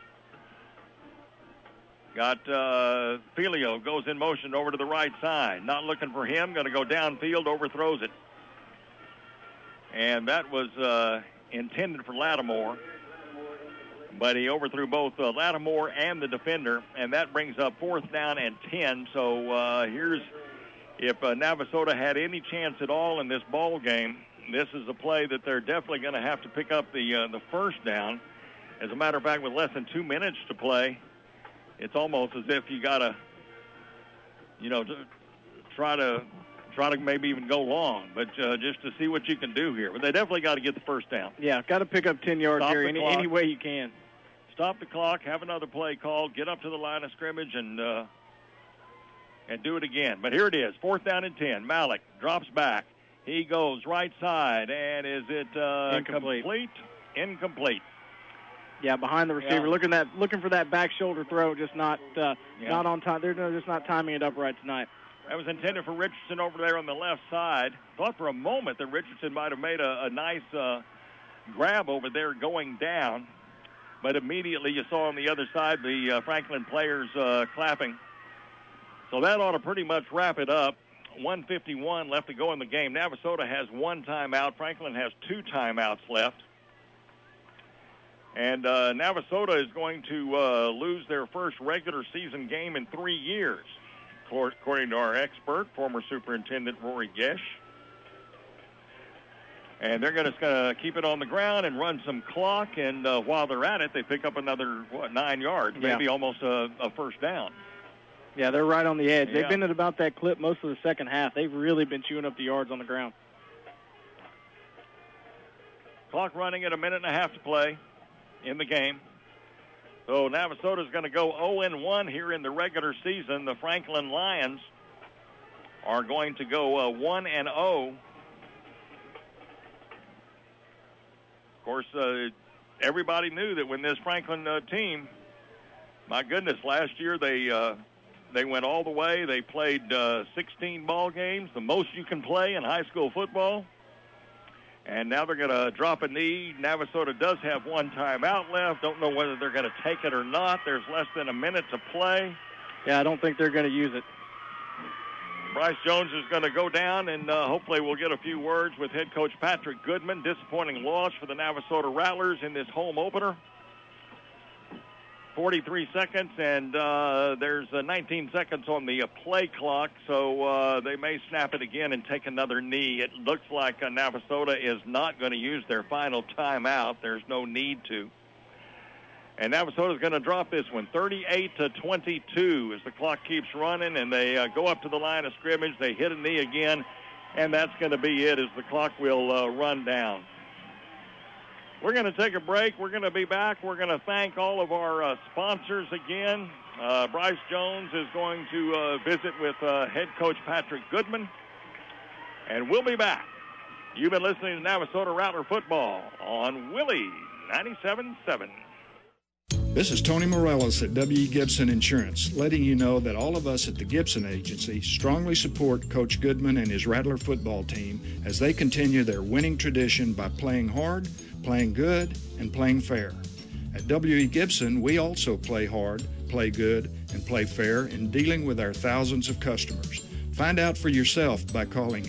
Got Filio, goes in motion over to the right side. Not looking for him. Going to go downfield, overthrows it. And that was intended for Lattimore. But he overthrew both Lattimore and the defender, and that brings up 4th down and 10. So here's if Navasota had any chance at all in this ball game, this is a play that they're definitely going to have to pick up the 1st down. As a matter of fact, with less than 2 minutes to play, it's almost as if you got to, try to maybe even go long, but just to see what you can do here. But they definitely got to get the 1st down. Yeah, got to pick up 10 yards here any way you can. Stop the clock, have another play called, get up to the line of scrimmage, and do it again. But here it is, 4th down and 10. Malik drops back. He goes right side, and is it incomplete? Incomplete. Yeah, behind the receiver, looking for that back shoulder throw, just not on time. They're just not timing it up right tonight. That was intended for Richardson over there on the left side. Thought for a moment that Richardson might have made a nice grab over there going down. But immediately you saw on the other side the Franklin players clapping. So that ought to pretty much wrap it up. 1:51 left to go in the game. Navasota has 1 timeout. Franklin has 2 timeouts left. And Navasota is going to lose their first regular season game in 3 years, according to our expert, former Superintendent Rory Gesh. And they're just going to keep it on the ground and run some clock. And while they're at it, they pick up another, 9 yards, maybe almost a first down. Yeah, they're right on the edge. Yeah. They've been at about that clip most of the second half. They've really been chewing up the yards on the ground. Clock running at 1.5 minutes to play in the game. So Navasota's going to go 0-1 here in the regular season. The Franklin Lions are going to go 1-0. Of course, everybody knew that when this Franklin team, my goodness, last year they went all the way. They played 16 ball games, the most you can play in high school football. And now they're going to drop a knee. Navasota does have one timeout left. Don't know whether they're going to take it or not. There's less than a minute to play. Yeah, I don't think they're going to use it. Bryce Jones is going to go down, and hopefully we'll get a few words with head coach Patrick Goodman. Disappointing loss for the Navasota Rattlers in this home opener. 43 seconds, and there's 19 seconds on the play clock, so they may snap it again and take another knee. It looks like Navasota is not going to use their final timeout. There's no need to. And Navasota is going to drop this one, 38-22, as the clock keeps running, and they go up to the line of scrimmage. They hit a knee again, and that's going to be it as the clock will run down. We're going to take a break. We're going to be back. We're going to thank all of our sponsors again. Bryce Jones is going to visit with head coach Patrick Goodman, and we'll be back. You've been listening to Navasota Rattler Football on Willie 97.7. This is Tony Morellis at W. Gibson Insurance, letting you know that all of us at the Gibson Agency strongly support Coach Goodman and his Rattler football team as they continue their winning tradition by playing hard, playing good, and playing fair. At W.E. Gibson, we also play hard, play good, and play fair in dealing with our thousands of customers. Find out for yourself by calling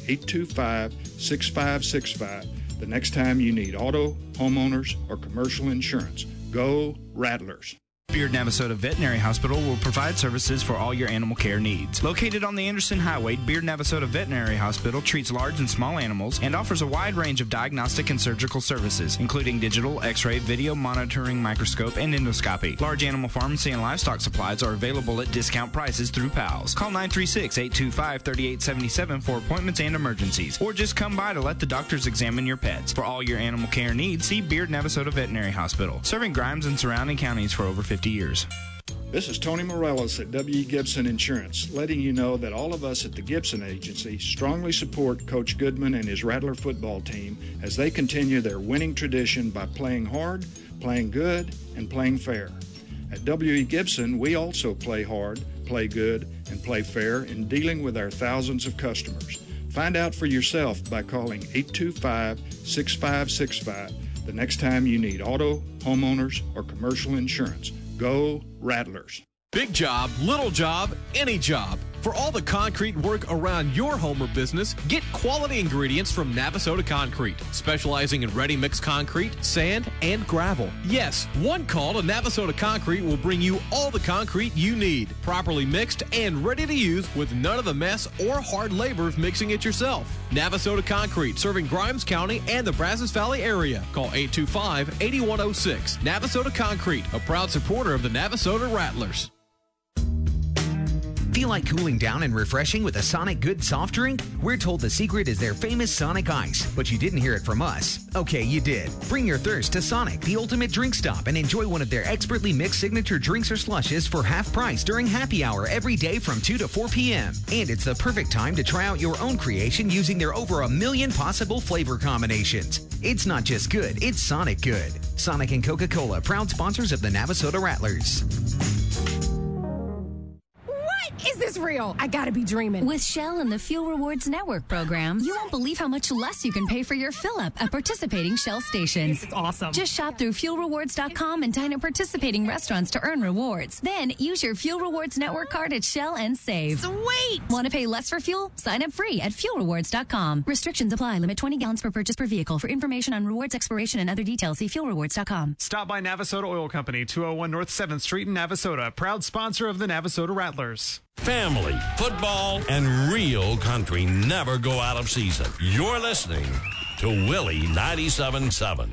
825-6565 the next time you need auto, homeowners, or commercial insurance. Go Rattlers. Beard Navasota Veterinary Hospital will provide services for all your animal care needs. Located on the Anderson Highway, Beard Navasota Veterinary Hospital treats large and small animals and offers a wide range of diagnostic and surgical services, including digital, x-ray, video monitoring, microscope, and endoscopy. Large animal pharmacy and livestock supplies are available at discount prices through PALS. Call 936-825-3877 for appointments and emergencies, or just come by to let the doctors examine your pets. For all your animal care needs, see Beard Navasota Veterinary Hospital, serving Grimes and surrounding counties for over 50 years. This is Tony Morellis at W. Gibson Insurance, letting you know that all of us at the Gibson Agency strongly support Coach Goodman and his Rattler football team as they continue their winning tradition by playing hard, playing good, and playing fair. At W.E. Gibson, we also play hard, play good, and play fair in dealing with our thousands of customers. Find out for yourself by calling 825-6565 the next time you need auto, homeowners, or commercial insurance. Go Rattlers. Big job, little job, any job. For all the concrete work around your home or business, get quality ingredients from Navasota Concrete, specializing in ready-mix concrete, sand, and gravel. Yes, one call to Navasota Concrete will bring you all the concrete you need, properly mixed and ready to use with none of the mess or hard labor of mixing it yourself. Navasota Concrete, serving Grimes County and the Brazos Valley area. Call 825-8106. Navasota Concrete, a proud supporter of the Navasota Rattlers. Feel like cooling down and refreshing with a Sonic Good soft drink? We're told the secret is their famous Sonic Ice, but you didn't hear it from us. Okay, you did. Bring your thirst to Sonic, the ultimate drink stop, and enjoy one of their expertly mixed signature drinks or slushes for half price during happy hour every day from 2 to 4 p.m. And it's the perfect time to try out your own creation using their over 1 million possible flavor combinations. It's not just good, it's Sonic Good. Sonic and Coca-Cola, proud sponsors of the Navasota Rattlers. Is this real? I gotta be dreaming. With Shell and the Fuel Rewards Network program, you won't believe how much less you can pay for your fill-up at participating Shell stations. It's awesome. Just shop through FuelRewards.com and dine at participating restaurants to earn rewards. Then use your Fuel Rewards Network card at Shell and save. Sweet! Want to pay less for fuel? Sign up free at FuelRewards.com. Restrictions apply. Limit 20 gallons per purchase per vehicle. For information on rewards expiration and other details, see FuelRewards.com. Stop by Navasota Oil Company, 201 North 7th Street in Navasota, proud sponsor of the Navasota Rattlers. Family, football, and real country never go out of season. You're listening to Willie 97.7.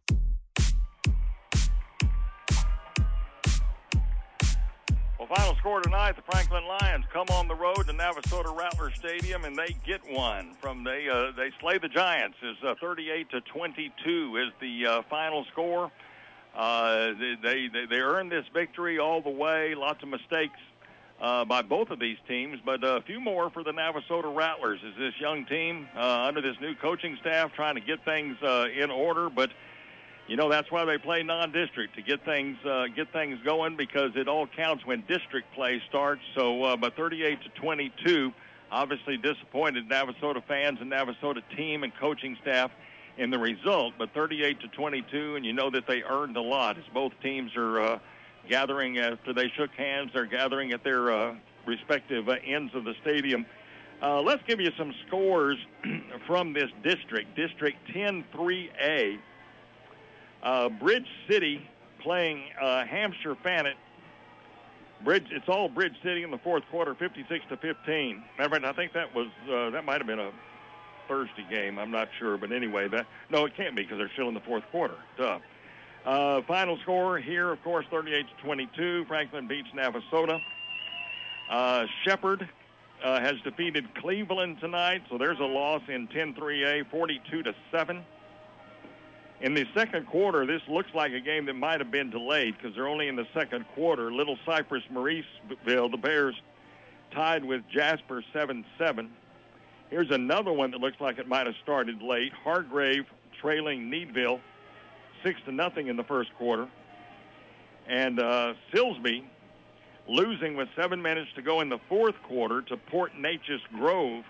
Well, final score tonight, the Franklin Lions come on the road to Navasota Rattler Stadium, and they get one. They slay the Giants. It's 38-22 is the final score. They earned this victory all the way. Lots of mistakes by both of these teams, but a few more for the Navasota Rattlers as this young team under this new coaching staff trying to get things in order. But you know, that's why they play non-district, to get things going, because it all counts when district play starts. So, but 38-22, obviously disappointed Navasota fans and Navasota team and coaching staff in the result. But 38-22, and you know that they earned a lot as both teams are gathering after they shook hands. They're gathering at their respective ends of the stadium. Let's give you some scores from this district. District 10-3A. Bridge City playing Hampshire Fannin. It's all Bridge City in the fourth quarter, 56-15. Remember, I think that was that might have been a Thursday game. I'm not sure, but anyway, no, it can't be because they're still in the fourth quarter. Duh. Final score here, of course, 38-22. Franklin beats Navasota. Shepherd has defeated Cleveland tonight, so there's a loss in 10-3A, 42-7. In the second quarter, this looks like a game that might have been delayed because they're only in the second quarter. Little Cypress Mauriceville, the Bears tied with Jasper 7-7. Here's another one that looks like it might have started late. Hargrave trailing Needville 6-0 in the first quarter. And Silsbee losing with 7 minutes to go in the fourth quarter to Port Neches Grove,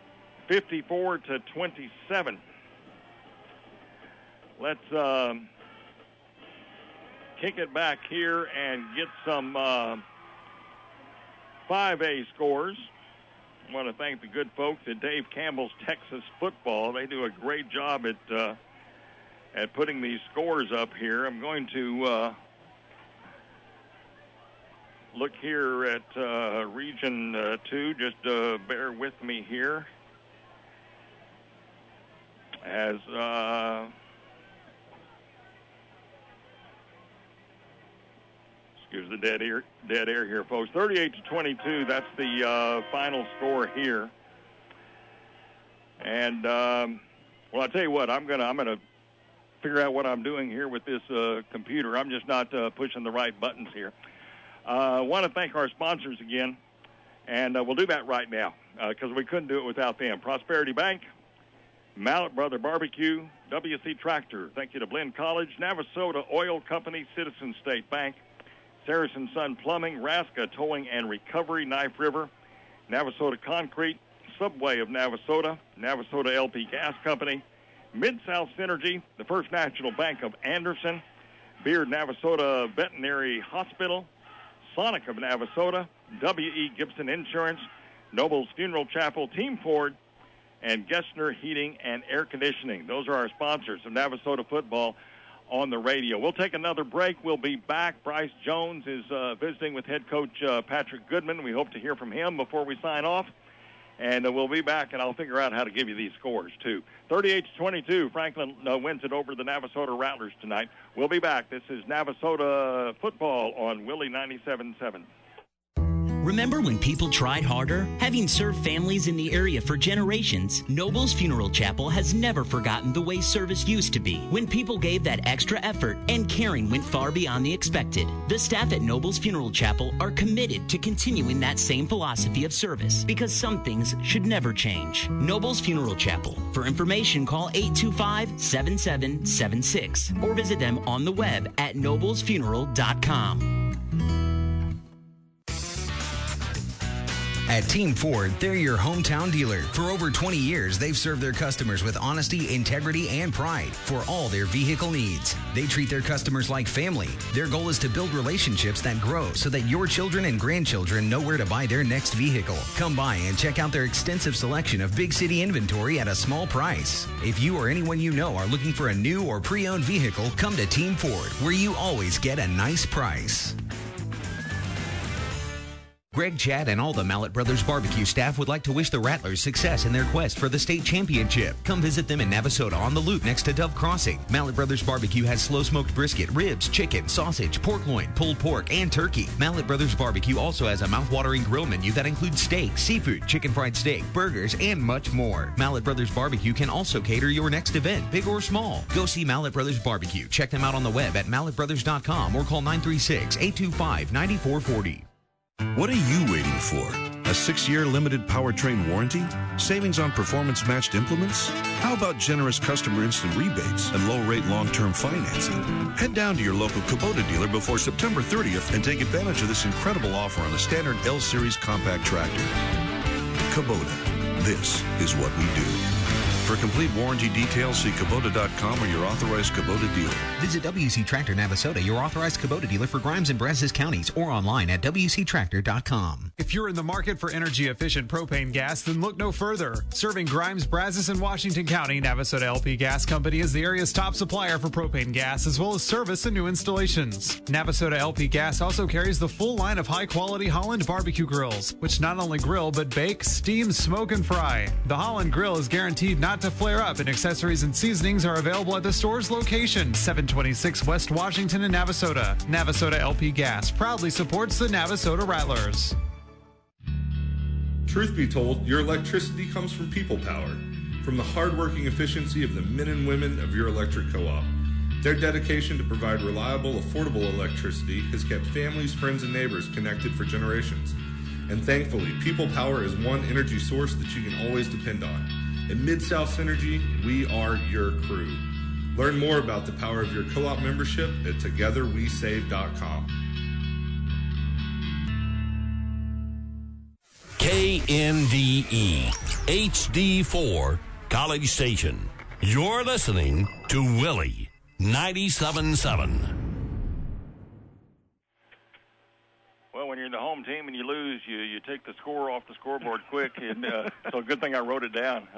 54-27. Let's kick it back here and get some 5A scores. I want to thank the good folks at Dave Campbell's Texas Football. They do a great job at putting these scores up here. I'm going to look here at Region 2. Just bear with me here. As excuse the dead air here, folks. 38-22. That's the final score here. And well, I tell you what, I'm gonna figure out what I'm doing here with this computer. I'm just not pushing the right buttons here. I want to thank our sponsors again, and we'll do that right now because we couldn't do it without them. Prosperity Bank, Mallet Brother Barbecue, WC Tractor. Thank you to Blinn College, Navasota Oil Company, Citizen State Bank, Saracen Sun Plumbing, Raska Towing and Recovery, Knife River, Navasota Concrete, Subway of Navasota, Navasota LP Gas Company, Mid-South Synergy, the First National Bank of Anderson, Beard Navasota Veterinary Hospital, Sonic of Navasota, W.E. Gibson Insurance, Noble's Funeral Chapel, Team Ford, and Gessner Heating and Air Conditioning. Those are our sponsors of Navasota football on the radio. We'll take another break. We'll be back. Bryce Jones is visiting with head coach Patrick Goodman. We hope to hear from him before we sign off. And we'll be back, and I'll figure out how to give you these scores, too. 38-22, Franklin wins it over the Navasota Rattlers tonight. We'll be back. This is Navasota football on Willie 97.7. Remember when people tried harder? Having served families in the area for generations, Noble's Funeral Chapel has never forgotten the way service used to be, when people gave that extra effort and caring went far beyond the expected. The staff at Noble's Funeral Chapel are committed to continuing that same philosophy of service, because some things should never change. Noble's Funeral Chapel. For information, call 825-7776 or visit them on the web at noblesfuneral.com. At Team Ford, they're your hometown dealer. For over 20 years, they've served their customers with honesty, integrity, and pride for all their vehicle needs. They treat their customers like family. Their goal is to build relationships that grow so that your children and grandchildren know where to buy their next vehicle. Come by and check out their extensive selection of big city inventory at a small price. If you or anyone you know are looking for a new or pre-owned vehicle, come to Team Ford, where you always get a nice price. Greg, Chad, and all the Mallett Brothers Barbecue staff would like to wish the Rattlers success in their quest for the state championship. Come visit them in Navasota on the Loop next to Dove Crossing. Mallett Brothers Barbecue has slow-smoked brisket, ribs, chicken, sausage, pork loin, pulled pork, and turkey. Mallett Brothers Barbecue also has a mouth-watering grill menu that includes steak, seafood, chicken fried steak, burgers, and much more. Mallett Brothers Barbecue can also cater your next event, big or small. Go see Mallett Brothers Barbecue. Check them out on the web at mallettbrothers.com or call 936-825-9440. What are you waiting for? A 6-year limited powertrain warranty? Savings on performance-matched implements? How about generous customer instant rebates and low-rate long-term financing? Head down to your local Kubota dealer before September 30th and take advantage of this incredible offer on the standard L-Series compact tractor. Kubota. This is what we do. For complete warranty details, see Kubota.com or your authorized Kubota dealer. Visit WC Tractor Navasota, your authorized Kubota dealer for Grimes and Brazos counties, or online at WCTractor.com. If you're in the market for energy-efficient propane gas, then look no further. Serving Grimes, Brazos, and Washington County, Navasota LP Gas Company is the area's top supplier for propane gas, as well as service and new installations. Navasota LP Gas also carries the full line of high-quality Holland barbecue grills, which not only grill, but bake, steam, smoke, and fry. The Holland grill is guaranteed not to flare up, and accessories and seasonings are available at the store's location, 726 West Washington in Navasota. Navasota LP Gas proudly supports the Navasota Rattlers. Truth be told, your electricity comes from people power, from the hardworking efficiency of the men and women of your electric co-op. Their dedication to provide reliable, affordable electricity has kept families, friends, and neighbors connected for generations. And thankfully, People Power is one energy source that you can always depend on. At Mid-South Synergy, we are your crew. Learn more about the power of your co-op membership at togetherwesave.com. KNDE HD4 College Station. You're listening to Willie 97.7. Well, when you're in the home team and you lose, you take the score off the scoreboard quick, and so good thing I wrote it down.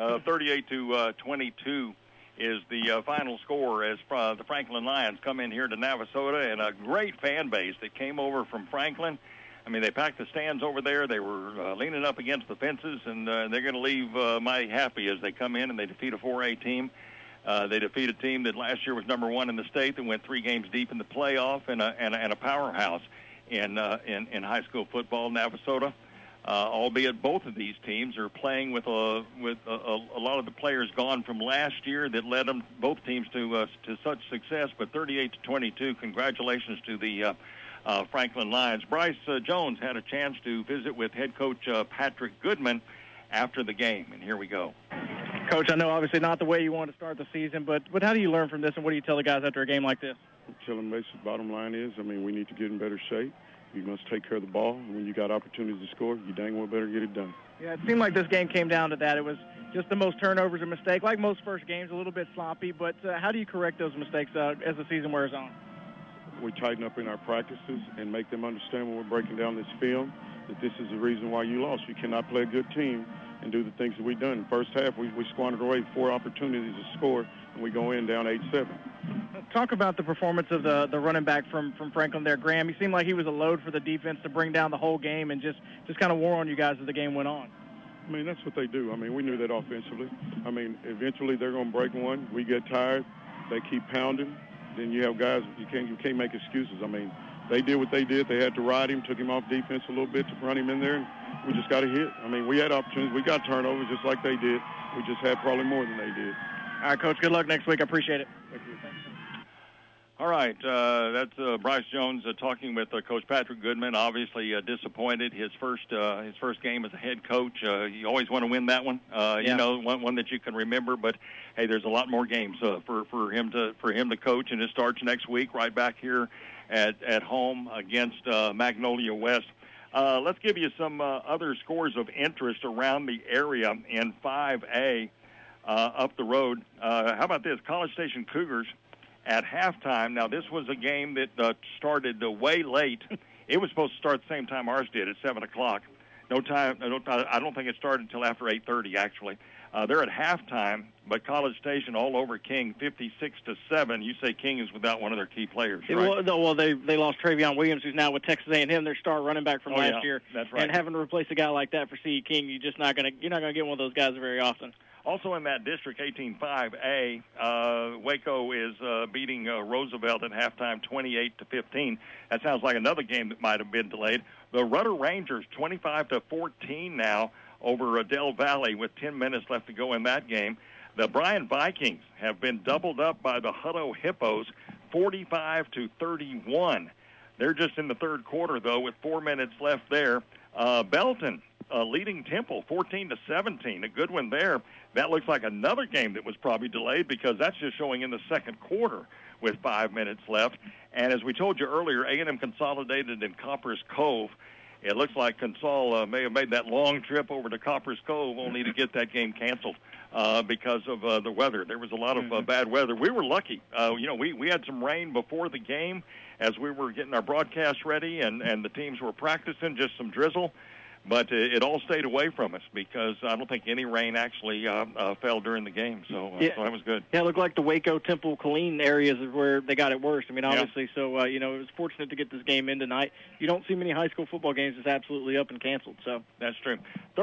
38-22 is the final score as the Franklin Lions come in here to Navasota, and a great fan base that came over from Franklin. I mean, they packed the stands over there. They were leaning up against the fences, and they're going to leave mighty happy as they come in and they defeat a 4A team. They defeat a team that last year was number 1 in the state that went 3 games deep in the playoff, and a powerhouse in high school football, Navasota. Albeit both of these teams are playing with a lot of the players gone from last year that led them, both teams, to such success. But 38-22, congratulations to the Franklin Lions. Bryce Jones had a chance to visit with head coach Patrick Goodman after the game, and here we go. Coach, I know obviously not the way you want to start the season, but how do you learn from this, and what do you tell the guys after a game like this? Tell them basically the bottom line is, we need to get in better shape. You must take care of the ball, and when you got opportunities to score, you dang well better get it done. Yeah, it seemed like this game came down to that. It was just the most turnovers and mistake, like most first games, a little bit sloppy, but how do you correct those mistakes as the season wears on? We tighten up in our practices and make them understand when we're breaking down this film that this is the reason why you lost. You cannot play a good team and do the things that we've done. In the first half, we squandered away 4 opportunities to score, and we go in down 8-7. Talk about the performance of the running back from Franklin there, Graham. He seemed like he was a load for the defense to bring down the whole game and just kind of wore on you guys as the game went on. That's what they do. We knew that offensively. Eventually they're going to break one. We get tired. They keep pounding. Then you have guys, you can't make excuses. They did what they did. They had to ride him, took him off defense a little bit to run him in there, and we just got a hit. We had opportunities. We got turnovers just like they did. We just had probably more than they did. All right, Coach, good luck next week. I appreciate it. Thank you. All right, that's Bryce Jones talking with Coach Patrick Goodman. Obviously disappointed his first game as a head coach. You always want to win that one, one that you can remember. But hey, there's a lot more games for him to coach, and it starts next week right back here at home against Magnolia West. Let's give you some other scores of interest around the area in 5A up the road. How about this? College Station Cougars at halftime. Now, this was a game that started way late. It was supposed to start the same time ours did, at 7 o'clock. No time. I don't think it started until after 8:30, actually. They're at halftime, but College Station all over King, 56-7. You say King is without one of their key players, right? Well, they lost Travion Williams, who's now with Texas A&M, their star running back from last year. That's right. And having to replace a guy like that for C.E. King, you're not going to get one of those guys very often. Also in that district, 18-5A, Waco is beating Roosevelt at halftime, 28-15. That sounds like another game that might have been delayed. The Rudder Rangers, 25-14 now over Del Valley with 10 minutes left to go in that game. The Bryan Vikings have been doubled up by the Hutto Hippos, 45-31. They're just in the third quarter, though, with 4 minutes left there. Belton leading Temple 14-17, a good one there. That looks like another game that was probably delayed because that's just showing in the second quarter with 5 minutes left. And as we told you earlier, A&M consolidated in Coppers Cove. It looks like Consol may have made that long trip over to Coppers Cove only to get that game canceled because of the weather. There was a lot of bad weather. We were lucky. We had some rain before the game as we were getting our broadcast ready and the teams were practicing, just some drizzle. But it all stayed away from us because I don't think any rain actually fell during the game. So that was good. Yeah, it looked like the Waco, Temple, Killeen areas is where they got it worse. I mean, obviously, so, it was fortunate to get this game in tonight. You don't see many high school football games that's absolutely up and canceled. So that's true.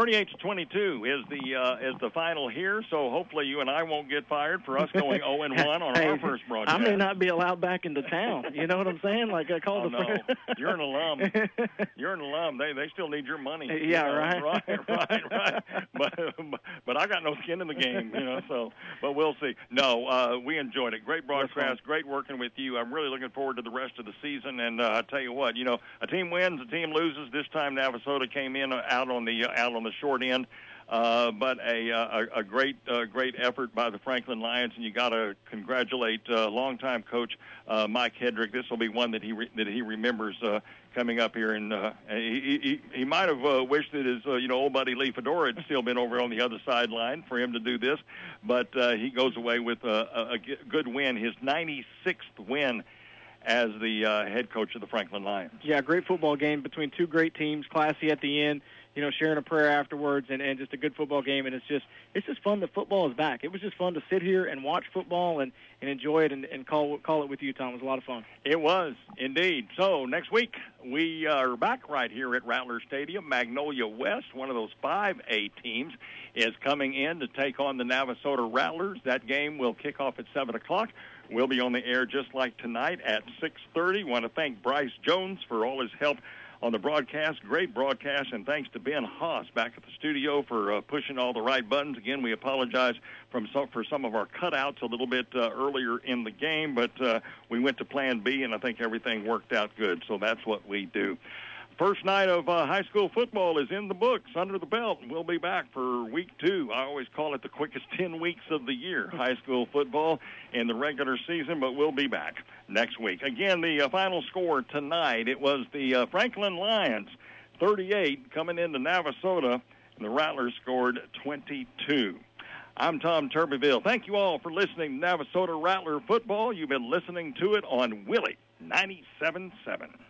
38-22 is the final here. So hopefully you and I won't get fired for us going 0-1 on our first broadcast. I may not be allowed back into town. You know what I'm saying? Like I called no. You're an alum. You're an alum. They still need your money. Yeah, right. Right. But I got no skin in the game, so, but we'll see. No, we enjoyed it. Great broadcast, great working with you. I'm really looking forward to the rest of the season, and I tell you what, a team wins, a team loses. This time Navasota came in out on the short end. But a great effort by the Franklin Lions, and you got to congratulate longtime coach Mike Hedrick. This will be one that he remembers coming up here, and he might have wished that his old buddy Lee Fedora had still been over on the other sideline for him to do this, but he goes away with a good win, his 96th win as the head coach of the Franklin Lions. Yeah, great football game between two great teams, classy at the end. Sharing a prayer afterwards, and just a good football game, and it's just fun that football is back. It was just fun to sit here and watch football and enjoy it and call it with you, Tom. It was a lot of fun. It was, indeed. So next week, we are back right here at Rattler Stadium. Magnolia West, one of those 5A teams, is coming in to take on the Navasota Rattlers. That game will kick off at 7 o'clock. We'll be on the air just like tonight at 6:30. Want to thank Bryce Jones for all his help on the broadcast. Great broadcast, and thanks to Ben Haas back at the studio for pushing all the right buttons. Again, we apologize for some of our cutouts a little bit earlier in the game, but we went to Plan B, and I think everything worked out good, so that's what we do. First night of high school football is in the books, under the belt, and we'll be back for week 2. I always call it the quickest 10 weeks of the year, high school football in the regular season, but we'll be back next week. Again, the final score tonight, it was the Franklin Lions, 38, coming into Navasota, and the Rattlers scored 22. I'm Tom Turbeville. Thank you all for listening to Navasota Rattler football. You've been listening to it on Willie 97.7.